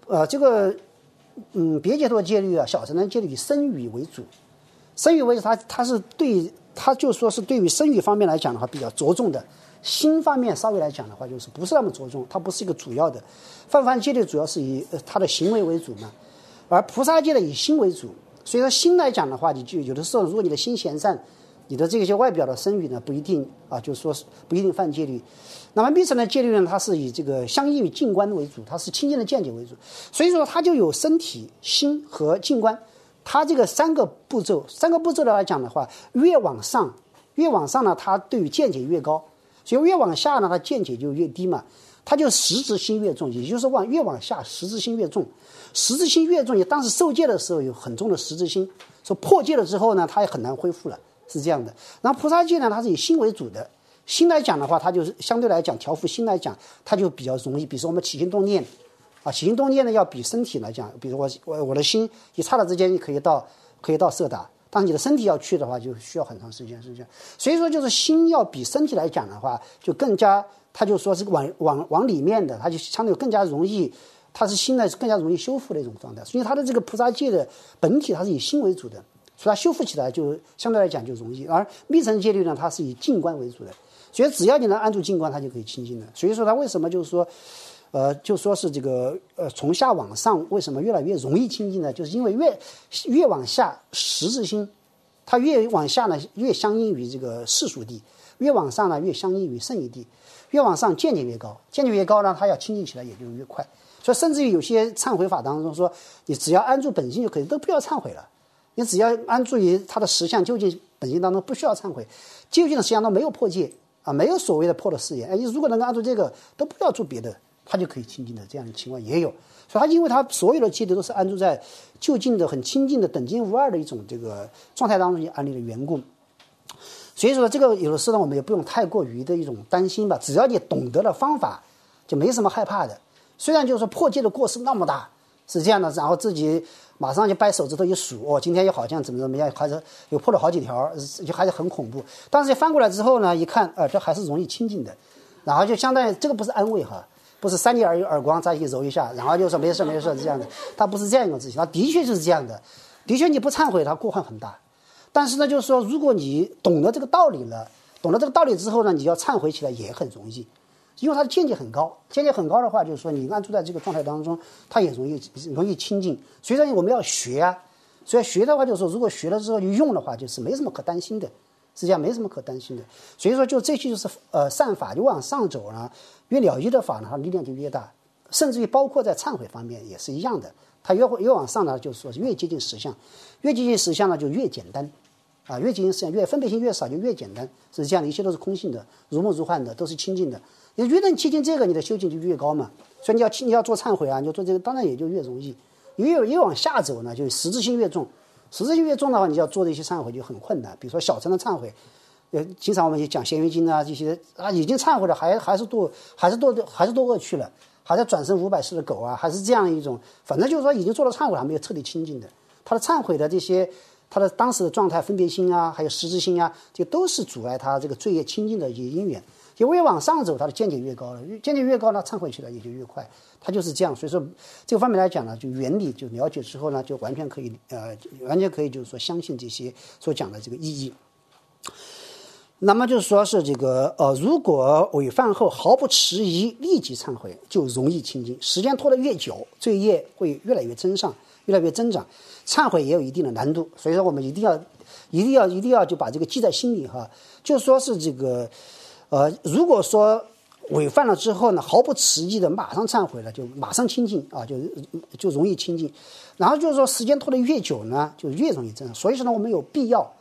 别解脱戒律啊，小乘的戒律以身语为主，身语为主，它就说是对于身语方面来讲的话比较着重的，心方面稍微来讲的话就是不是那么着重，它不是一个主要的。泛泛戒律主要是以它的行为为主嘛，而菩萨戒的以心为主，所以说心来讲的话，你就有的时候如果你的心闲散，你的这些外表的身语呢不一定就是说不一定犯戒律。那么密乘的戒律呢，它是以这个相依于静观为主，它是清净的见解为主，所以说它就有身体、心和静观，它这个三个步骤来讲的话，越往上呢，它对于见解越高，所以越往下呢，它见解就越低嘛，它就实执心越重，也就是越往下实执心越重，实执心越重，也当时受戒的时候有很重的实执心，说破戒了之后呢，它也很难恢复了，是这样的。然后菩萨戒呢，它是以心为主的，心来讲的话，它就是相对来讲调伏心来讲，它就比较容易。比如说我们起心动念起心动念呢，要比身体来讲，比如我的心一刹那之间可以到色达，但是你的身体要去的话，就需要很长时间，是这样。所以说就是心要比身体来讲的话，就更加，它就说是往里面的，它就相对更加容易，它是心呢是更加容易修复的一种状态。所以它的这个菩萨戒的本体，它是以心为主的，所以它修复起来就相对来讲就容易。而密乘戒律呢，它是以静观为主的，所以只要你能安住静观，它就可以清净的。所以说它为什么就是说就说是这个从下往上为什么越来越容易清净呢？就是因为越往下实质心，它越往下呢越相应于这个世俗地，越往上呢越相应于圣义地，越往上见解越高，见解越高呢，它要清净起来也就越快。所以甚至于有些忏悔法当中说，你只要安住本性就可以，都不要忏悔了，你只要安住于它的实相究竟本性当中，不需要忏悔，究竟的实相当中没有破戒没有所谓的破的誓言，你如果能够安住这个，都不要做别的，他就可以清净的，这样的情况也有。所以他因为他所有的戒律都是安住在就近的很清净的等间无二的一种这个状态当中安立的缘故，所以说这个有的时候我们也不用太过于的一种担心吧，只要你懂得了方法，就没什么害怕的。虽然就是说破戒的过失那么大，是这样的，然后自己马上就掰手指头一数，今天又好像怎么样，还是又破了好几条，就还是很恐怖。但是翻过来之后呢，一看，这还是容易清净的，然后就相当于这个不是安慰哈，不是扇你耳光再去揉一下，然后就说没事这样的，他不是这样一个事情，他的确就是这样的，的确你不忏悔，他过患很大。但是呢，就是说，如果你懂得这个道理了，懂得这个道理之后呢，你要忏悔起来也很容易。因为他的见解很高，见解很高的话，就是说你安住在这个状态当中，它也容易清净。所以说我们要学所以学的话，就是说如果学了之后就用的话，就是没什么可担心的，实际上没什么可担心的。所以说就这些就是善法就往上走呢，越了义的法呢，它力量就越大，甚至于包括在忏悔方面也是一样的。它越往上呢，就是说越接近实相，越接近实相呢就越简单。越接近实相，越分别心越少，就越简单，是这样的，一切都是空性的，如梦如幻的，都是清净的。你越能接近这个，你的修行就越高嘛。所以你要做忏悔你就做这个，当然也就越容易。越往下走呢，就实质性越重，实质性越重的话，你要做的一些忏悔就很困难。比如说小乘的忏悔，经常我们就讲咸鱼经这些已经忏悔了，还是堕恶趣了，还在转生500世的狗还是这样一种，反正就是说已经做了忏悔，还没有彻底清净的。他的忏悔的这些。他的当时的状态分别心还有实质心这都是阻碍他这个罪业清净的一些因缘。就越往上走，他的见解越高了，见解越高呢，忏悔起来也就越快。他就是这样，所以说这个方面来讲呢，就原理就了解之后呢，就完全可以就是说相信这些所讲的这个意义。那么就是说是这个如果违犯后毫不迟疑立即忏悔，就容易清净。时间拖得越久，罪业会越来越增长，忏悔也有一定的难度，所以说我们一定要就把这个记在心里就说是这个如果说违犯了之后呢，毫不迟疑的马上忏悔了，就马上清净就容易清净。然后就是说时间拖得越久呢，就越容易增长。所以说呢，我们有必要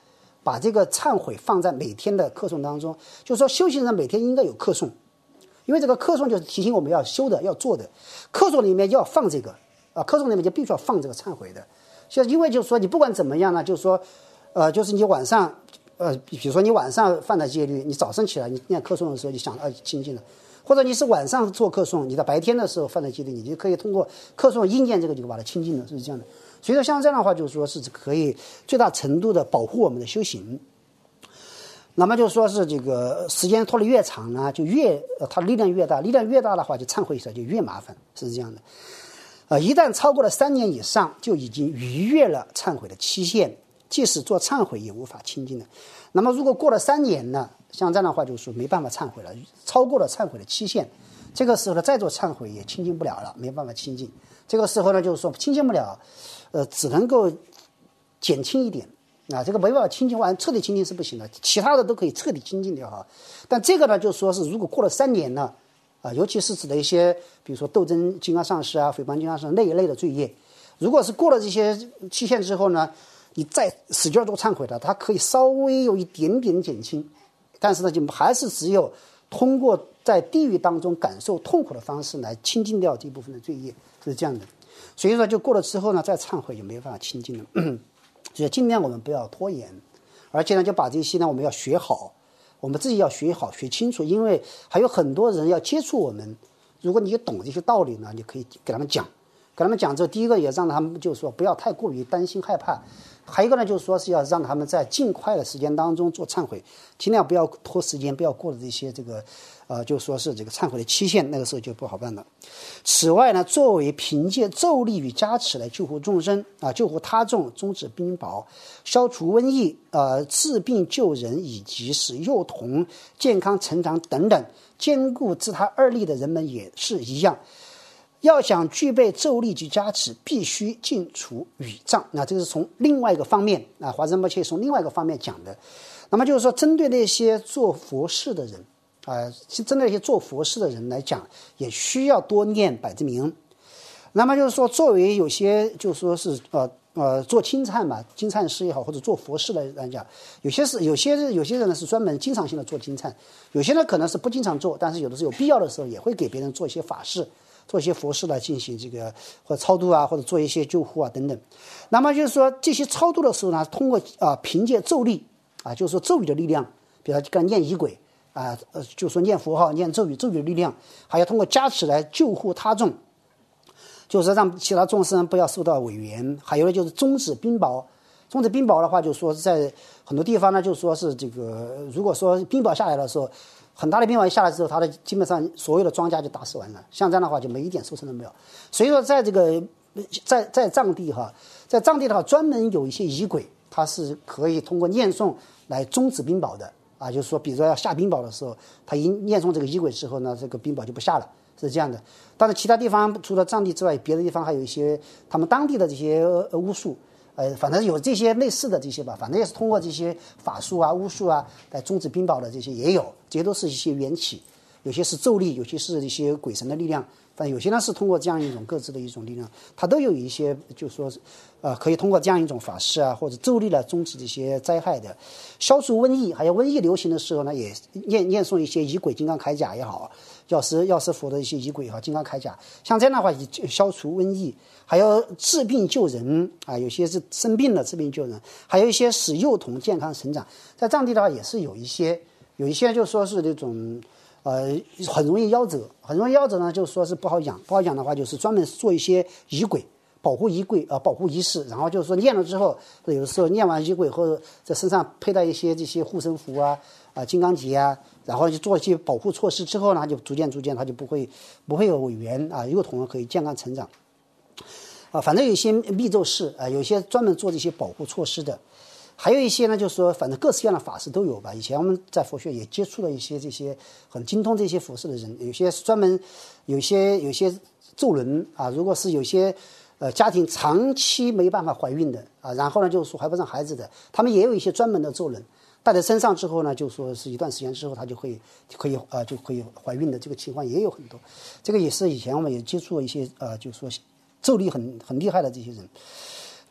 把这个忏悔放在每天的课诵当中，就是说修行人每天应该有课诵，因为这个课诵就是提醒我们要修的要做的，课诵里面要放这个课诵里面就必须要放这个忏悔的。因为就是说你不管怎么样呢，就是说就是你晚上比如说你晚上犯了戒律，你早上起来你念课诵的时候你想清净了，或者你是晚上做课诵，你在白天的时候犯了戒律，你就可以通过课诵意念这个就把它清净了，是这样的。所以说像这样的话就是说是可以最大程度的保护我们的修行。那么就是说是这个时间拖得越长呢，就它力量越大，力量越大的话就忏悔起来就越麻烦，是这样的。一旦超过了3年以上，就已经逾越了忏悔的期限，即使做忏悔也无法清净了。那么如果过了3年呢，像这样的话就是说没办法忏悔了，超过了忏悔的期限，这个时候呢再做忏悔也清净不了了，没办法清净。这个时候呢就是说清净不了，只能够减轻一点这个没办法清净完，彻底清净是不行的，其他的都可以彻底清净掉但这个呢就是说是如果过了3年呢尤其是指的一些比如说斗争金刚上师诽谤金刚上师那一类的罪业，如果是过了这些期限之后呢，你再使劲做忏悔的，它可以稍微有一点点减轻，但是呢就还是只有通过在地狱当中感受痛苦的方式来清净掉这一部分的罪业，是这样的。所以说就过了之后呢再忏悔就没办法清净了所以尽量我们不要拖延，而且呢就把这些呢我们要学好，我们自己要学好学清楚，因为还有很多人要接触我们，如果你懂这些道理呢，你可以给他们讲之后，第一个也让他们就是说不要太过于担心害怕，还有一个呢就是说是要让他们在尽快的时间当中做忏悔，尽量不要拖时间，不要过了这些这个就说是这个忏悔的期限，那个时候就不好办了。此外呢，作为凭借咒力与加持来救护众生救护他众，终止冰雹，消除瘟疫治病救人，以及使幼童健康成长等等，兼顾自他2力的人们也是一样。要想具备咒力及加持，必须尽除语障。这个是从另外一个方面华仁波切从另外一个方面讲的。那么就是说，针对那些做佛事的人针对那些做佛事的人来讲，也需要多念百字明。那么就是说，作为有些就是说是做清忏嘛，金忏师也好，或者做佛事的来讲，有些人呢是专门经常性的做金忏，有些呢可能是不经常做，但是有的时候有必要的时候也会给别人做一些法事，做一些佛事来进行这个或者超度或者做一些救护等等。那么就是说这些超度的时候呢，通过凭借咒力就是说咒语的力量，比如说念仪轨就是说念佛号念咒语的力量，还要通过加持来救护他众，就是让其他众生不要受到违缘。还有呢就是终止冰雹，终止冰雹的话就是说在很多地方呢就是说是这个如果说冰雹下来的时候，很大的冰雹一下来之后，它的基本上所有的庄稼就打死完了，像这样的话就没一点收成都没有。所以说在这个在藏地在藏地的话专门有一些仪轨，它是可以通过念诵来终止冰雹的就是说比如说要下冰雹的时候，它一念诵这个仪轨之后呢，这个冰雹就不下了，是这样的。但是其他地方除了藏地之外，别的地方还有一些他们当地的这些巫术反正有这些类似的这些吧，反正也是通过这些法术巫术来终止冰雹的这些也有，这些都是一些缘起，有些是咒力，有些是一些鬼神的力量，但有些呢是通过这样一种各自的一种力量，它都有一些就是说可以通过这样一种法事或者咒力来终止这些灾害的，消除瘟疫。还有瘟疫流行的时候呢，也念诵一些仪轨金刚铠甲也好，药师佛的一些仪轨金刚铠甲，像这样的话消除瘟疫。还有治病救人有些是生病了治病救人，还有一些使幼童健康成长。在藏地的话也是有一些就说是那种很容易夭折呢，就说是不好养的话，就是专门做一些仪轨，保护仪轨保护仪式，然后就是说念了之后，有的时候念完仪轨后在身上佩戴一些这些护身符金刚结然后就做一些保护措施之后呢，就逐渐它就不会有违缘幼童可以健康成长反正有一些密咒士有一些专门做这些保护措施的，还有一些呢就是说反正各式各样的法师都有吧。以前我们在佛学也接触了一些这些很精通这些佛事的人，有些是专门有些咒轮如果是有些家庭长期没办法怀孕的然后呢就是说怀不上孩子的，他们也有一些专门的咒轮带在身上之后呢，就说是一段时间之后他就可以怀孕的，这个情况也有很多。这个也是以前我们也接触了一些就是说咒力很厉害的这些人。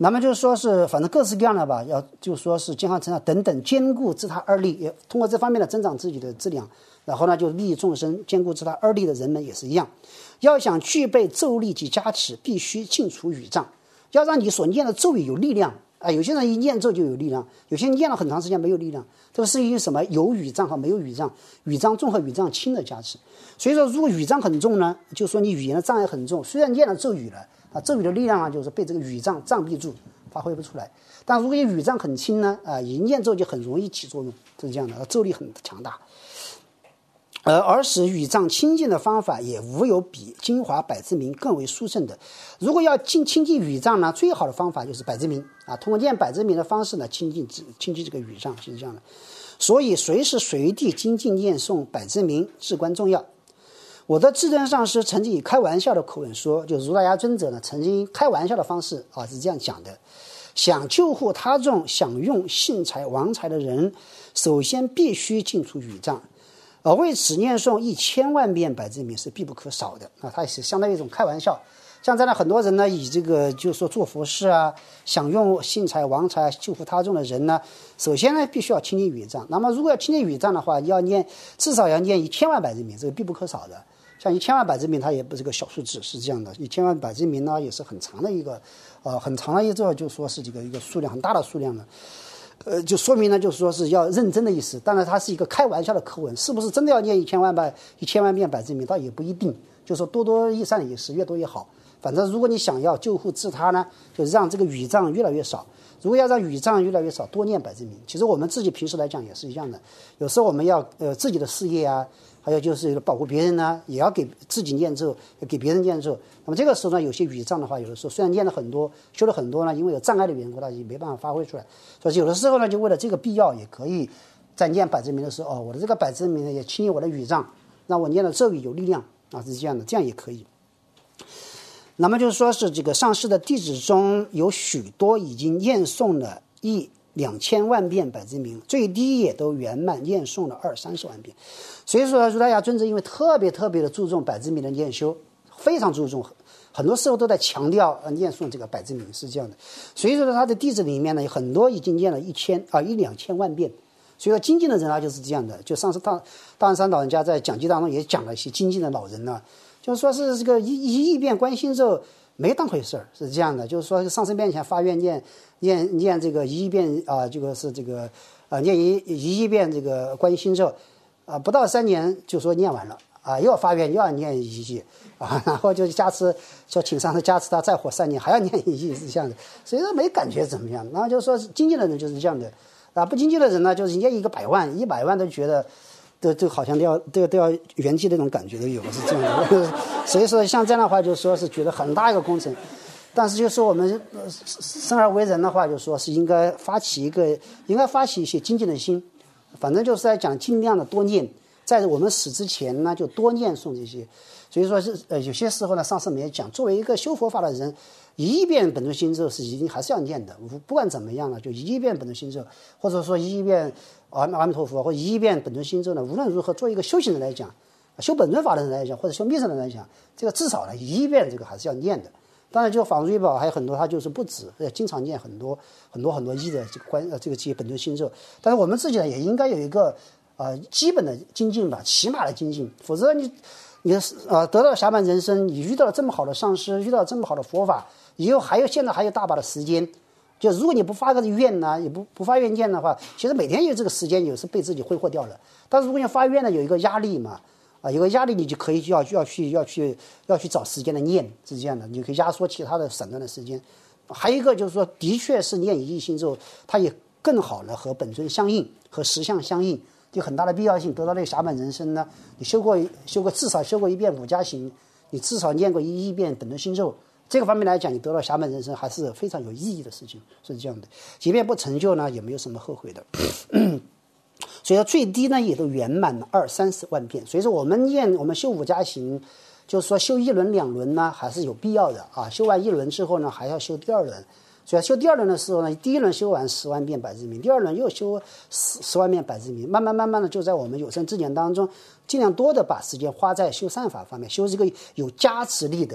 那么就是说是反正各式各样的吧，要就说是健康成长等等，兼顾自他二利，也通过这方面的增长自己的质量，然后呢就利益众生，兼顾自他二利的人们也是一样。要想具备咒力及加持，必须尽除语障，要让你所念的咒语有力量啊。有些人一念咒就有力量，有些人念了很长时间没有力量，这个是因为什么？有语障和没有语障，语障重和语障轻的加持。所以说，如果语障很重呢，就说你语言的障碍很重，虽然念了咒语了啊，咒语的力量啊，就是被这个语障障蔽住，发挥不出来。但如果你语障很轻呢，一念咒就很容易起作用，就是这样的，咒力很强大。而使语障清净的方法也无有比精华百字明更为殊胜的。如果要清净语障呢，最好的方法就是百字明啊，通过念百字明的方式呢，清净这个语障，是这样的。所以随时随地精进念诵百字明至关重要。我的至尊上师曾经以开玩笑的口吻说，就如来家尊者呢，曾经开玩笑的方式啊是这样讲的：想救护他众享用幸财王财的人，首先必须尽除语障。为此念诵1000万遍百字明是必不可少的啊！它也是相当于一种开玩笑。像这样很多人呢，以这个就是说做佛事啊，享用幸财王财、救护他众的人呢，首先呢必须要清净语障。那么如果要清净语障的话，至少要念1000万百字明，这个必不可少的。像1000万百字明，它也不是个小数字，是这样的。1000万百字明呢，也是很长的一个，很长的一个，就说是这个一个数量很大的数量了。就说明呢，就是说是要认真的意思。当然，它是一个开玩笑的口吻，是不是真的要念1000万遍百字明，倒也不一定。就说多多益善也是，越多越好。反正如果你想要救护自他呢，就让这个语障越来越少。如果要让语障越来越少，多念百字明。其实我们自己平时来讲也是一样的。有时候我们要自己的事业啊，还有就是保护别人呢，也要给自己念咒，给别人念咒。那么这个时候呢，有些语障的话，有的时候虽然念了很多，修了很多呢，因为有障碍的缘故，它也没办法发挥出来。所以有的时候呢，就为了这个必要，也可以在念百字明的时候，我的这个百字明呢也清理我的语障，让我念的咒语有力量啊，是这样的，这样也可以。那么就是说是这个上师的弟子中有许多已经念诵了1-2000万遍百字明，最低也都圆满念诵了20-30万遍。所以说如来家尊者因为特别的注重百字明的念修，非常注重，很多时候都在强调念诵这个百字明，是这样的。所以说他的弟子里面呢，有很多已经念了1-2000万遍。所以说精进的人啊就是这样的。就上次大安山老人家在讲记当中也讲了一些精进的老人呢，就是说是这个一亿遍观心咒没当回事儿，是这样的。就是说上师面前发愿念这个1亿遍啊，这个是这个念一亿遍这个观心咒不到3年就说念完了啊，又要发愿又要念1亿啊，然后就加持，说请上师加持他再活3年还要念1亿，是这样的。所以说没感觉怎么样。然后就说精进的人就是这样的啊，不精进的人呢，就是念1个100万100万都觉得都好像都要圆寂那种感觉都有，是这样的。所以说像这样的话，就说是觉得很大一个工程。但是就说我们生而为人的话，就说是应该发起一些精进的心。反正就是在讲尽量的多念，在我们死之前呢，就多念诵这些。所以说是有些时候呢，上次我们也讲，作为一个修佛法的人，1亿遍本尊心咒是一定还是要念的，不管怎么样了，就1亿遍本尊心咒，或者说1亿遍阿弥陀佛，或者1亿遍本尊心咒呢，无论如何，作为一个修行人来讲，修本尊法的人来讲，或者修密圣的人来讲，这个至少呢1亿遍这个还是要念的。当然，就法润宝还有很多，他就是不止，经常念很多亿的这些本尊心咒。但是我们自己呢，也应该有一个基本的精进吧，起码的精进，否则你得到暇满人生，你遇到了这么好的上师，遇到了这么好的佛法，以后现在还有大把的时间。就如果你不发个愿呢，也不发愿念的话，其实每天有这个时间也是被自己挥霍掉了。但是如果你发愿呢，有一个压力嘛。有个压力，你就可以要去找时间的念，是这样的，你就可以压缩其他的散乱的时间。还有一个就是说，的确是念1亿心咒，它也更好了和本尊相应，和实相相应，有很大的必要性。得到这个暇满人生呢，你至少修过1遍5加行，你至少念过1亿遍本尊心咒，这个方面来讲，你得到暇满人生还是非常有意义的事情，是这样的。即便不成就呢，也没有什么后悔的。所以说最低呢也都圆满了20-30万遍。所以说我们修5加行，就是说修1轮2轮呢还是有必要的啊。修完1轮之后呢，还要修第2轮。所以修第2轮的时候呢，第1轮修完10万遍百字明，第2轮又修10万遍百字明，慢慢的就在我们有生之年当中，尽量多的把时间花在修善法方面，修这个有加持力的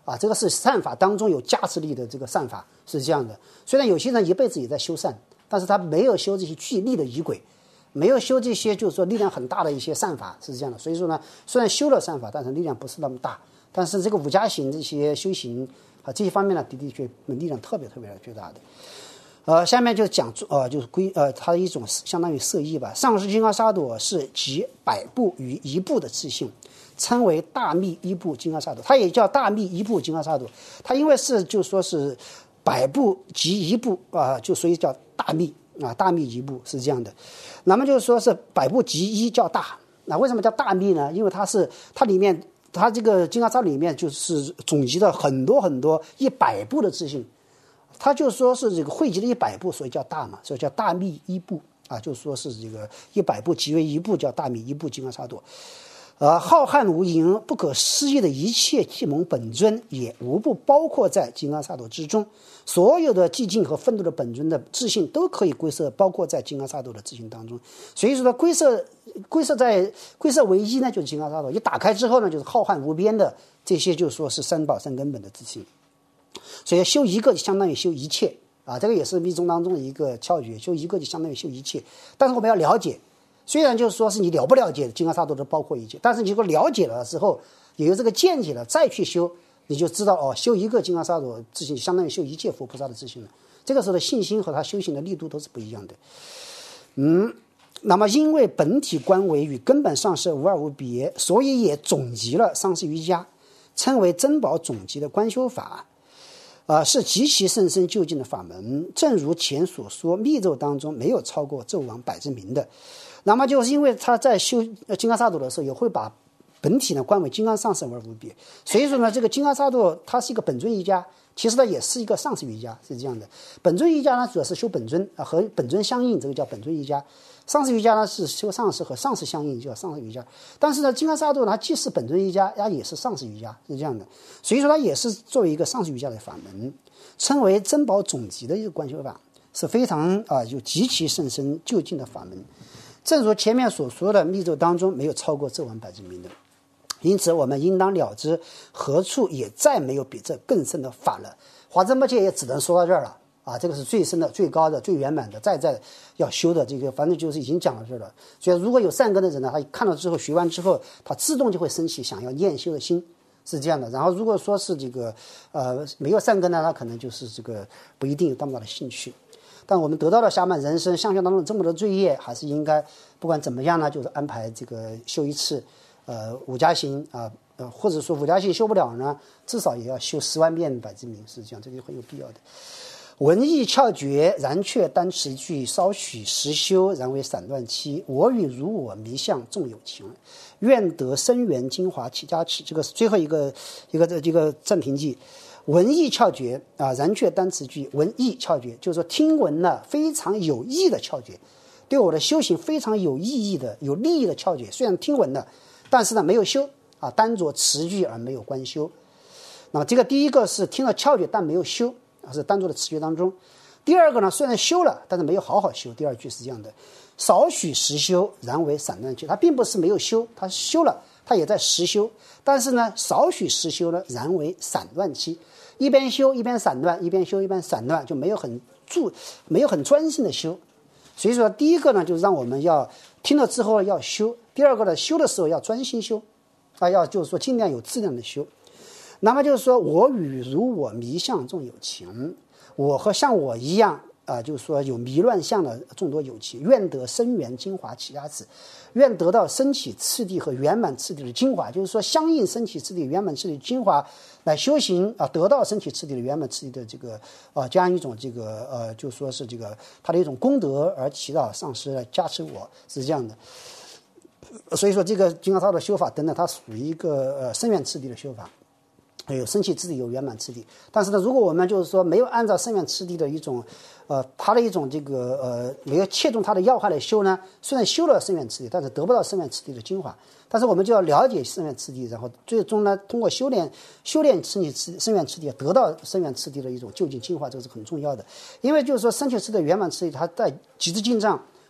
啊，这个是善法当中有加持力的这个善法是这样的。虽然有些人一辈子也在修善，但是他没有修这些具力的仪轨，没有修这些就是说力量很大的一些善法是这样的。所以说呢，虽然修了善法，但是力量不是那么大。但是这个五加行这些修行啊这些方面呢，的确力量特别巨大的。下面就讲就是它的一种相当于色义吧。上师金刚萨埵是集百部于一部的自性，称为大密一部金刚萨埵，它也叫大密一部金刚萨埵。它因为是就说是百部集一部啊，就所以叫大密啊，大密一部是这样的。那么就是说是百部集一叫大，那为什么叫大密呢？因为它里面它这个金刚萨埵里面就是总集了很多100部的自性。他就说是这个汇集了100部，所以叫大嘛，所以叫大密一部啊，就说是这个100部集为一部，叫大密一部金刚萨埵。浩瀚无垠、不可思议的一切寂蒙本尊也无不包括在金刚萨埵之中，所有的寂静和愤怒的本尊的自性都可以归摄包括在金刚萨埵的自性当中。所以说呢，归摄为一呢，就是金刚萨埵。一打开之后呢，就是浩瀚无边的这些，就说是三宝三根本的自性。所以修一个就相当于修一切啊，这个也是密宗当中的一个窍诀，修一个就相当于修一切。但是我们要了解，虽然就是说是你了不了解金刚萨埵都包括一切，但是你如果了解了之后，也有这个见解了，再去修，你就知道哦，修一个金刚萨埵自性相当于修一切佛菩萨的自性了。这个时候的信心和他修行的力度都是不一样的。那么因为本体观为与根本上师无二无别，所以也总集了上师瑜伽，称为珍宝总集的观修法。是极其甚深究竟的法门，正如前所说，密咒当中没有超过咒王百之名的。那么就是因为他在修金刚萨埵的时候，也会把本体呢观为金刚上师无二无别，所以说呢，这个金刚萨埵它是一个本尊瑜伽，其实呢也是一个上师瑜伽，是这样的。本尊瑜伽呢主要是修本尊和本尊相应，这个叫本尊瑜伽。上师瑜伽呢是修上师和上师相应，叫上师瑜伽。但是呢，金刚萨埵呢既是本尊瑜伽，它也是上师瑜伽，是这样的。所以说它也是作为一个上师瑜伽的法门，称为珍宝总集的一个观修法，是非常有极其甚深究竟的法门。正如前面所说的，密咒当中没有超过咒王百之名的。因此我们应当了知，何处也再没有比这更深的法了。华严目前也只能说到这儿了啊，这个是最深的、最高的、最圆满的，再要修的这个，反正就是已经讲到这儿了。所以如果有善根的人呢，他看到之后学完之后，他自动就会升起想要念修的心，是这样的。然后如果说是这个没有善根呢，他可能就是这个不一定有那么大的兴趣。但我们得到了下半人生相续当中这么多罪业，还是应该不管怎么样呢，就是安排这个修一次五加行啊，或者说五加行修不了呢，至少也要修10万遍百之名，是这样，这个很有必要的。文艺窍诀，然却单持句，稍许实修，然为散乱期。我与如我迷相纵有情，愿得生源精华起加持。这个是最后一个暂停记。文艺窍诀啊，然却单持句。文艺窍诀就是说听闻了非常有益的窍诀，对我的修行非常有意义的、有利益的窍诀。虽然听闻了，但是呢没有修啊，单着持句而没有观修。那么这个第一个是听了窍诀但没有修，是单着的持句当中。第二个呢，虽然修了，但是没有好好修。第二句是这样的：少许实修，然为散乱期。他并不是没有修，他修了，他也在实修，但是呢，少许实修呢，然为散乱期。一边修一边散乱，一边修一边散乱，就没有很专心的修。所以说，第一个呢，就是让我们要听了之后要修；第二个呢，修的时候要专心修，要就是说尽量有质量的修。那么就是说，我与如我迷相众有情，我和像我一样就是说有迷乱相的众多有情，愿得生源精华起加持，愿得到升起次第和圆满次第的精华，就是说相应升起次第圆满次第的精华来修行得到升起次第的圆满次第的这个这样一种这个就说是这个他的一种功德而祈祷上师来加持我，是这样的。所以说这个金刚萨埵的修法等等，它属于一个深远次第的修法。有升起次第，有圆满次第。但是呢，如果我们就是说没有按照深远次第的一种它的一种这个没有切中它的要害来修呢，虽然修了深远次第，但是得不到深远次第的精华。但是我们就要了解深远次第，然后最终呢，通过修炼深远次第，得到深远次第的一种究竟精华，这个是很重要的。因为就是说深远次第的圆满次第，它在极致经藏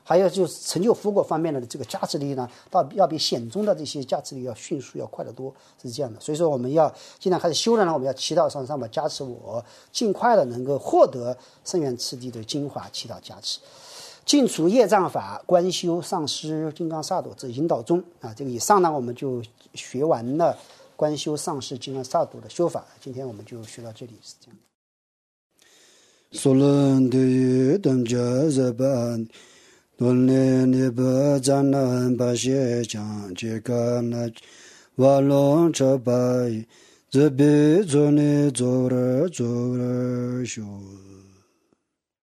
还有就是成就佛果方面的这个加持力呢，要比显宗的这些加持力要迅速要快得多，是这样的。所以说我们要既然开始修了呢，我们要祈祷上把加持我，尽快的能够获得圣愿次第的精华，祈祷加持。净除业障法，观修上师金刚萨埵之引导中啊，这个以上呢我们就学完了观修上师金刚萨埵的修法，今天我们就学到这里，是这样的。 索伦的等着日本。顿念尼不赞南巴谢将这个那瓦隆车白，这边做呢做了修。